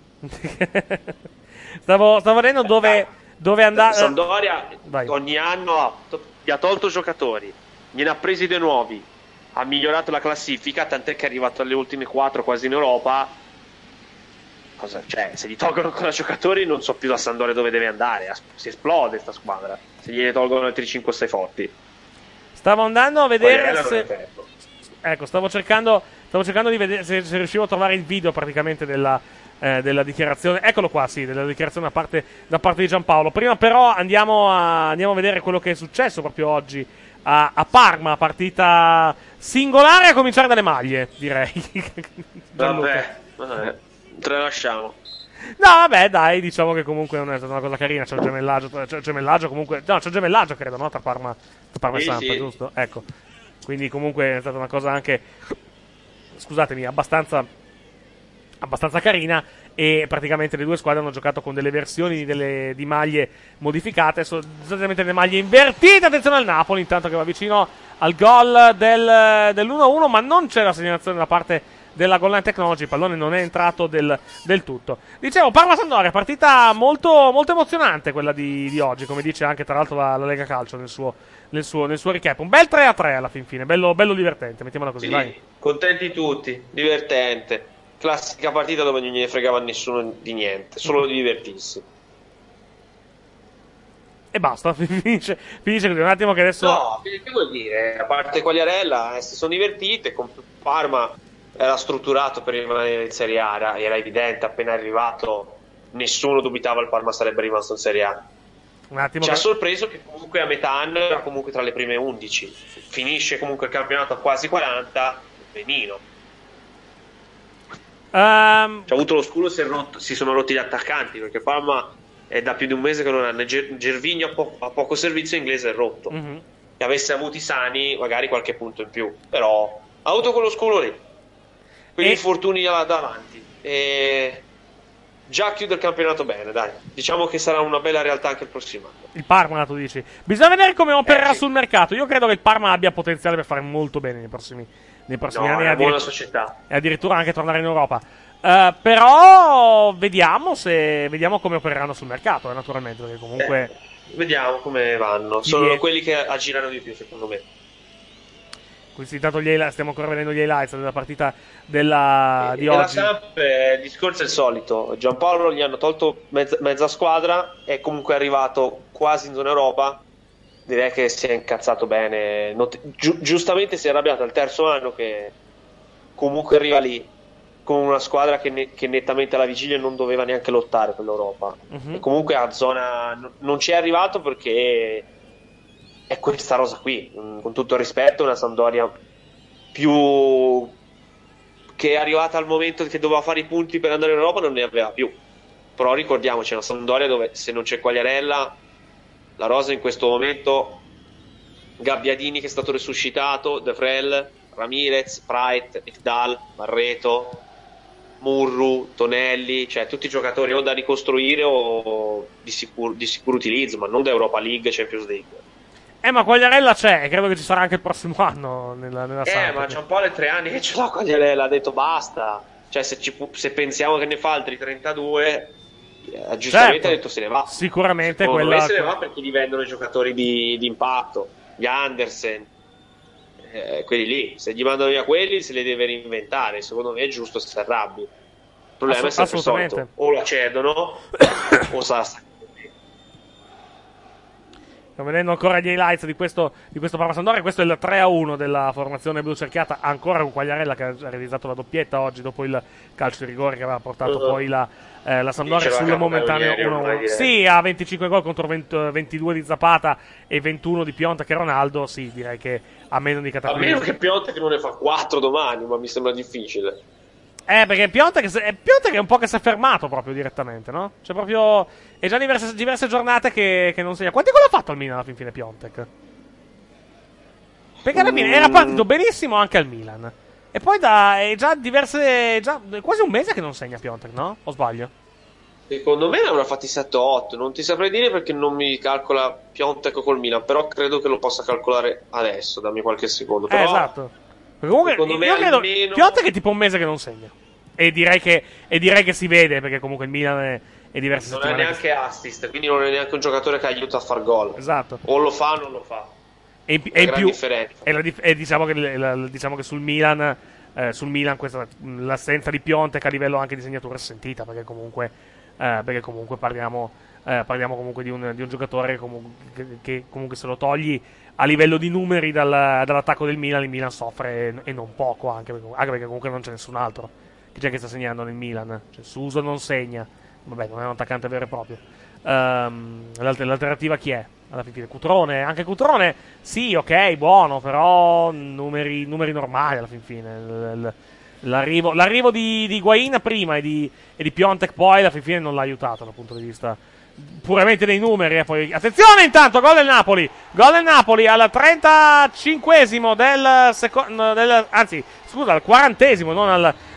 Stavo, stavo vedendo dove, dove andare. Sampdoria Vai. ogni anno ha, to- gli ha tolto giocatori, gliene ha presi dei nuovi, ha migliorato la classifica, tant'è che è arrivato alle ultime quattro quasi in Europa. Cosa, cioè, se gli tolgono ancora giocatori non so più la Sampdoria dove deve andare, as- si esplode sta squadra, se gliene tolgono altri cinque sei forti. Stavo andando a vedere Quagliarella non se. è tempo. Ecco, stavo cercando, stavo cercando di vedere se, se riuscivo a trovare il video praticamente della, eh, della dichiarazione. Eccolo qua, sì, della dichiarazione da parte, da parte di Giampaolo. Prima però andiamo a, andiamo a vedere quello che è successo proprio oggi a, a Parma, partita singolare a cominciare dalle maglie, direi. Vabbè, vabbè, tralasciamo. No, vabbè, dai, diciamo che comunque non è stata una cosa carina. C'è un gemellaggio, c'è un gemellaggio comunque. No, c'è un gemellaggio, credo, no? Tra Parma, tra Parma Sì, e Samp, sì. giusto? Ecco. Quindi comunque è stata una cosa anche. Scusatemi, abbastanza. Abbastanza carina. e praticamente le due squadre hanno giocato con delle versioni delle, di maglie modificate, sostanzialmente le maglie invertite. Attenzione al Napoli intanto che va vicino al gol del, dell'uno a uno, ma non c'è la segnalazione da parte della Goal Line Technology, il pallone non è entrato del, del tutto. Dicevo, Parma-Sampdoria, partita molto, molto emozionante quella di, di oggi, come dice anche tra l'altro la, la Lega Calcio nel suo, nel, suo, nel suo recap. Un bel tre a tre alla fin fine, bello, bello divertente, mettiamola così, Sì, vai. contenti tutti, divertente. Classica partita dove non gliene fregava a nessuno di niente, solo di divertirsi. E basta, finisce, finisce così. Un attimo che adesso... No, che vuol dire? A parte Quagliarella, eh, si sono divertite, con Parma era strutturato per rimanere in Serie A, era, era evidente, appena arrivato nessuno dubitava il Parma sarebbe rimasto in Serie A. Un attimo Ci ha che... sorpreso che comunque a metà anno era comunque tra le prime undici, finisce comunque il campionato a quasi quaranta, benino. Um... C'ha avuto lo scudo, si, è rotto, si sono rotti gli attaccanti, perché Parma è da più di un mese che non ha Ger- Gervinho a, po- a poco servizio, inglese è rotto. Mm-hmm. Che avesse avuti sani magari qualche punto in più, però ha avuto quello scudo lì, quegli e... infortuni là davanti, e già chiude il campionato bene, dai, diciamo che sarà una bella realtà anche il prossimo anno. Il Parma, tu dici. Bisogna vedere come opererà eh, sì. sul mercato. Io credo che il Parma abbia potenziale per fare molto bene nei prossimi, nei prossimi No, anni. è una buona addirittura, società. e addirittura anche tornare in Europa. Uh, però vediamo se vediamo come opereranno sul mercato, eh, naturalmente, perché comunque Eh, vediamo come vanno. Sono viene... quelli che aggirano di più, secondo me. Quindi intanto gli highlights, stiamo ancora vedendo gli highlights della partita della, di e oggi. la Samp, eh, il discorso è il solito. Giampaolo gli hanno tolto mezza, mezza squadra, è comunque arrivato quasi in zona Europa. Direi che si è incazzato bene. Not- giu- giustamente si è arrabbiato al terzo anno che comunque arriva lì con una squadra che, ne- che nettamente alla vigilia non doveva neanche lottare per l'Europa. Uh-huh. E comunque a zona n- non ci è arrivato perché è questa rosa qui, con tutto il rispetto, una Sampdoria più che è arrivata al momento che doveva fare i punti per andare in Europa, non ne aveva più. Però ricordiamoci, una Sampdoria dove se non c'è Quagliarella, la rosa in questo momento, Gabbiadini che è stato resuscitato, De Vrel, Ramirez, Praet, Ekdal, Barreto, Murru, Tonelli, cioè tutti giocatori o da ricostruire o di sicuro, di sicuro utilizzo, ma non da Europa League e Champions League. Eh, ma Quagliarella c'è, credo che ci sarà anche il prossimo anno nella, nella Eh, Samp. ma Giampaolo è tre anni che ce l'ha Quagliarella, ha detto basta. Cioè, se, ci, se pensiamo che ne fa altri trentadue, eh, giustamente Certo. ha detto se ne va. Sicuramente Secondo quella... me se ne va perché gli vendono i giocatori di, di impatto, gli Andersen, eh, quelli lì. Se gli mandano via quelli, se li deve reinventare. Secondo me è giusto se si arrabbi. Il problema Assolut- è sempre il solito: o la cedono o sarà sta- Stiamo vedendo ancora gli highlights di questo, di questo Parma Sampdoria. Questo è il tre a uno della formazione blu cerchiata, ancora con Quagliarella che ha realizzato la doppietta oggi dopo il calcio di rigore che aveva portato Uh-huh. poi la, eh, la Sampdoria Diceva sul che momentaneo ieri, uno a ormai uno. direi. Sì, ha venticinque gol contro venti, ventidue di Zapata e ventuno di Piontek e Ronaldo. Sì, direi che a meno di a cataclismi. meno che Piontek non ne fa quattro domani, ma mi sembra difficile. Eh, perché Piontek, è Piontek è un po' che si è fermato proprio direttamente, no? Cioè proprio... È già diverse, diverse giornate che, che non segna. Quanti gol ha fatto al Milan alla fin fine Piontek? Perché alla fine Mm. era partito benissimo anche al Milan. E poi da... È già diverse... Già quasi un mese che non segna Piontek, no? O sbaglio? Secondo me ne avrà fatti sette o otto, non ti saprei dire perché non mi calcola Piontek col Milan, però credo che lo possa calcolare adesso, dammi qualche secondo. Però Eh, esatto. Perché comunque secondo me io credo almeno- Piontek è tipo un mese che non segna. E direi che, e direi che si vede, perché comunque il Milan è, è diverse non è settimane. neanche assist, quindi non è neanche un giocatore che aiuta a far gol. Esatto. O lo fa o non lo fa. E in, Una e in gran più, differenza. e, la dif- e diciamo, che, la- la- diciamo che sul Milan, eh, sul Milan questa, l'assenza di Piontek a livello anche di segnatura è sentita, perché comunque, eh, perché comunque parliamo, eh, parliamo comunque di un, di un giocatore comunque, che, che comunque se lo togli a livello di numeri dal, dall'attacco del Milan, il Milan soffre e, e non poco, anche perché, anche perché comunque non c'è nessun altro che c'è che sta segnando nel Milan. Cioè, Suso non segna, vabbè, non è un attaccante vero e proprio. Um, l'alter- l'alternativa chi è? Alla fine Cutrone, anche Cutrone, sì, ok, buono, però numeri, numeri normali alla fin fine. L- l- l'arrivo, l'arrivo di, di Higuain prima e di, e di Piontek poi alla fin fine non l'ha aiutato dal punto di vista puramente dei numeri. E poi attenzione, intanto gol del Napoli, gol del Napoli al trentacinquesimo del secondo, del, anzi scusa, al quarantesimo, non al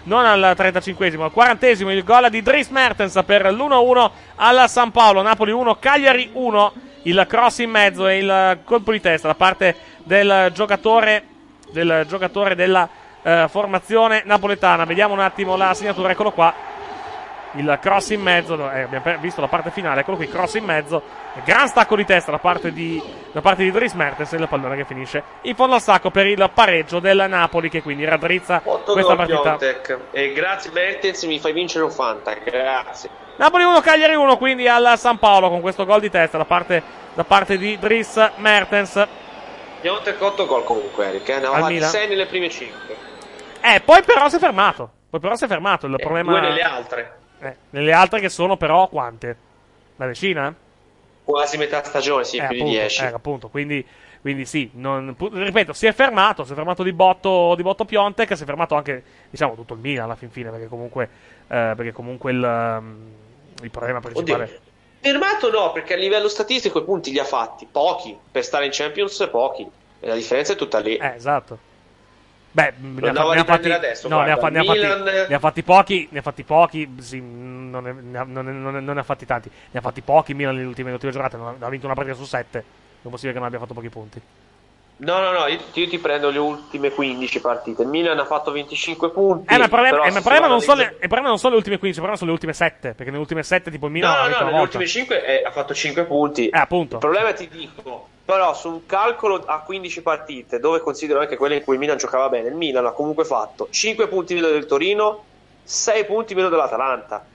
non al trentacinquesimo, al quarantesimo il gol di Dries Mertens per l'uno a uno al San Paolo. Napoli uno, Cagliari uno, il cross in mezzo e il colpo di testa da parte del giocatore del giocatore della eh, formazione napoletana. Vediamo un attimo la segnatura, eccolo qua. Il cross in mezzo, eh, abbiamo visto la parte finale, eccolo qui, cross in mezzo, gran stacco di testa da parte di, da parte di Dries Mertens e il pallone che finisce in fondo al sacco per il pareggio del Napoli, che quindi raddrizza questa partita. Piontek. E grazie Mertens, mi fai vincere un Fanta, grazie. Napoli uno, Cagliari uno, quindi al San Paolo con questo gol di testa da parte, da parte di Dries Mertens. Piontek otto gol comunque, Eric, eh? Ne aveva fatti sei nelle prime cinque. Eh, poi però si è fermato, poi però si è fermato, il eh, problema... Due nelle altre. Eh, nelle altre che sono però quante? Una decina? Quasi metà stagione, sì, eh, più appunto, di dieci. Eh, appunto, quindi, quindi sì, non, ripeto, si è fermato, si è fermato di botto, di botto Piontek, si è fermato anche, diciamo, tutto il Milan alla fin fine, perché comunque, eh, perché comunque il, um, il problema principale... Oddio. Fermato no, perché a livello statistico i punti li ha fatti, pochi, per stare in Champions pochi, e la differenza è tutta lì. Eh, esatto. Beh, ne ha, andavo ne, a ha fatti, adesso, no, ne, ha, ne, ha fatti, Milan... ne ha fatti pochi, ne ha fatti pochi, sì, non, è, ne, ha, non, è, non, è, non ne ha fatti tanti, ne ha fatti pochi Milan nelle ultime, nelle ultime giornate, non ha, ha vinto una partita su sette, non è possibile che non abbia fatto pochi punti. No, no, no, io, io ti prendo le ultime quindici partite, il Milan ha fatto venticinque punti. Eh, ma il problema, eh, ma il problema, non, sono le, le... il problema non sono le ultime quindici, il problema sono le ultime sette, perché nelle ultime sette tipo il Milan no, ha no, vinto no, una nelle volta. ultime cinque eh, ha fatto cinque punti. Eh, appunto. Il problema è, ti dico, però su un calcolo a quindici partite, dove considero anche quelle in cui il Milan giocava bene, il Milan ha comunque fatto cinque punti meno del Torino, sei punti meno dell'Atalanta,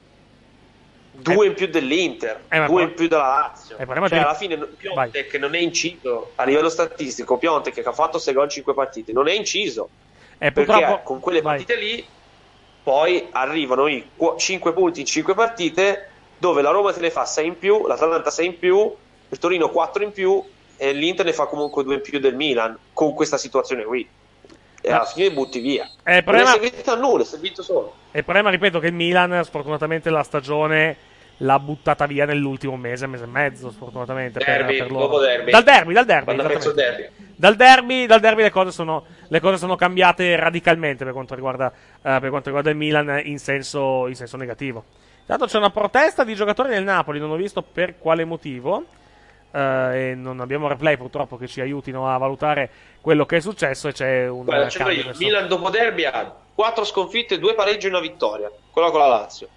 due eh. in più dell'Inter, eh, due in più della Lazio. Eh, cioè, di... alla fine Piontek non è inciso a livello statistico. Piontek che ha fatto sei gol in cinque partite non è inciso, eh, perché purtroppo... con quelle Vai. partite lì poi arrivano i cinque punti in cinque partite, dove la Roma te ne fa sei in più, l'Atalanta sei in più, il Torino quattro in più e l'Inter ne fa comunque due in più del Milan con questa situazione qui. E alla fine butti via. Eh, problema... Non è servito a nulla, è servito solo. E il problema, ripeto, che il Milan sfortunatamente la stagione l'ha buttata via nell'ultimo mese, mese e mezzo, sfortunatamente. Derby, per, per loro. dopo derby. Dal derby, dal derby. derby. Dal derby, dal derby le cose sono, le cose sono cambiate radicalmente per quanto riguarda, uh, per quanto riguarda il Milan in senso, in senso negativo. Intanto c'è una protesta di giocatori del Napoli, non ho visto per quale motivo. Uh, e non abbiamo replay purtroppo che ci aiutino a valutare quello che è successo, e c'è un Guarda, c'è io. Milan dopo derby ha quattro sconfitte, due pareggi e una vittoria, quella con la Lazio.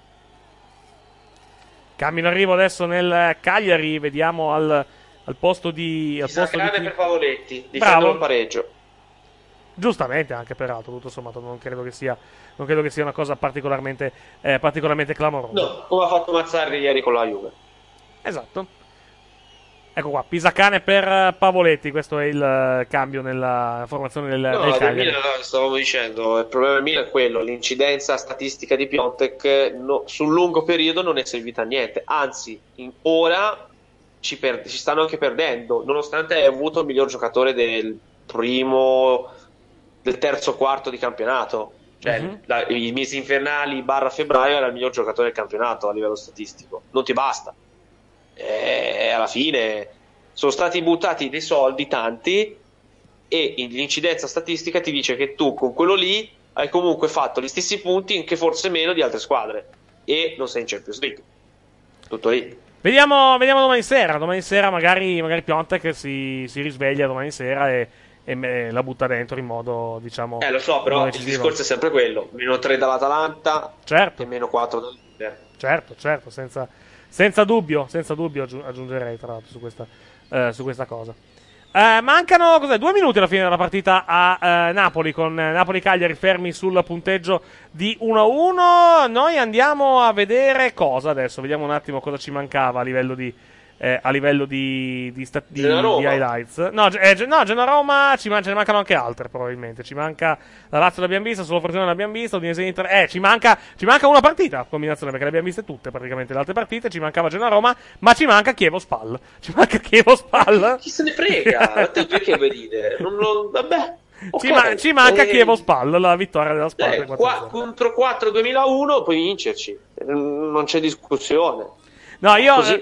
Cambio in arrivo adesso nel Cagliari, vediamo al, al posto di al posto di per Pavoletti, difendono il pareggio. Giustamente, anche peraltro, tutto sommato non credo che sia non credo che sia una cosa particolarmente eh, particolarmente clamorosa. No, come ha fatto Mazzarri ieri con la Juve. Esatto. Ecco qua, Pisacane per Pavoletti, questo è il cambio nella formazione del, no, del Cagliari. Milan, stavamo dicendo, il problema del Milan è quello, l'incidenza statistica di Piontek no, sul lungo periodo non è servita a niente, anzi in, ora ci, per, ci stanno anche perdendo, nonostante hai avuto il miglior giocatore del primo, del terzo quarto di campionato, cioè uh-huh. la, i mesi infernali barra febbraio era il miglior giocatore del campionato a livello statistico, non ti basta. E alla fine sono stati buttati dei soldi tanti e l'incidenza statistica ti dice che tu con quello lì hai comunque fatto gli stessi punti, anche forse meno di altre squadre, e non sei in Champions League. Tutto lì. Vediamo, vediamo domani sera. Domani sera magari, magari Piontek si, si risveglia domani sera e, e la butta dentro in modo, diciamo, eh lo so, però il discorso è sempre quello: meno tre dall'Atalanta, certo, e meno quattro dall'Inter. Certo, certo, senza Senza dubbio, senza dubbio aggiungerei tra l'altro su questa, eh, su questa cosa. Eh, mancano cos'è, due minuti alla fine della partita a eh, Napoli, con Napoli-Cagliari fermi sul punteggio di uno a uno. Noi andiamo a vedere cosa adesso, vediamo un attimo cosa ci mancava a livello di, eh, a livello di, di, sta, di, di highlights. No, eh, no Genoa-Roma ci man- ce ne mancano anche altre probabilmente. Ci manca la Lazio l'abbiamo vista, solo Frosinone l'abbiamo vista, Udinese Inter. Eh, ci manca, ci manca una partita, combinazione, perché le abbiamo viste tutte praticamente le altre partite. Ci mancava Genoa-Roma, ma ci manca Chievo-Spal. Ci manca Chievo-Spal. Chi se ne frega? Te perché vuoi dire? Non lo... Vabbè. Okay. Ci, ma- ci manca eh... Chievo-Spal, la vittoria della Spal. Eh, qua, contro quattro duemilauno puoi vincerci. Non c'è discussione. No, io... Così.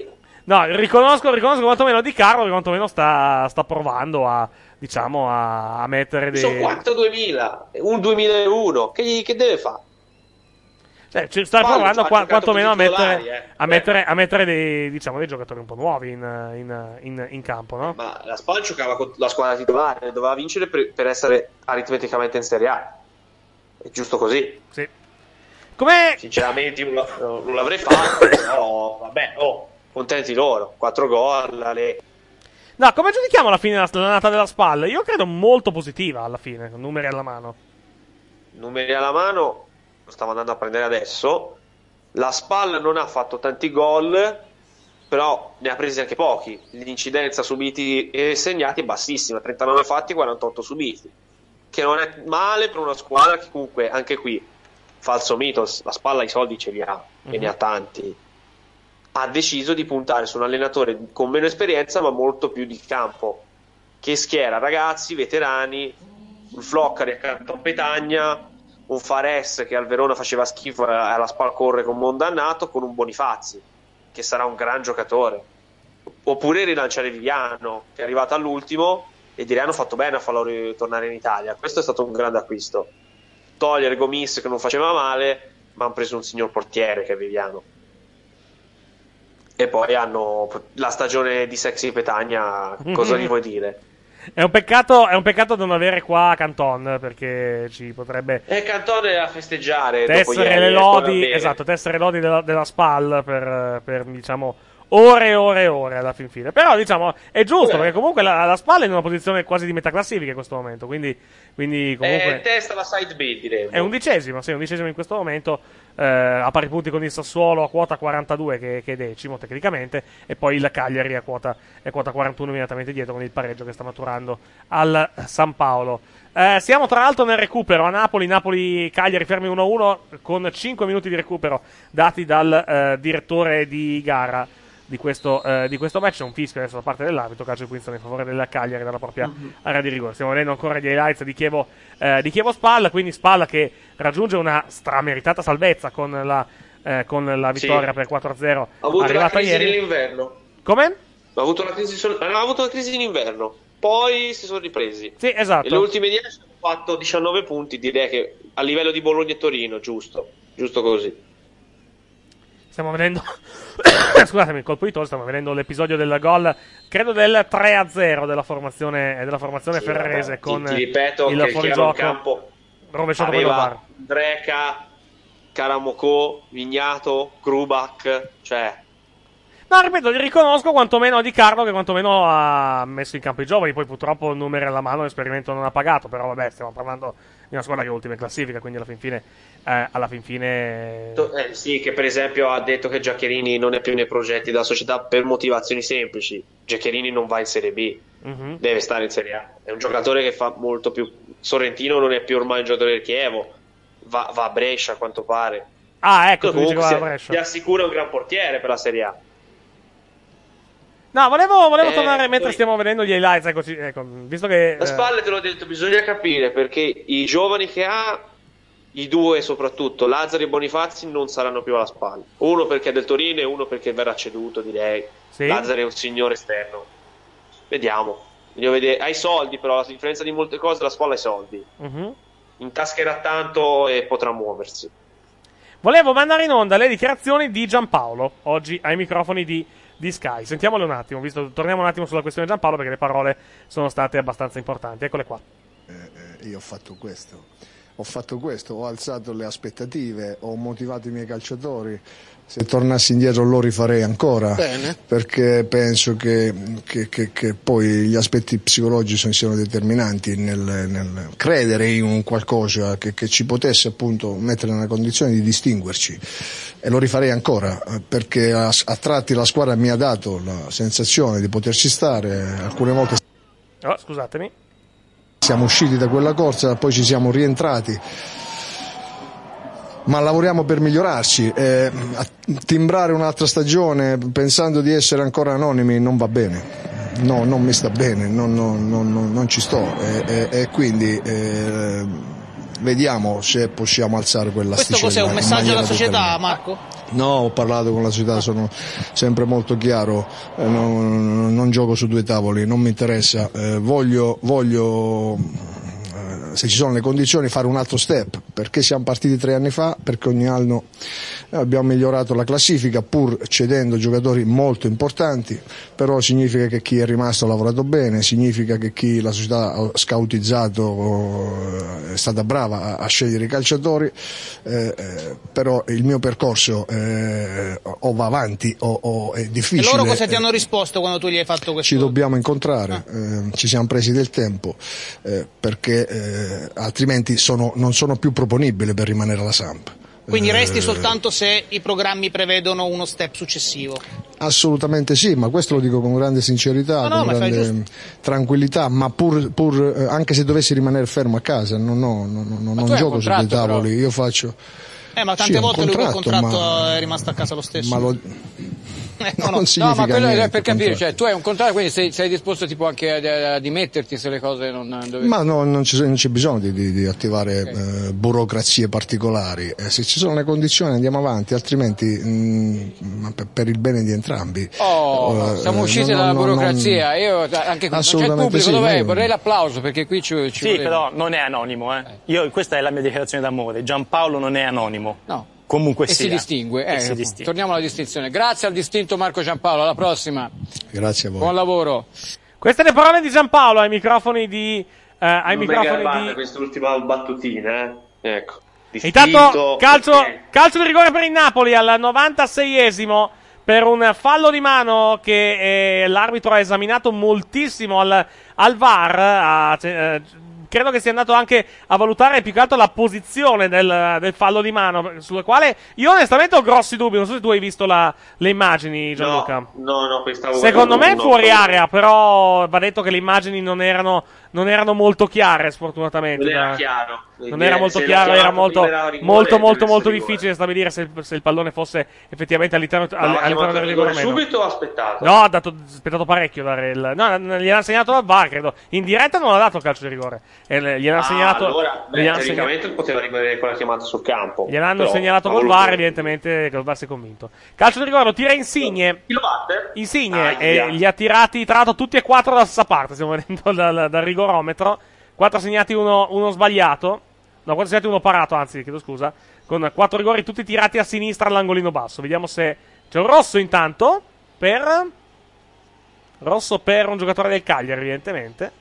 No, riconosco, riconosco quantomeno Di Carlo che quantomeno sta, sta provando a, diciamo, a, a mettere dei... Sono quattro duemila, un duemilauno, che, gli, che deve fare? Cioè, ci sta Fallo, provando cioè, qua, ha giocato quantomeno a con i titolari, mettere, eh. a mettere, a mettere dei, diciamo, dei giocatori un po' nuovi in, in, in, in campo, no? Ma la Spal giocava con la squadra titolare, doveva vincere per, per essere aritmeticamente in Serie A. È giusto così. Sì. Come... Sinceramente non, non l'avrei fatto, però vabbè, oh, contenti loro. Quattro gol, le... No, come giudichiamo alla fine l'annata della Spal? Io credo molto positiva alla fine, con numeri alla mano. Numeri alla mano, lo stavo andando a prendere adesso. La Spal non ha fatto tanti gol, però ne ha presi anche pochi. L'incidenza subiti e segnati è bassissima, trentanove fatti, quarantotto subiti, che non è male per una squadra che comunque, anche qui, falso mitos, la Spalla i soldi ce li ha, mm-hmm. e ne ha tanti. Ha deciso di puntare su un allenatore con meno esperienza ma molto più di campo, che schiera ragazzi, veterani, un Floccari accanto a Petagna, un Fares che al Verona faceva schifo e alla Spal corre con Mondannato, con un Bonifazzi che sarà un gran giocatore. Oppure rilanciare Viviano, che è arrivato all'ultimo, e direi hanno fatto bene a farlo ritornare in Italia. Questo è stato un grande acquisto. Togliere Gomis che non faceva male, ma hanno preso un signor portiere che è Viviano. E poi hanno la stagione di Sexy Petagna, cosa gli vuoi dire? È un peccato, è un peccato non avere qua Canton, perché ci potrebbe... E Cantone a festeggiare tessere dopo ieri, le lodi, esatto, tessere le lodi della, della Spal per, per, diciamo, ore e ore e ore alla fin fine. Però, diciamo, è giusto, perché comunque la, la Spal è in una posizione quasi di metà classifica in questo momento, quindi, quindi comunque... È testa la side B, direi. È undicesimo, sì, undicesimo in questo momento, eh, a pari punti con il Sassuolo a quota quarantadue, che, che è decimo tecnicamente, e poi il Cagliari a quota, è quota quarantuno immediatamente dietro con il pareggio che sta maturando al San Paolo. Eh, siamo tra l'altro nel recupero a Napoli, Napoli-Cagliari fermi uno a uno con cinque minuti di recupero dati dal eh, direttore di gara di questo, eh, di questo match. C'è un fischio adesso da parte dell'arbitro, calcio di punizione in favore del Cagliari dalla propria uh-huh. area di rigore. Stiamo vedendo ancora gli highlights di Chievo, eh, di Chievo Spalla, quindi Spalla che raggiunge una strameritata salvezza con la, eh, con la vittoria, sì, per quattro a zero ha avuto arrivata la crisi ieri. dell'inverno. Come? Ha avuto una crisi, sol- ha avuto una crisi in inverno, poi si sono ripresi. Sì, esatto. E le ultime dieci hanno fatto diciannove punti, direi che a livello di Bologna e Torino, giusto, giusto così. Stiamo vedendo scusatemi, colpo di toro, stiamo vedendo l'episodio del gol, credo del tre a zero della formazione, della formazione sì, ferrarese, vabbè, con ti, ti ripeto il che fuorigioco campo rovesciato per il V A R. Dreca, Karamoko, Vignato, Krubak, cioè... No, ripeto, riconosco quantomeno Di Carlo che quantomeno ha messo in campo i giovani, poi purtroppo numeri alla mano l'esperimento non ha pagato, però vabbè, stiamo parlando di una squadra che è ultima in classifica, quindi alla fin fine eh, alla fin fine eh, sì, che per esempio ha detto che Giaccherini non è più nei progetti della società per motivazioni semplici. Giaccherini non va in Serie B, uh-huh. deve stare in Serie A, è un giocatore che fa molto più. Sorrentino non è più ormai un giocatore del Chievo, va, va a Brescia a quanto pare. Ah, ecco, tu dici che va a si, Brescia. Ti assicura un gran portiere per la Serie A. No, volevo, volevo eh, tornare mentre poi... stiamo vedendo gli highlights, ecco, ecco, visto che... La Spalle, te l'ho detto, bisogna capire, perché i giovani che ha, i due soprattutto, Lazzari e Bonifazzi, non saranno più alla Spalla. Uno perché è del Torino e uno perché verrà ceduto, direi. Sì? Lazzari è un signore esterno. Vediamo. Voglio vedere. Ha i soldi, però, a differenza di molte cose, la Spalla ha i soldi. Uh-huh. Intascherà tanto e potrà muoversi. Volevo mandare in onda le dichiarazioni di Giampaolo, oggi ai microfoni di... di Sky. Sentiamole un attimo, visto, torniamo un attimo sulla questione Giampaolo perché le parole sono state abbastanza importanti. Eccole qua. Eh, eh, io ho fatto questo, ho fatto questo, ho alzato le aspettative, ho motivato i miei calciatori. Se tornassi indietro lo rifarei ancora. Bene. Perché penso che, che, che, che poi gli aspetti psicologici siano determinanti nel, nel credere in un qualcosa che, che ci potesse appunto mettere nella condizione di distinguerci, e lo rifarei ancora, perché a, a tratti la squadra mi ha dato la sensazione di poterci stare. Alcune volte oh, scusatemi siamo usciti da quella corsa, poi ci siamo rientrati, ma lavoriamo per migliorarci. Eh, timbrare un'altra stagione pensando di essere ancora anonimi non va bene, no, non mi sta bene, non, non, non, non ci sto, e, e, e quindi eh, vediamo se possiamo alzare quell'asticella. Questo cos'è, un messaggio alla società, Marco? No, ho parlato con la società, sono sempre molto chiaro, eh, non, non gioco su due tavoli, non mi interessa, eh, voglio, voglio eh, se ci sono le condizioni fare un altro step, perché siamo partiti tre anni fa, perché ogni anno abbiamo migliorato la classifica pur cedendo giocatori molto importanti, però significa che chi è rimasto ha lavorato bene, significa che chi la società ha scautizzato è stata brava a, a scegliere i calciatori, eh, eh, però il mio percorso eh, o va avanti o, o è difficile. E loro cosa ti hanno risposto quando tu gli hai fatto questo? Ci dobbiamo incontrare, ah. eh, ci siamo presi del tempo eh, perché eh, altrimenti sono, non sono più proponibile per rimanere alla Samp. Quindi resti soltanto se i programmi prevedono uno step successivo? Assolutamente sì, ma questo lo dico con grande sincerità, no, no, con grande tranquillità, ma pur, pur anche se dovessi rimanere fermo a casa, no, no, no, no, non gioco su dei tavoli, però. Io faccio... Eh, ma tante sì, volte lui col contratto ma... è rimasto a casa lo stesso. Ma lo... Eh, no, non no. no, ma quello niente, è per capire, cioè tu hai un contratto, quindi sei, sei disposto tipo anche a, a dimetterti se le cose non dove... Ma no, non c'è, non c'è bisogno di, di, di attivare okay. eh, burocrazie particolari, eh, se ci sono le condizioni andiamo avanti, altrimenti mh, per, per il bene di entrambi. Oh, eh, siamo usciti dalla no, burocrazia, non... io anche con c'è il pubblico, sì, dov'è? io... Vorrei l'applauso perché qui ci, ci Sì, voleva. Però non è anonimo, eh. Io, questa è la mia dichiarazione d'amore, Giampaolo non è anonimo. No. Comunque e sia. si distingue, eh, e si distingue. Torniamo alla distinzione. Grazie al distinto Marco Giampaolo, alla prossima. Grazie a voi. Buon lavoro. Queste le parole di Giampaolo ai microfoni di eh, ai non microfoni banda, di quest'ultima battutina, eh. Ecco. Intanto calcio, calcio di rigore per il Napoli al novantaseiesimo per un fallo di mano che eh, l'arbitro ha esaminato moltissimo al, al V A R, ha, eh, credo che sia andato anche a valutare più che altro la posizione del, del fallo di mano, sulla quale io onestamente ho grossi dubbi. Non so se tu hai visto la, le immagini, Gianluca. No, no, no questa secondo me è no, fuori no. area, però va detto che le immagini non erano, non erano molto chiare, sfortunatamente. Non era da... chiaro. Non era molto chiaro, era molto, molto, molto, molto difficile stabilire se il, se il pallone fosse effettivamente all'interno, no, all'interno del rigore o meno. Subito o aspettato? No, ha dato, aspettato parecchio dare il... No, gliel'ha segnato dal V A R, credo. In diretta non ha dato il calcio di rigore. E gliel'ha ah, segnato... allora, beh, teoricamente segnato... poteva rimanere quella chiamata sul campo. Gliel'hanno segnalato col V A R, evidentemente che il V A R si è convinto. Calcio di rigore, lo tira Insigne. Chi lo batte? Insigne, ah, e li ha tirati, tra l'altro, tutti e quattro dalla stessa parte, stiamo vedendo dal, dal rigorometro. Quattro segnati, uno, uno sbagliato. No, quattro segnati, uno parato, anzi, chiedo scusa. Con quattro rigori tutti tirati a sinistra all'angolino basso. Vediamo se c'è un rosso intanto per... Rosso per un giocatore del Cagliari, evidentemente.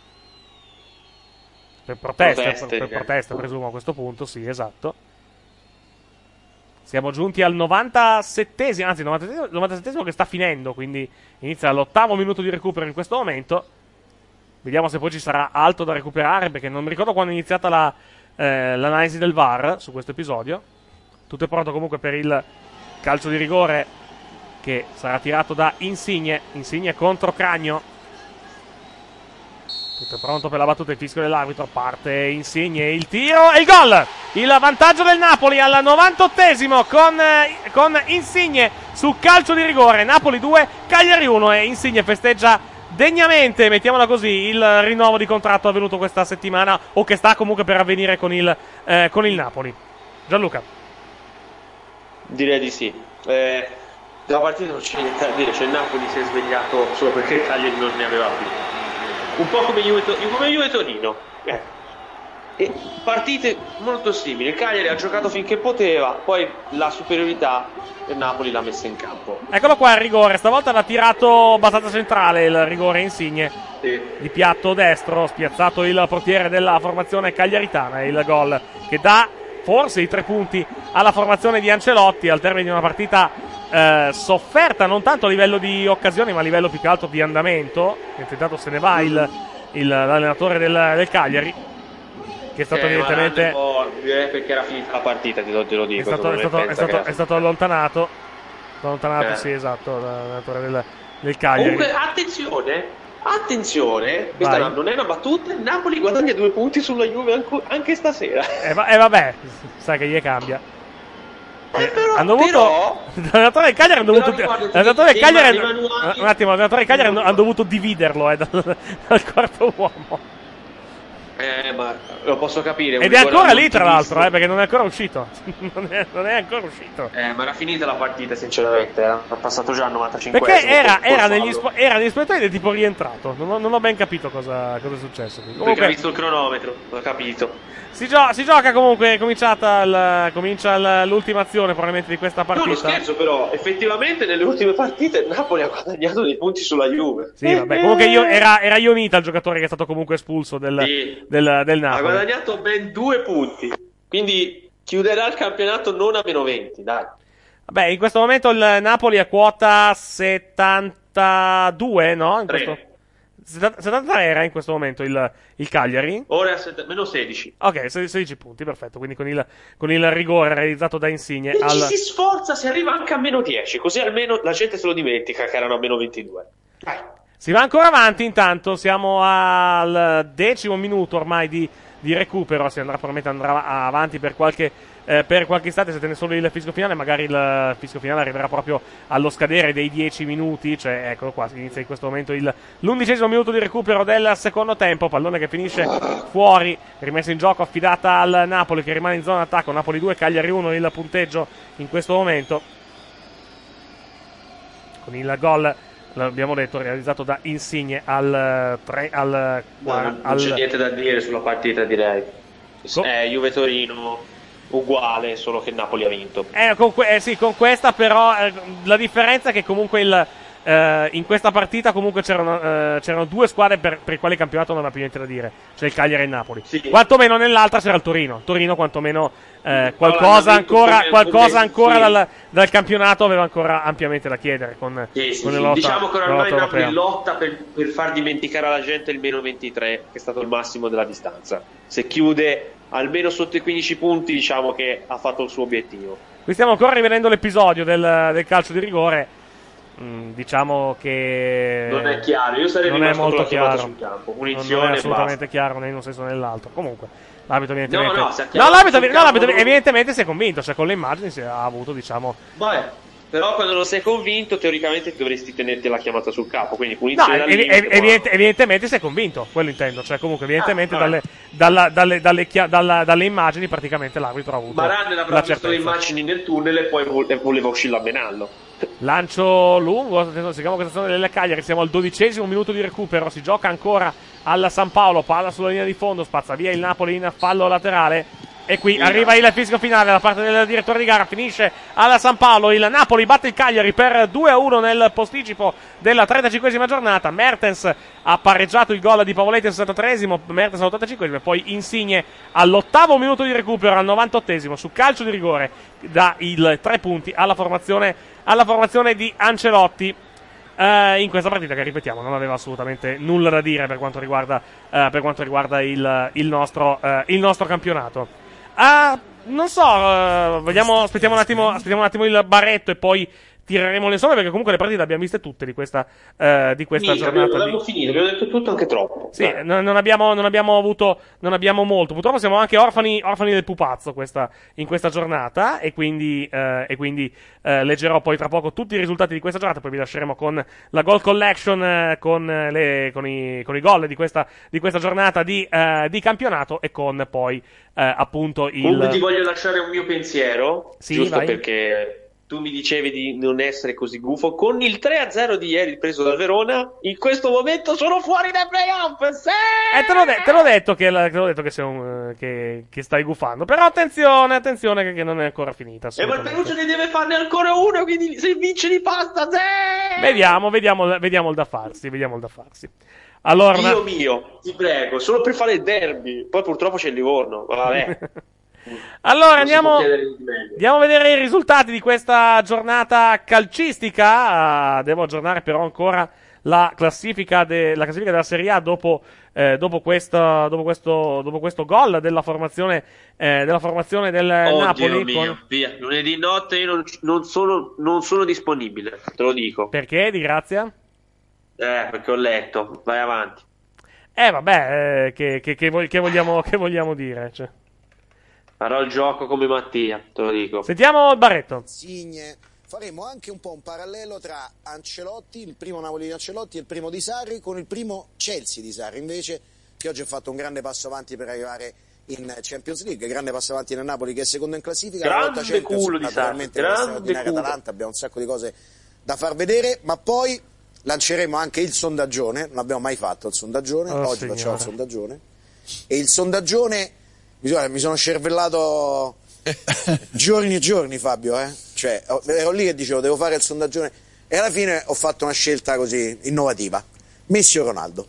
Per protesta, Proteste, per, per che... protesta, presumo a questo punto, sì, esatto. Siamo giunti al novantasettesimo, anzi novantasettesimo che sta finendo, quindi inizia l'ottavo minuto di recupero in questo momento. Vediamo se poi ci sarà altro da recuperare, perché non mi ricordo quando è iniziata la, eh, l'analisi del V A R su questo episodio. Tutto è pronto comunque per il calcio di rigore che sarà tirato da Insigne. Insigne contro Cragno. Tutto è pronto per la battuta, il fischio dell'arbitro. Parte Insigne, il tiro e il gol! Il vantaggio del Napoli al novantottesimo con, eh, con Insigne su calcio di rigore. Napoli due, Cagliari uno, e Insigne festeggia degnamente, mettiamola così, il rinnovo di contratto avvenuto questa settimana, o che sta comunque per avvenire con il, eh, con il Napoli. Gianluca. Direi di sì. Eh, della partita non c'è niente da dire, cioè il Napoli si è svegliato solo perché il Cagliari non ne aveva più. Un po' come Juve, come Juve Torino. Eh. E partite molto simili. Il Cagliari ha giocato finché poteva, poi la superiorità del Napoli l'ha messa in campo. Eccolo qua il rigore, stavolta l'ha tirato abbastanza centrale il rigore Insigne. Sì. Di piatto destro, spiazzato il portiere della formazione cagliaritana. Il gol che dà forse i tre punti alla formazione di Ancelotti al termine di una partita eh, sofferta non tanto a livello di occasioni ma a livello più che altro di andamento. Intanto se ne va il, il, l'allenatore del, del Cagliari, che è stato eh, evidentemente perché era finita la partita, te lo, te lo dico. È stato, è stato, è stato, è stato allontanato. Allontanato, eh. sì, esatto, l'allenatore del, del Cagliari. Comunque, attenzione, attenzione, questa Vai. non è una battuta. Il Napoli guadagna due punti sulla Juve anche, anche stasera. E eh, va, eh, vabbè, sai che gli cambia. Eh, però, hanno dovuto l'allenatore del Cagliari hanno dovuto l'allenatore del Cagliari un attimo l'allenatore del Cagliari hanno dovuto dividerlo eh, dal, dal quarto uomo. Eh, ma lo posso capire. Ed è ancora lì, tra l'altro, eh, perché non è ancora uscito. non, è, non è ancora uscito. Eh, ma era finita la partita, sinceramente. Era passato già il novantacinque. Perché era, era, negli spo- era negli spogliatoi del tipo rientrato. Non ho, non ho ben capito cosa, cosa è successo. Comunque, perché ha visto il cronometro, ho capito. Si, gio- si gioca comunque, è cominciata il, comincia il, l'ultima azione probabilmente di questa partita. No, lo scherzo, però, effettivamente nelle ultime partite il Napoli ha guadagnato dei punti sulla Juve. Sì, vabbè, comunque io, era, era Ionita il giocatore che è stato comunque espulso del, Sì. del, del Napoli. Ha guadagnato ben due punti. Quindi chiuderà il campionato non a meno venti, dai. Vabbè, in questo momento il Napoli è quota settantadue, no? In Tre. questo... settantatré era in questo momento il, il Cagliari. Ora è a set- meno sedici. Ok, sedici punti, perfetto. Quindi con il, con il rigore realizzato da Insigne. E al... ci si sforza, si arriva anche a meno dieci, così almeno la gente se lo dimentica che erano a meno ventidue. Dai. Si va ancora avanti, intanto siamo al decimo minuto ormai di, di recupero. Si andrà probabilmente andrà avanti per qualche, eh, per qualche istante, se tiene solo il fischio finale. Magari il fischio finale arriverà proprio allo scadere dei dieci minuti. Cioè, eccolo qua, si inizia in questo momento il, l'undicesimo minuto di recupero del secondo tempo. Pallone che finisce fuori, rimessa in gioco, affidata al Napoli che rimane in zona attacco. Napoli due, Cagliari uno il punteggio in questo momento. Con il gol, l'abbiamo detto, realizzato da Insigne al tre al, No, non, non al... c'è niente da dire sulla partita, direi. Co- È Juve Torino uguale, solo che il Napoli ha vinto. Eh, con, que- eh, sì, con questa però eh, la differenza è che comunque il, eh, in questa partita comunque c'erano, eh, c'erano due squadre per, per i quali il campionato non aveva più niente da dire, cioè il Cagliari e il Napoli. Sì. Quantomeno nell'altra c'era il Torino. Il Torino quantomeno eh, qualcosa ancora, qualcosa ancora dal, dal campionato aveva ancora ampiamente da chiedere con, Sì, sì, con sì. la lotta, Diciamo che con la ormai il lotta Napoli europea. lotta per, per far dimenticare alla gente il meno ventitré, che è stato il massimo della distanza. Se chiude almeno sotto i quindici punti, diciamo che ha fatto il suo obiettivo. Qui stiamo ancora rivedendo l'episodio del, del calcio di rigore. Mm, diciamo che Non è chiaro, io sarei non è rimasto con molto la chiamata chiaro. sul campo. Non Punizione è e assolutamente basta. chiaro né in un senso né nell'altro. Comunque, l'arbitro evidentemente No, no, si è no, chiamato l'arbitro, sul no, l'arbitro campo. evidentemente si è convinto, cioè con le immagini si è, ha avuto, diciamo. Vabbè, però quando non sei convinto, teoricamente dovresti tenerti la chiamata sul capo. Quindi No, punizione dal evi- limite, evi- ma- evidente- evidentemente si è convinto, quello intendo, cioè comunque evidentemente Ah, dalle, dalla- dalle, dalle, chia- dalla- dalle immagini praticamente l'arbitro ha avuto Maran la avrà visto le certezza. immagini nel tunnel e poi vo- e voleva uscire a menarlo. Lancio lungo, si chiama questa zona delle Cagliari, siamo al dodicesimo minuto di recupero, si gioca ancora alla San Paolo, palla sulla linea di fondo, spazza via il Napoli in fallo laterale. E qui arriva il fischio finale da parte del direttore di gara, finisce alla San Paolo, il Napoli batte il Cagliari per due a uno nel posticipo della trentacinquesima giornata. Mertens ha pareggiato il gol di Pavoletti al sessantatreesimo, Mertens all'ottantacinquesimo e poi Insigne all'ottavo minuto di recupero, al novantottesimo, su calcio di rigore, dà il tre punti alla formazione, alla formazione di Ancelotti. Uh, in questa partita che, ripetiamo, non aveva assolutamente nulla da dire per quanto riguarda, uh, per quanto riguarda il, il, nostro, uh, il nostro campionato. Uh, non so, uh, vediamo, aspettiamo un attimo, aspettiamo un attimo il baretto e poi tireremo le somme, perché comunque le partite le abbiamo viste tutte di questa, uh, di questa Finito, giornata. abbiamo, di... finito, abbiamo detto tutto, anche troppo. Sì, non, non abbiamo, non abbiamo avuto, non abbiamo molto. Purtroppo siamo anche orfani, orfani del pupazzo questa, in questa giornata, e quindi, eh, e quindi eh, leggerò poi tra poco tutti i risultati di questa giornata. Poi vi lasceremo con la goal collection, eh, con, le, con, i, con i gol di questa, di questa giornata di, eh, di campionato, e con poi eh, appunto il. Comunque ti voglio lasciare un mio pensiero, Sì, giusto vai. perché tu mi dicevi di non essere così gufo. Con il tre a zero di ieri preso dal Verona, in questo momento sono fuori dai playoff. Sì! Eh, te l'ho, de- te l'ho detto che, la- te l'ho detto che, sei un, eh, che, che stai gufando. Però attenzione, attenzione che, che non è ancora finita. E ma il assolutamente. Perugia ne deve farne ancora uno, quindi se vince di pasta, sì! Vediamo, vediamo, vediamo il da farsi, vediamo il da farsi. Allora, Dio una- mio, ti prego, solo per fare il derby. Poi purtroppo c'è il Livorno, vabbè. Allora Non si andiamo, può chiedere di meglio. andiamo a vedere i risultati di questa giornata calcistica. Ah, devo aggiornare però ancora la classifica, de- la classifica della Serie A dopo, eh, dopo, questa, dopo, questo, dopo questo gol della formazione, eh, della formazione del Oh Napoli. Dio mio, con- via. Lunedì notte io non, non sono, non sono disponibile, te lo dico. Perché? Di grazia? Eh, perché ho letto. Vai avanti. Eh vabbè, eh, che, che, che, vog- che vogliamo, che vogliamo dire? Cioè. Farò il gioco come Mattia, te lo dico. Sentiamo il Barretto. Insigne. Faremo anche un po' un parallelo tra Ancelotti, il primo Napoli di Ancelotti e il primo di Sarri, con il primo Chelsea di Sarri. Invece che oggi ha fatto un grande passo avanti per arrivare in Champions League, grande passo avanti nel Napoli che è secondo in classifica, grande la volta Champions, culo di naturalmente Sarri, la grande straordinaria culo. Atalanta, abbiamo un sacco di cose da far vedere, ma poi lanceremo anche il sondaggione, non abbiamo mai fatto il sondaggione, Oh, oggi signore. facciamo il sondaggione, e il sondaggione, mi, mi sono scervellato giorni e giorni, Fabio, eh? Cioè, ero lì e dicevo devo fare il sondaggione e alla fine ho fatto una scelta così innovativa. Messi o Ronaldo?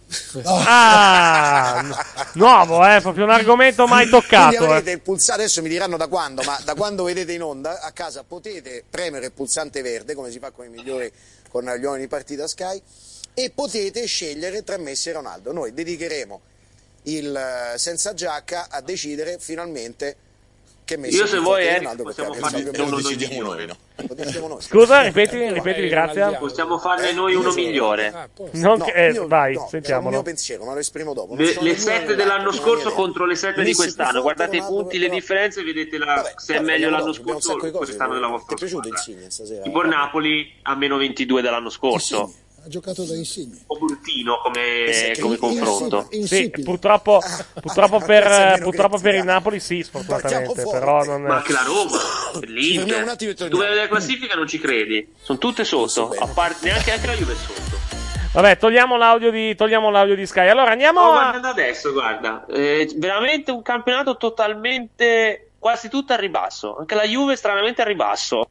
Ah, nuovo, eh, proprio un argomento mai Quindi toccato. avrete Eh. il pulsante, adesso mi diranno da quando, ma da quando vedete in onda a casa potete premere il pulsante verde, come si fa con i migliori, con gli uomini di partita Sky, e potete scegliere tra Messi e Ronaldo. Noi dedicheremo il eh, senza giacca a decidere finalmente che Messi Io è se più vuoi forte di Eric Ronaldo, possiamo perché farne sappiamo- uno lo noi decidiamo migliore. noi. Lo decidiamo noi. Scusa, ripeti, ripeti, grazie. Possiamo farne noi uno migliore. Non No, che- eh, io- vai, no, è un sentiamolo. mio pensiero, ma lo esprimo dopo. Non Le, sono le né l'uno né sette dell'anno l'altro, scorso non è contro le sette di Messi più quest'anno, forte, guardate i Ronaldo, punti, le però- differenze e vedete la, Vabbè, se è poi meglio parliamo l'anno dopo, abbiamo un scorso sacco di o cose. quest'anno della Ti vostra è piaciuto squadra. Insigne stasera? Tipo il Napoli a meno ventidue dell'anno scorso. Ha giocato da Insigne. Un po' bruttino come, come confronto. Sì, purtroppo, purtroppo, per, purtroppo per il Napoli sì, sfortunatamente, però non Ma anche la Roma, fermiamo un l'Inter, attimo e tu torniamo. vedi la classifica non ci credi, sono tutte sotto, a parte neanche anche la Juve è sotto. Vabbè, togliamo l'audio di, togliamo l'audio di Sky. Allora andiamo Oh, a... guarda adesso, guarda, eh, veramente un campionato totalmente, quasi tutto al ribasso, anche la Juve stranamente al ribasso.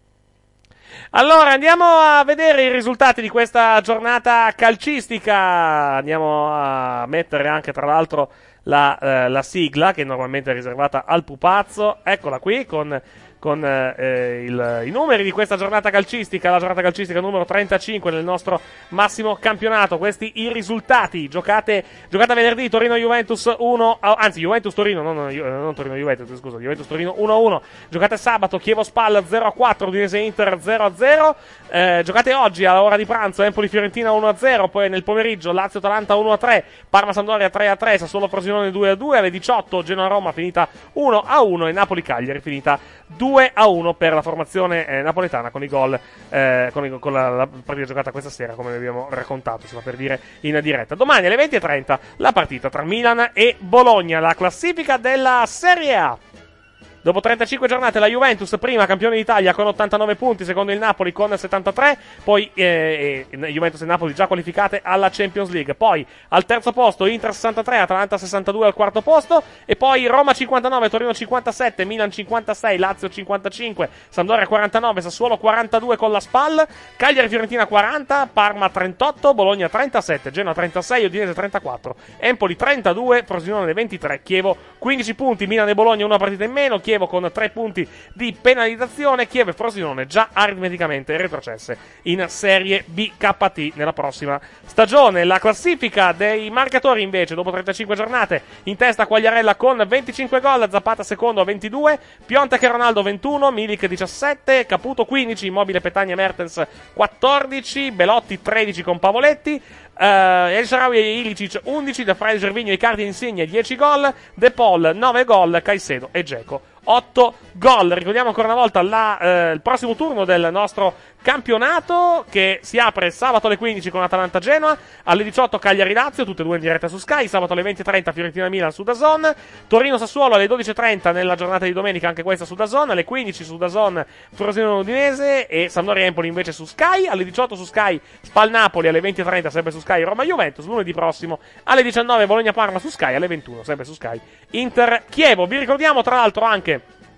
Allora, andiamo a vedere i risultati di questa giornata calcistica. Andiamo a mettere anche, tra l'altro, la, eh, la sigla, che normalmente è riservata al pupazzo. Eccola qui, con, con eh, il, i numeri di questa giornata calcistica, la giornata calcistica numero trentacinque nel nostro massimo campionato. Questi i risultati. Giocate, giocata venerdì, Torino-Juventus uno, anzi Juventus-Torino, non, non, non Torino-Juventus, scusa, Juventus-Torino uno a uno. Giocate sabato, Chievo-Spal zero a quattro, Udinese-Inter zero a zero. Eh, giocate oggi alla ora di pranzo, Empoli-Fiorentina uno a zero, poi nel pomeriggio Lazio-Atalanta uno a tre, Parma-Sampdoria tre a tre, Sassuolo-Frosinone due a due, alle diciotto Genoa-Roma finita uno a uno e Napoli-Cagliari finita due a uno per la formazione eh, napoletana con i gol, eh, con, i, con la, la partita giocata questa sera, come vi abbiamo raccontato, si fa per dire in diretta. Domani alle venti e trenta la partita tra Milan e Bologna, la classifica della Serie A. Dopo trentacinque giornate la Juventus, prima campione d'Italia con ottantanove punti, secondo il Napoli con settantatré, poi eh, eh, Juventus e Napoli già qualificate alla Champions League, poi al terzo posto Inter sessantatré, Atalanta sessantadue al quarto posto, e poi Roma cinquantanove, Torino cinquantasette, Milan cinquantasei, Lazio cinquantacinque, Sampdoria quarantanove, Sassuolo quarantadue con la Spal, Cagliari Fiorentina quaranta, Parma trentotto, Bologna trentasette, Genoa trentasei, Udinese trentaquattro, Empoli trentadue, Frosinone ventitré, Chievo quindici punti, Milan e Bologna una partita in meno, Chievo con tre punti di penalizzazione, Chievo e Frosinone già aritmeticamente retrocesse in Serie B K T nella prossima stagione. La classifica dei marcatori invece dopo trentacinque giornate: in testa Quagliarella con venticinque gol, Zapata secondo a ventidue, Piontek e Ronaldo ventuno, Milik diciassette, Caputo quindici, Immobile, Petagna e Mertens quattordici, Belotti tredici con Pavoletti, Uh, El Shaarawy e Ilicic undici, Da Frey, Gervinho, Icardi e Insigne dieci gol, De Paul nove gol, Caicedo e Dzeko otto gol. Ricordiamo ancora una volta la, uh, il prossimo turno del nostro campionato, che si apre sabato alle quindici con Atalanta-Genoa, alle diciotto Cagliari-Lazio, tutte e due in diretta su Sky, sabato alle venti e trenta Fiorentina-Milan su DAZN, Torino-Sassuolo alle dodici e trenta nella giornata di domenica, anche questa su DAZN, alle quindici su DAZN Frosinone-Udinese e Sampdoria-Empoli invece su Sky, alle diciotto su Sky Spal-Napoli, alle venti e trenta sempre su Sky Roma-Juventus, lunedì prossimo alle diciannove Bologna-Parma su Sky, alle ventuno sempre su Sky Inter-Chievo. Vi ricordiamo tra l'altro anche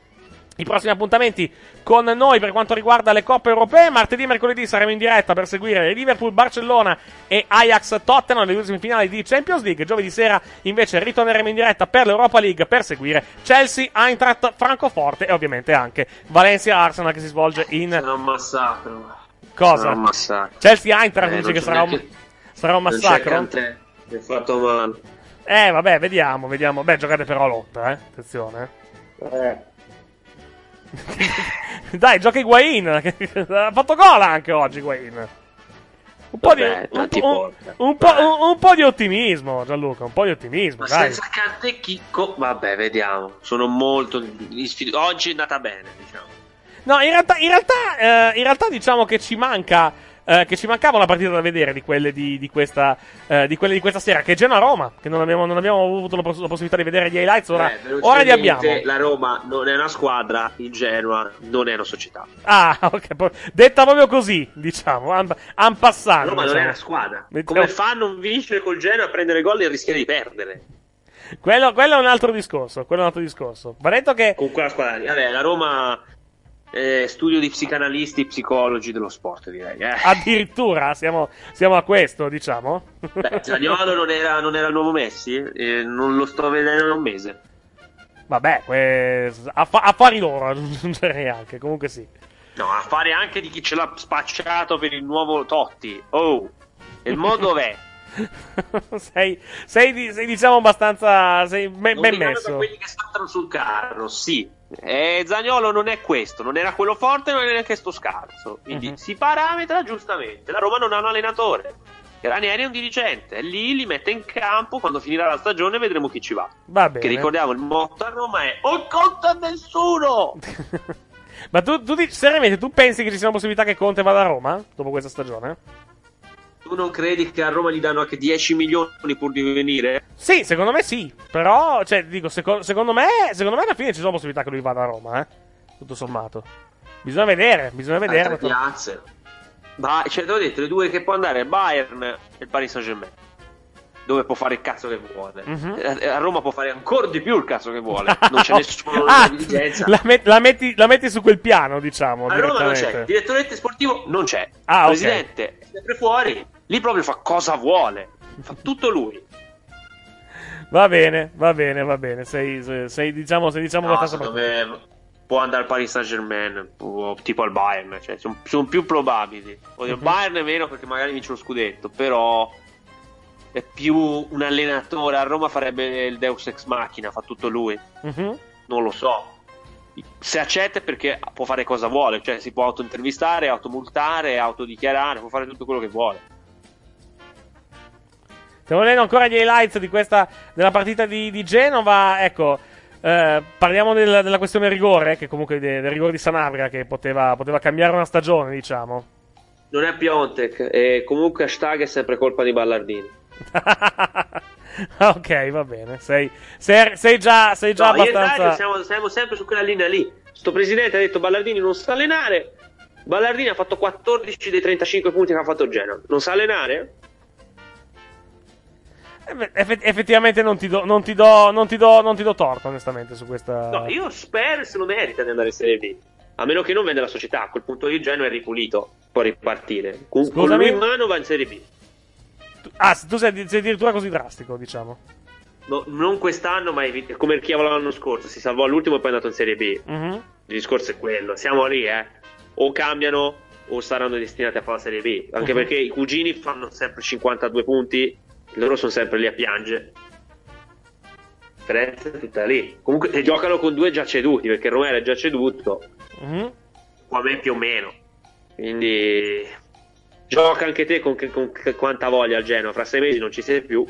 i prossimi appuntamenti con noi per quanto riguarda le coppe europee. Martedì e mercoledì saremo in diretta per seguire Liverpool-Barcellona e Ajax-Tottenham, le due semifinali di Champions League. Giovedì sera invece ritorneremo in diretta per l'Europa League per seguire Chelsea-Eintracht Francoforte e ovviamente anche Valencia-Arsenal, che si svolge in... Sarà un massacro. Cosa? Sarà un massacro. Chelsea-Eintracht Eh, dice non che c'è sarà un, neanche- sarà un Non c'è massacro? Kanté, mi è fatto male. Eh vabbè, vediamo, vediamo. Beh, giocate però a lotta, eh. Attenzione. Eh. Dai, gioca Higuain. Ha fatto gol anche oggi Higuain. Un po' Vabbè, di un, tanti un, porca. un po', un, un po' di ottimismo, Gianluca, un po' di ottimismo, Ma dai. senza Kanté Chicco, vabbè, vediamo. Sono molto isfid- oggi è andata bene, diciamo. No, in realtà, in realtà, eh, in realtà diciamo che ci manca eh, che ci mancava una partita da vedere di quelle di, di, questa, eh, di quelle di questa sera, che è Genoa-Roma, che non abbiamo, non abbiamo avuto la, poss- la possibilità di vedere gli highlights, ora, Eh, ora li abbiamo. La Roma non è una squadra, il Genoa non è una società. Ah, ok, po- detta proprio così, diciamo, en, en passant. La Roma non diciamo. è una squadra. Mettiamo- Come fa a non vincere col Genoa a prendere gol e rischiare di perdere? Quello, quello è un altro discorso, quello è un altro discorso. Va detto che... Con quella squadra lì. Vabbè, la Roma è studio di psicanalisti, psicologi dello sport, direi. Eh. Addirittura siamo, siamo a questo, diciamo. Beh, Zaniolo non era, non era il nuovo Messi? Eh, non lo sto vedendo da un mese. Vabbè, que- affa- affari loro aggiungerei anche, comunque sì. No, a fare anche di chi ce l'ha spacciato per il nuovo Totti. Oh, il modo dov'è? sei, sei, di- sei, diciamo abbastanza sei me- Non ben mi chiamo messo. da quelli che saltano sul carro, sì. Eh, Zaniolo non è questo, non era quello forte, non è neanche sto scarso. Quindi Mhm. si parametra giustamente. La Roma non ha un allenatore. Ranieri è un dirigente, e lì li mette in campo. Quando finirà la stagione vedremo chi ci va. Va bene. Che ricordiamo, il motto a Roma è "non conta nessuno". Ma tu, tu dici- seriamente, tu pensi che ci sia una possibilità che Conte vada a Roma dopo questa stagione? Tu non credi che a Roma gli danno anche dieci milioni pur di venire? Sì, secondo me sì. Però, cioè, dico, seco- secondo me, secondo me alla fine ci sono possibilità che lui vada a Roma, eh. Tutto sommato. Bisogna vedere, bisogna vedere. Altre piazze. Ba- cioè, te l'ho detto, le due che può andare, Bayern e il Paris Saint-Germain, dove può fare il cazzo che vuole. Mhm. Eh, A Roma può fare ancora di più il cazzo che vuole. Non c'è nessuno Ah, di diligenza. la, met- la metti, la metti su quel piano, diciamo. A Roma non c'è, direttamente. direttore sportivo non c'è. Ah, il ok. presidente è sempre fuori. Lì proprio fa cosa vuole. Fa tutto lui. Va bene, va bene, va bene. Sei, sei, sei, diciamo, sei, diciamo No, abbastanza secondo me può andare al Paris Saint-Germain o tipo al Bayern, cioè sono, sono più probabili. Oddio, il Mhm. Bayern è meno perché magari vince lo scudetto, però è più un allenatore. A Roma farebbe il Deus Ex Machina, fa tutto lui. Mhm. Non lo so. Se accetta è perché può fare cosa vuole, cioè si può autointervistare, automultare, autodichiarare, può fare tutto quello che vuole. Stiamo vedendo ancora gli highlights di questa, della partita di, di Genova. Ecco, eh, parliamo del- della questione rigore, che comunque de- del rigore di Sanabria, che poteva, poteva cambiare una stagione, diciamo. Non è Piontek, e comunque hashtag è sempre colpa di Ballardini. Ok, va bene. Sei, sei, sei già, sei già No, io e Dario abbastanza. siamo, siamo sempre su quella linea lì. Sto presidente ha detto Ballardini non sa allenare. Ballardini ha fatto quattordici dei trentacinque punti che ha fatto il Genoa. Non sa allenare? Eh, eff- effettivamente non ti, do, non, ti do, non, ti do, non ti do torto, onestamente, su questa. No, io spero se lo merita di andare in Serie B. A meno che non venda la società. A quel punto lì il Genoa è ripulito. Può ripartire. Con, con Scusami? lui in mano va in Serie B. Ah, tu sei, sei addirittura così drastico, diciamo. No, non quest'anno, ma evi- come il Chievo l'anno scorso. Si salvò all'ultimo e poi è andato in Serie B. Mhm. Il discorso è quello. Siamo lì, eh. O cambiano o saranno destinati a fare la Serie B. Anche Mhm. perché i cugini fanno sempre cinquantadue punti. Loro sono sempre lì a piangere. La differenza è tutta lì. Comunque se giocano con due già ceduti, perché Romero è già ceduto. Mhm. Qua me più o meno. Quindi gioca anche te con, con, con quanta voglia al Genoa. Fra sei mesi non ci sei più.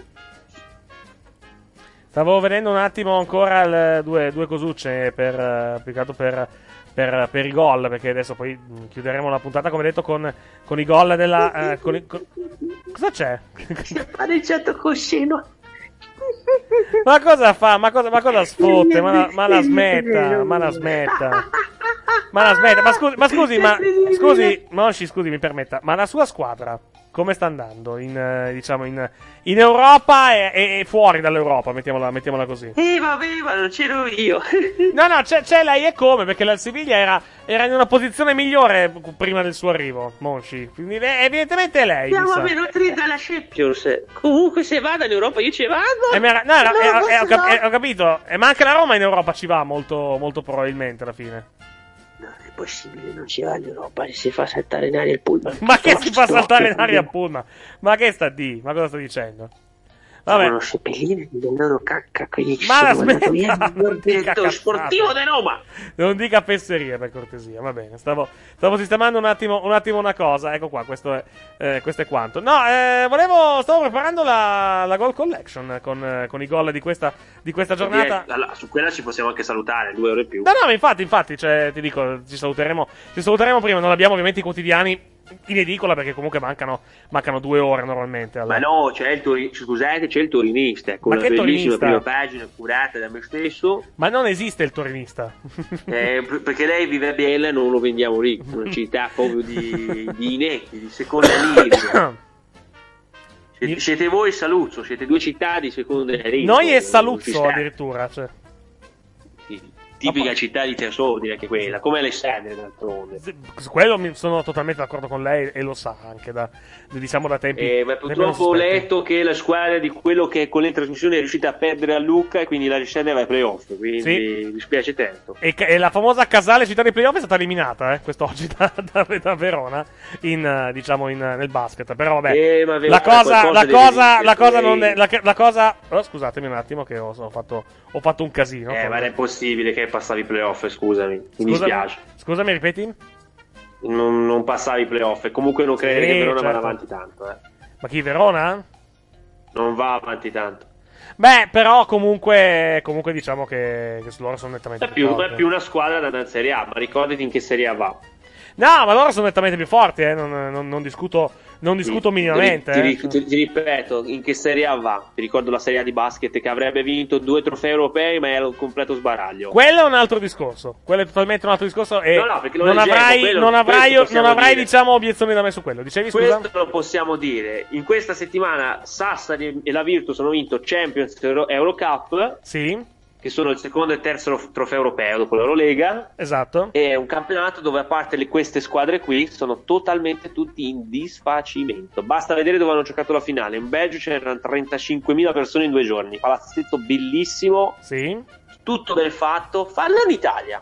Stavo vedendo un attimo ancora le due, due cosucce per, eh, più che altro per, per, per i gol, perché adesso poi mh, chiuderemo la puntata, come detto, con, con i gol della... eh, con i- con- Cosa c'è? Si è pareggiato Coscino. Ma cosa fa? Ma cosa, ma cosa sfotte? Ma la, ma la smetta, ma la smetta. Ma la smetta, ma scusi, ma scusi, ma scusi, Mosci, scusi, mi permetta, ma la sua squadra come sta andando in, eh, diciamo, in, in Europa e, e- e fuori dall'Europa, mettiamola, mettiamola così. Eh vabbè, ma non c'ero io. No, no, c'è, c'è lei e come, perché la Siviglia era, era in una posizione migliore prima del suo arrivo, Monci. Quindi eh, evidentemente è lei. mi Siamo sa. a meno tre dalla Champions. Comunque se vada in Europa io ci vado. Eh, mi era- no, era- No, eh, posso eh, ho, cap- no. eh, ho capito, eh, ma anche la Roma in Europa ci va molto, molto probabilmente alla fine. È possibile, non ci va in Europa, si fa saltare in aria il pullman. Ma che si fa saltare in aria a Pullman? Ma che sta di? Ma cosa sta dicendo? Vabbè. Sono seppellini del loro cacca, quindi ci Ma la sono mandato via smetta, il miglior non dica direttore sportivo cazzate. di Roma. Non dica fesserie, per cortesia, va bene. Stavo, stavo sistemando un attimo, un attimo una cosa. Ecco qua, questo è, eh, questo è quanto. No, eh, volevo, stavo preparando la, la goal collection con, eh, con i gol di questa, di questa giornata. Direi- allora, su quella ci possiamo anche salutare, due ore in più. No, no, ma infatti, infatti, cioè, ti dico, ci saluteremo, ci saluteremo prima. Non abbiamo ovviamente i quotidiani in edicola, perché comunque mancano, mancano due ore normalmente. Allora. Ma no, c'è il tori- scusate, c'è il Torinista, con Ma una che bellissima Torinista? prima pagina curata da me stesso. Ma non esiste il Torinista. Eh, per- perché lei vive a Biella e non lo vendiamo lì, una città proprio di, di inetti, di seconda linea. Siete, siete voi e Saluzzo, siete due città di seconda linea. Noi e Non ci Saluzzo sta. addirittura, cioè. Tipica città di terzo ordine anche quella, come Alessandria d'altronde. Su quello mi sono totalmente d'accordo con lei e lo sa anche da, diciamo, da tempi. Eh, ma tempi non purtroppo ho sospetti. letto che la squadra di quello che con le trasmissioni è riuscita a perdere a Lucca e quindi la Alessandria va ai playoff, quindi Sì. mi spiace tanto. E, ca- e la famosa Casale città dei playoff è stata eliminata eh, quest'oggi da, da, da Verona in, eh, diciamo in, eh, nel basket. Però vabbè, Eh, ma la Verona cosa, qualcosa la deve cosa, vincere, la cosa lei- non è, la, la cosa. Oh, scusatemi un attimo che ho, ho fatto, ho fatto un casino. Eh, ma non è possibile che passavi i playoff, scusami, mi Scusami, dispiace. scusami, ripeti? Non, non passavi i playoff e comunque non credo Sì, che Verona certo. vada avanti tanto. Eh. Ma chi, Verona? Non va avanti tanto. Beh, però comunque, comunque diciamo che, che loro sono nettamente È più, forti. è più una squadra da andare in Serie A, ma ricordati in che Serie A va. No, ma loro sono nettamente più forti, eh, non, non, non discuto, non discuto minimamente. Ti, eh. ti- ti- ti ripeto, in che Serie A va? Ti ricordo la Serie A di basket che avrebbe vinto due trofei europei, ma era un completo sbaraglio. Quello è un altro discorso. Quello è totalmente un altro discorso. E No, no, perché lo non leggevo, avrai, quello- non avrai, questo possiamo non avrai dire. diciamo, obiezioni da me su quello. Dicevi, scusa? Questo lo possiamo dire. In questa settimana Sassari e la Virtus hanno vinto Champions Euro- Eurocup, Sì, che sono il secondo e terzo trofeo europeo dopo l'Eurolega. esatto. È un campionato dove, a parte le- queste squadre qui, sono totalmente tutti in disfacimento. Basta vedere dove hanno giocato la finale. In Belgio c'erano trentacinquemila persone in due giorni. Palazzetto bellissimo. Sì. Tutto ben fatto. Fallo in Italia.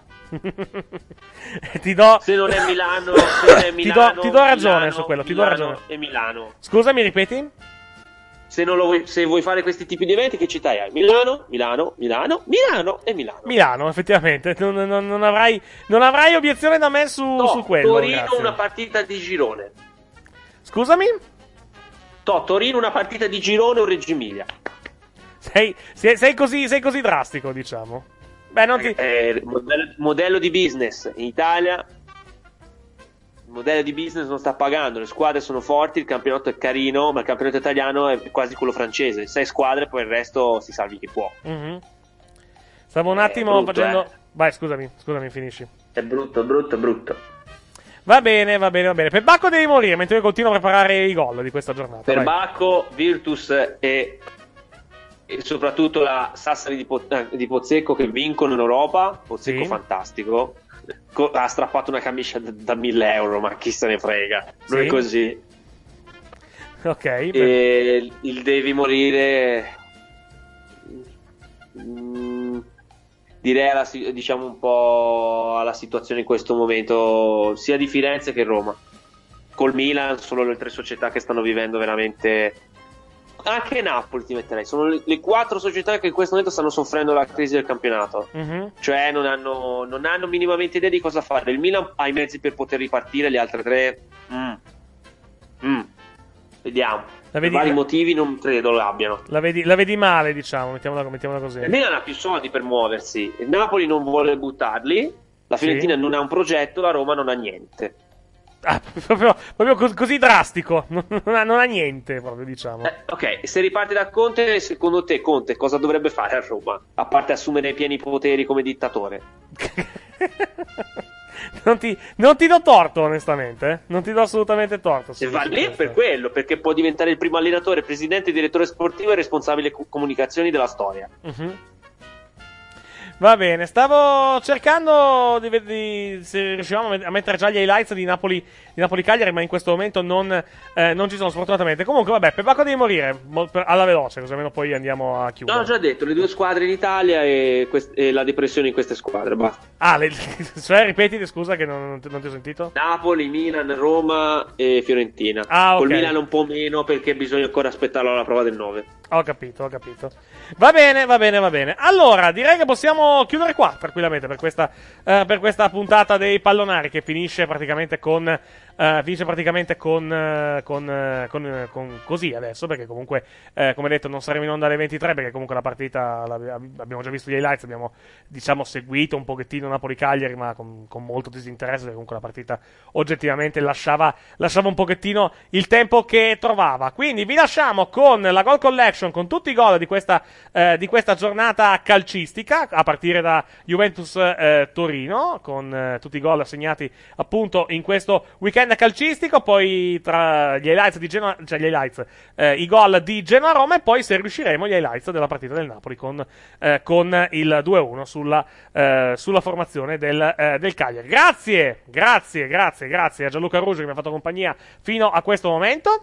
ti do, Se non è Milano, se non è ti do, Milano, ti do ragione Milano, su quello. Ti do Milano ragione. E Milano. Scusami, ripeti? Se, non lo vuoi, se vuoi fare questi tipi di eventi, che città hai? Milano, Milano, Milano, Milano e Milano. Milano, effettivamente. Non, non- non avrai, non avrai obiezione da me su, No, su quello. Torino grazie. una partita di girone. Scusami? To, Torino una partita di girone o Reggio Emilia. Sei, sei, sei così, sei così drastico, diciamo. Beh, non ti. Eh, modello, modello di business in Italia. Il modello di business non sta pagando, le squadre sono forti, il campionato è carino, ma il campionato italiano è quasi quello francese. Sei squadre, poi il resto si salvi chi può. Mhm. Stavo un attimo brutto, facendo. eh. Vai, scusami, scusami, finisci. È brutto, brutto, brutto. Va bene, va bene, va bene. Per Bacco devi morire mentre io continuo a preparare i gol di questa giornata. Per vai. Bacco, Virtus e, e soprattutto la Sassari di, Po- eh, di Pozzecco che vincono in Europa. Pozzecco Sì. fantastico. Co- ha strappato una camicia da, da mille euro, ma chi se ne frega. Non Sì. è così. Ok. beh. E il devi morire. mm, direi alla, si- diciamo un po' alla situazione in questo momento sia di Firenze che Roma. Col Milan sono le tre società che stanno vivendo veramente. Anche Napoli ti metterei. Sono le, le quattro società che in questo momento stanno soffrendo la crisi del campionato. Mhm. Cioè non hanno, non hanno minimamente idea di cosa fare. Il Milan ha i mezzi per poter ripartire, le altre tre mm. Mm. Vediamo. La Per vedi- vari la- motivi non credo lo abbiano. La vedi, la vedi male, diciamo, mettiamola, mettiamola così. Il Milan ha più soldi per muoversi. Il Napoli non vuole buttarli. La Sì. Fiorentina non ha un progetto, la Roma non ha niente. Ah, proprio, proprio cos- così drastico. Non ha, non ha niente, proprio, diciamo. Eh, ok, se riparti da Conte, secondo te Conte cosa dovrebbe fare a Roma? A parte assumere i pieni poteri come dittatore. Non ti, non ti do torto, onestamente. eh. Non ti do assolutamente torto. Se su- va su lì è questo. per quello, perché può diventare il primo allenatore, presidente, direttore sportivo e responsabile co- comunicazioni della storia. Mhm. Va bene, stavo cercando di vedere se riuscivamo a met- a mettere già gli highlights di Napoli, di Napoli-Cagliari, ma in questo momento non, eh, non ci sono sfortunatamente. Comunque, vabbè, per Bacco devi morire mo- per- alla veloce, così almeno poi andiamo a No, chiudere. ho già detto, le due squadre in Italia e, quest- e la depressione in queste squadre, basta. Ah, le- cioè, ripetiti, scusa che non, non ti, non ti ho sentito. Napoli, Milan, Roma e Fiorentina. Ah, ok. Col Milan un po' meno perché bisogna ancora aspettarlo alla prova del nove. Ho capito, ho capito. Va bene, va bene, va bene. Allora, direi che possiamo chiudere qua tranquillamente per questa, eh, per questa puntata dei pallonari che finisce praticamente con, eh, finisce praticamente con, eh, con, eh, con, eh, con così adesso, perché comunque, eh, come detto, non saremo in onda alle ventitré, perché comunque la partita abbiamo già visto gli highlights, abbiamo, diciamo, seguito un pochettino Napoli-Cagliari, ma con, con molto disinteresse, perché comunque la partita oggettivamente lasciava, lasciava un pochettino il tempo che trovava. Quindi vi lasciamo con la Goal Collection, con tutti i gol di questa, eh, di questa giornata calcistica, a partire da Juventus eh, Torino, con eh, tutti i gol assegnati appunto in questo weekend calcistico, poi tra gli highlights di Genoa, cioè gli highlights, eh, i gol di Genoa-Roma, e poi se riusciremo gli highlights della partita del Napoli con, eh, con il due a uno sulla, eh, sulla formazione del, eh, del Cagliari. Grazie, grazie, grazie, grazie a Gianluca Ruggio che mi ha fatto compagnia fino a questo momento.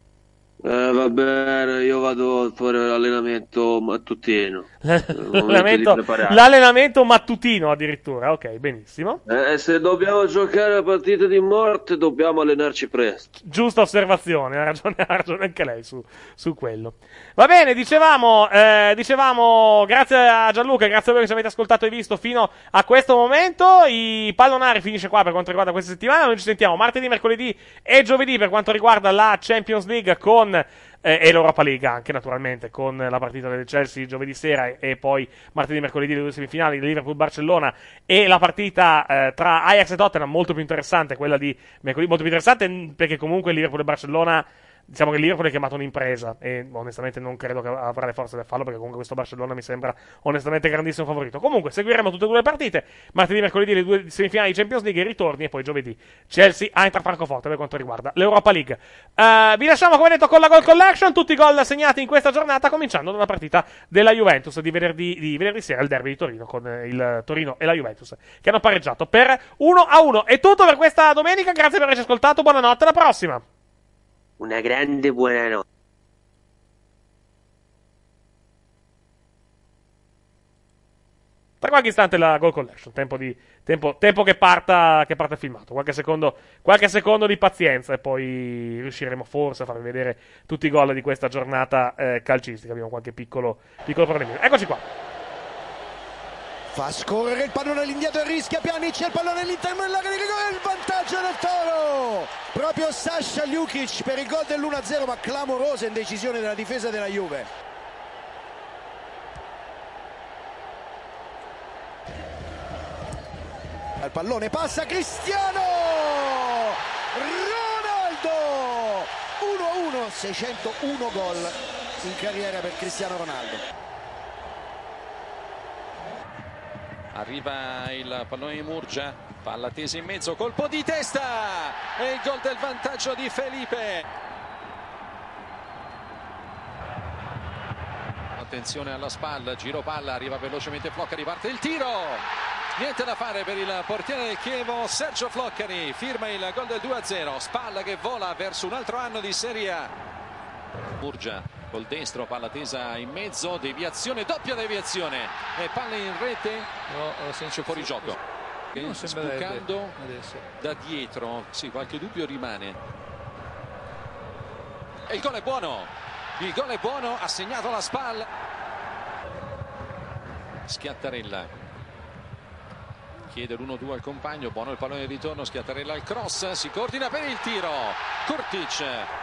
Eh, va bene, io vado a fare l'allenamento mattutino. L'allenamento, l'allenamento mattutino addirittura, ok, benissimo. Eh, se dobbiamo giocare a partite di morte dobbiamo allenarci presto. Giusta osservazione, ha ragione, ha ragione anche lei su, su quello. Va bene, dicevamo, eh, dicevamo, grazie a Gianluca, grazie a voi che ci avete ascoltato e visto fino a questo momento. I pallonari finisce qua per quanto riguarda questa settimana. Noi ci sentiamo martedì, mercoledì e giovedì per quanto riguarda la Champions League con Eh, e l'Europa League anche, naturalmente, con la partita del Chelsea giovedì sera e, e poi martedì e mercoledì le due semifinali di Liverpool-Barcellona, e la partita eh, tra Ajax e Tottenham molto più interessante, quella di mercoledì, molto più interessante perché comunque Liverpool e Barcellona, diciamo che il Liverpool è chiamato un'impresa e onestamente non credo che avrà le forze per farlo, perché comunque questo Barcellona mi sembra onestamente grandissimo favorito. Comunque seguiremo tutte e due le partite, martedì e mercoledì le due semifinali di Champions League e i ritorni, e poi giovedì Chelsea Eintracht Francoforte per quanto riguarda l'Europa League. Uh, vi lasciamo come detto con la Goal Collection, tutti i gol segnati in questa giornata, cominciando dalla partita della Juventus di venerdì, di venerdì sera, il derby di Torino con il Torino e la Juventus che hanno pareggiato per uno a uno. È tutto per questa domenica, grazie per averci ascoltato, buonanotte, alla prossima. Una grande buonanotte. Tra qualche istante la Goal Collection, tempo, di, tempo, tempo che parta che parta filmato, qualche secondo, qualche secondo di pazienza e poi riusciremo forse a farvi vedere tutti i gol di questa giornata eh, calcistica. Abbiamo qualche piccolo, piccolo problemino. Eccoci qua. Fa scorrere il pallone all'indietro e rischia Pjanic, il pallone all'interno dell'area di rigore, il vantaggio del Toro! Proprio Sasha Ljukic per il gol dell'uno a zero, ma clamorosa indecisione della difesa della Juve. Il pallone passa Cristiano Ronaldo, uno a uno, seicentouno gol in carriera per Cristiano Ronaldo. Arriva il pallone di Murgia, palla tesa in mezzo, colpo di testa e il gol del vantaggio di Felipe. Attenzione alla spalla, giro palla, arriva velocemente Floccari, parte il tiro. Niente da fare per il portiere del Chievo, Sergio Floccari firma il gol del due a zero. Spalla che vola verso un altro anno di Serie A. Murgia col destro, palla tesa in mezzo, deviazione, doppia deviazione e palla in rete, no, senso fuori gioco. No, sbucando da dietro, sì, qualche dubbio rimane. E il gol è buono, il gol è buono, ha segnato la spalla. Schiattarella chiede l'uno due al compagno, buono il pallone di ritorno, Schiattarella al cross, si coordina per il tiro, Kurtic.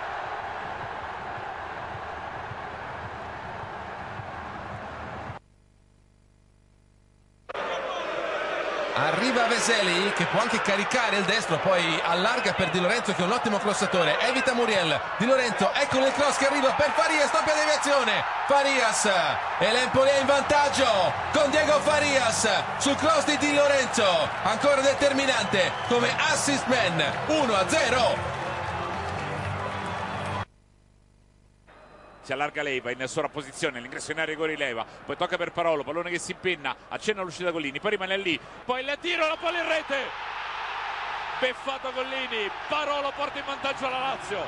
Arriva Veseli che può anche caricare il destro, poi allarga per Di Lorenzo che è un ottimo crossatore, evita Muriel. Di Lorenzo, eccolo il cross che arriva per Farias, doppia deviazione. Farias e l'Empoli è in vantaggio con Diego Farias sul cross di Di Lorenzo, ancora determinante come assist man. Uno a zero. Si allarga Leiva in sovrapposizione, l'ingresso in area rigore Leiva, poi tocca per Parolo, pallone che si impenna, accenna l'uscita Gollini, poi rimane lì, poi il tiro, la palla in rete, beffato Gollini, Parolo porta in vantaggio la Lazio.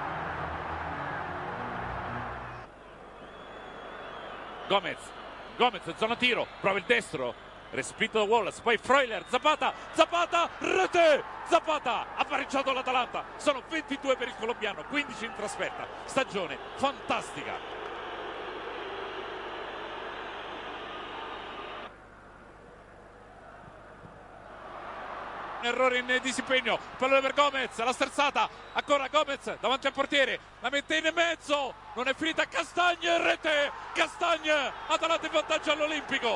Gomez, Gomez, zona tiro, prova il destro, respinto da Wallace, poi Freuler, Zapata, Zapata, rete, Zapata, ha pareggiato l'Atalanta, sono ventidue per il colombiano, quindici in trasferta, stagione fantastica. un errore in disimpegno, pallone per Gomez, la sterzata, ancora Gomez davanti al portiere, la mette in mezzo, non è finita, Castagne in rete, Castagne, Atalanta in vantaggio all'Olimpico.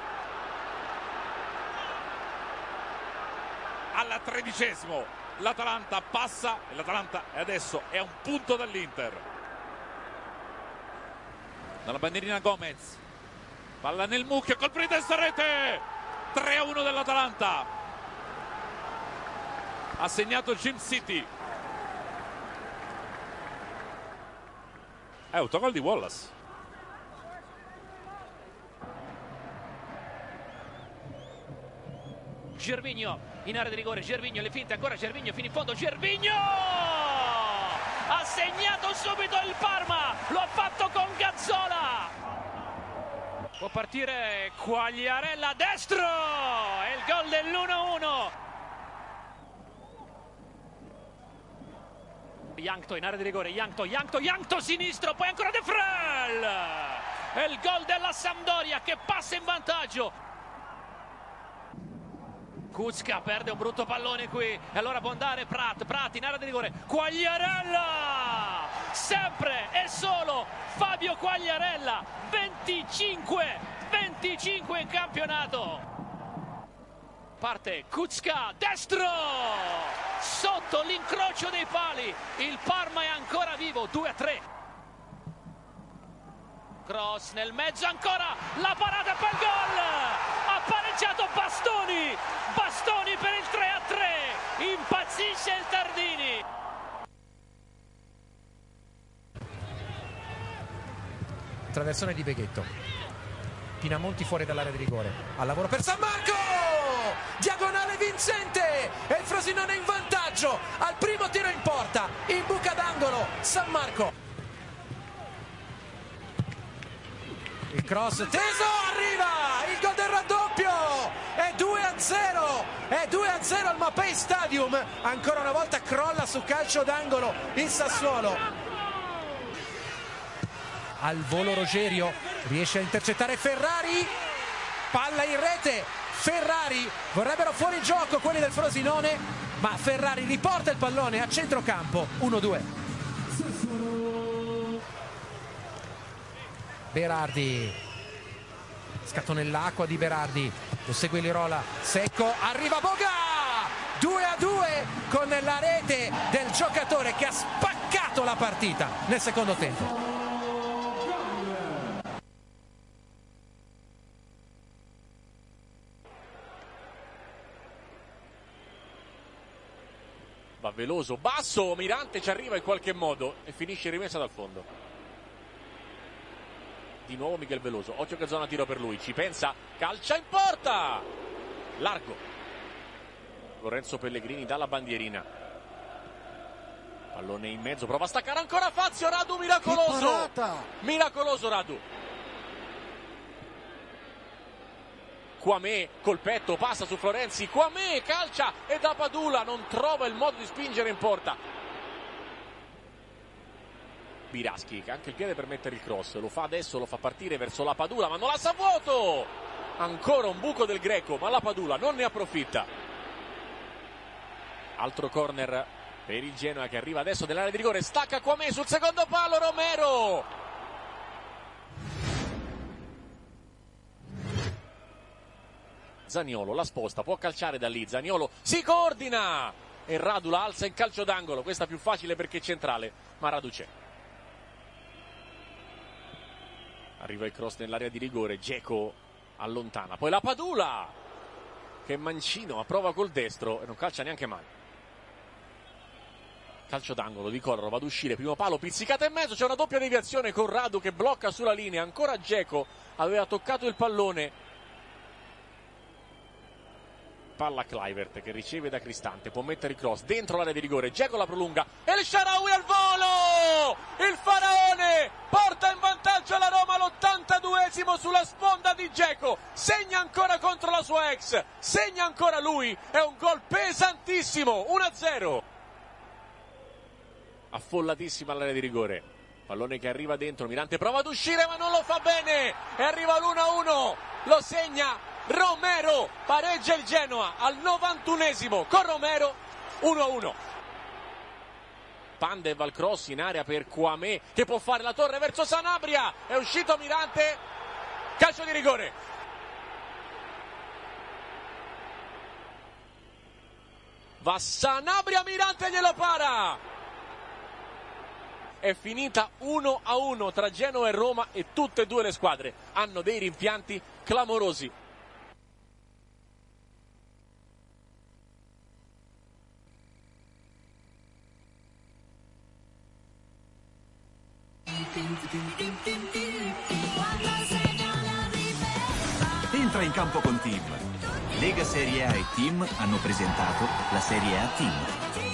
Al tredicesimo l'Atalanta passa e l'Atalanta adesso è a un punto dall'Inter. Dalla bandierina Gomez, palla nel mucchio, colpo di testa, rete, tre a uno dell'Atalanta. Ha segnato Jim City. È autogol di Wallace. Gervinho in area di rigore, Gervinho le finte, ancora Gervinho fino in fondo, Gervinho ha segnato subito il Parma, lo ha fatto con Gazzola. Può partire Quagliarella, destro, è il gol dell'uno a uno. Jankto in area di rigore, Jankto, Jankto, Jankto sinistro, poi ancora De Frel, è il gol della Sampdoria che passa in vantaggio. Kucka perde un brutto pallone qui e allora può andare Prat, Prat in area di rigore, Quagliarella, sempre e solo Fabio Quagliarella, venticinque venticinque in campionato. Parte Kucka, destro, sotto l'incrocio dei pali, il Parma è ancora vivo, due a tre. Cross nel mezzo, ancora la parata per il gol, ha pareggiato Bastoni, Bastoni per il tre a tre, impazzisce il Tardini. Traversone di Beghetto, Pinamonti fuori dall'area di rigore, al lavoro per San Marco, diagonale vincente e il Frosinone in vantaggio al primo tiro in porta, in buca d'angolo San Marco. Il cross teso, arriva il gol del raddoppio, è due a zero, è due a zero al Mapei Stadium, ancora una volta crolla su calcio d'angolo il Sassuolo. Al volo Rogerio, riesce a intercettare Ferrari, palla in rete, Ferrari, vorrebbero fuori gioco quelli del Frosinone, ma Ferrari riporta il pallone a centrocampo, uno due. Berardi, scatto nell'acqua di Berardi, lo segue Lirola, secco, arriva Boga, due a due con la rete del giocatore che ha spaccato la partita nel secondo tempo. Va veloso, basso, Mirante ci arriva in qualche modo e finisce rimessa dal fondo. Di nuovo Miguel Veloso, occhio che zona tiro per lui, ci pensa, calcia in porta, largo, Lorenzo Pellegrini dalla bandierina, pallone in mezzo, prova a staccare ancora Fazio, Radu miracoloso, miracoloso Radu, Quamé col petto, passa su Florenzi, Quamé calcia e da Padula non trova il modo di spingere in porta. Biraschi che ha anche il piede per mettere il cross, lo fa adesso, lo fa partire verso la Padula ma non la sa vuoto, ancora un buco del Greco ma la Padula non ne approfitta. Altro corner per il Genoa che arriva adesso dell'area di rigore, stacca Quamé sul secondo palo, Romero, Zaniolo la sposta, può calciare da lì, Zaniolo si coordina e Radu la alza in calcio d'angolo, questa più facile perché è centrale ma Radu c'è. Arriva il cross nell'area di rigore, Dzeko allontana, poi la Padula che Mancino approva col destro e non calcia neanche male. Calcio d'angolo di Kolarov, va ad uscire, primo palo, pizzicata in mezzo, c'è una doppia deviazione con Radu che blocca sulla linea, ancora Dzeko aveva toccato il pallone. Palla Kluivert che riceve da Cristante, può mettere il cross dentro l'area di rigore, Dzeko la prolunga, El Shaarawy al volo, il faraone porta in vantaggio la Roma all'ottantaduesimo sulla sponda di Dzeko, segna ancora contro la sua ex, segna ancora lui, è un gol pesantissimo, uno a zero. Affollatissima l'area di rigore, pallone che arriva dentro, Mirante prova ad uscire ma non lo fa bene e arriva l'uno a uno, lo segna Romero pareggia il Genoa al novantunesimo con Romero. Uno a uno. Pandev al cross in area per Kouamé che può fare la torre verso Sanabria, è uscito Mirante, calcio di rigore. Va Sanabria, Mirante glielo para. È finita uno a uno tra Genoa e Roma e tutte e due le squadre hanno dei rimpianti clamorosi. Entra in campo con Team. Lega Serie A e Team hanno presentato la Serie A Team.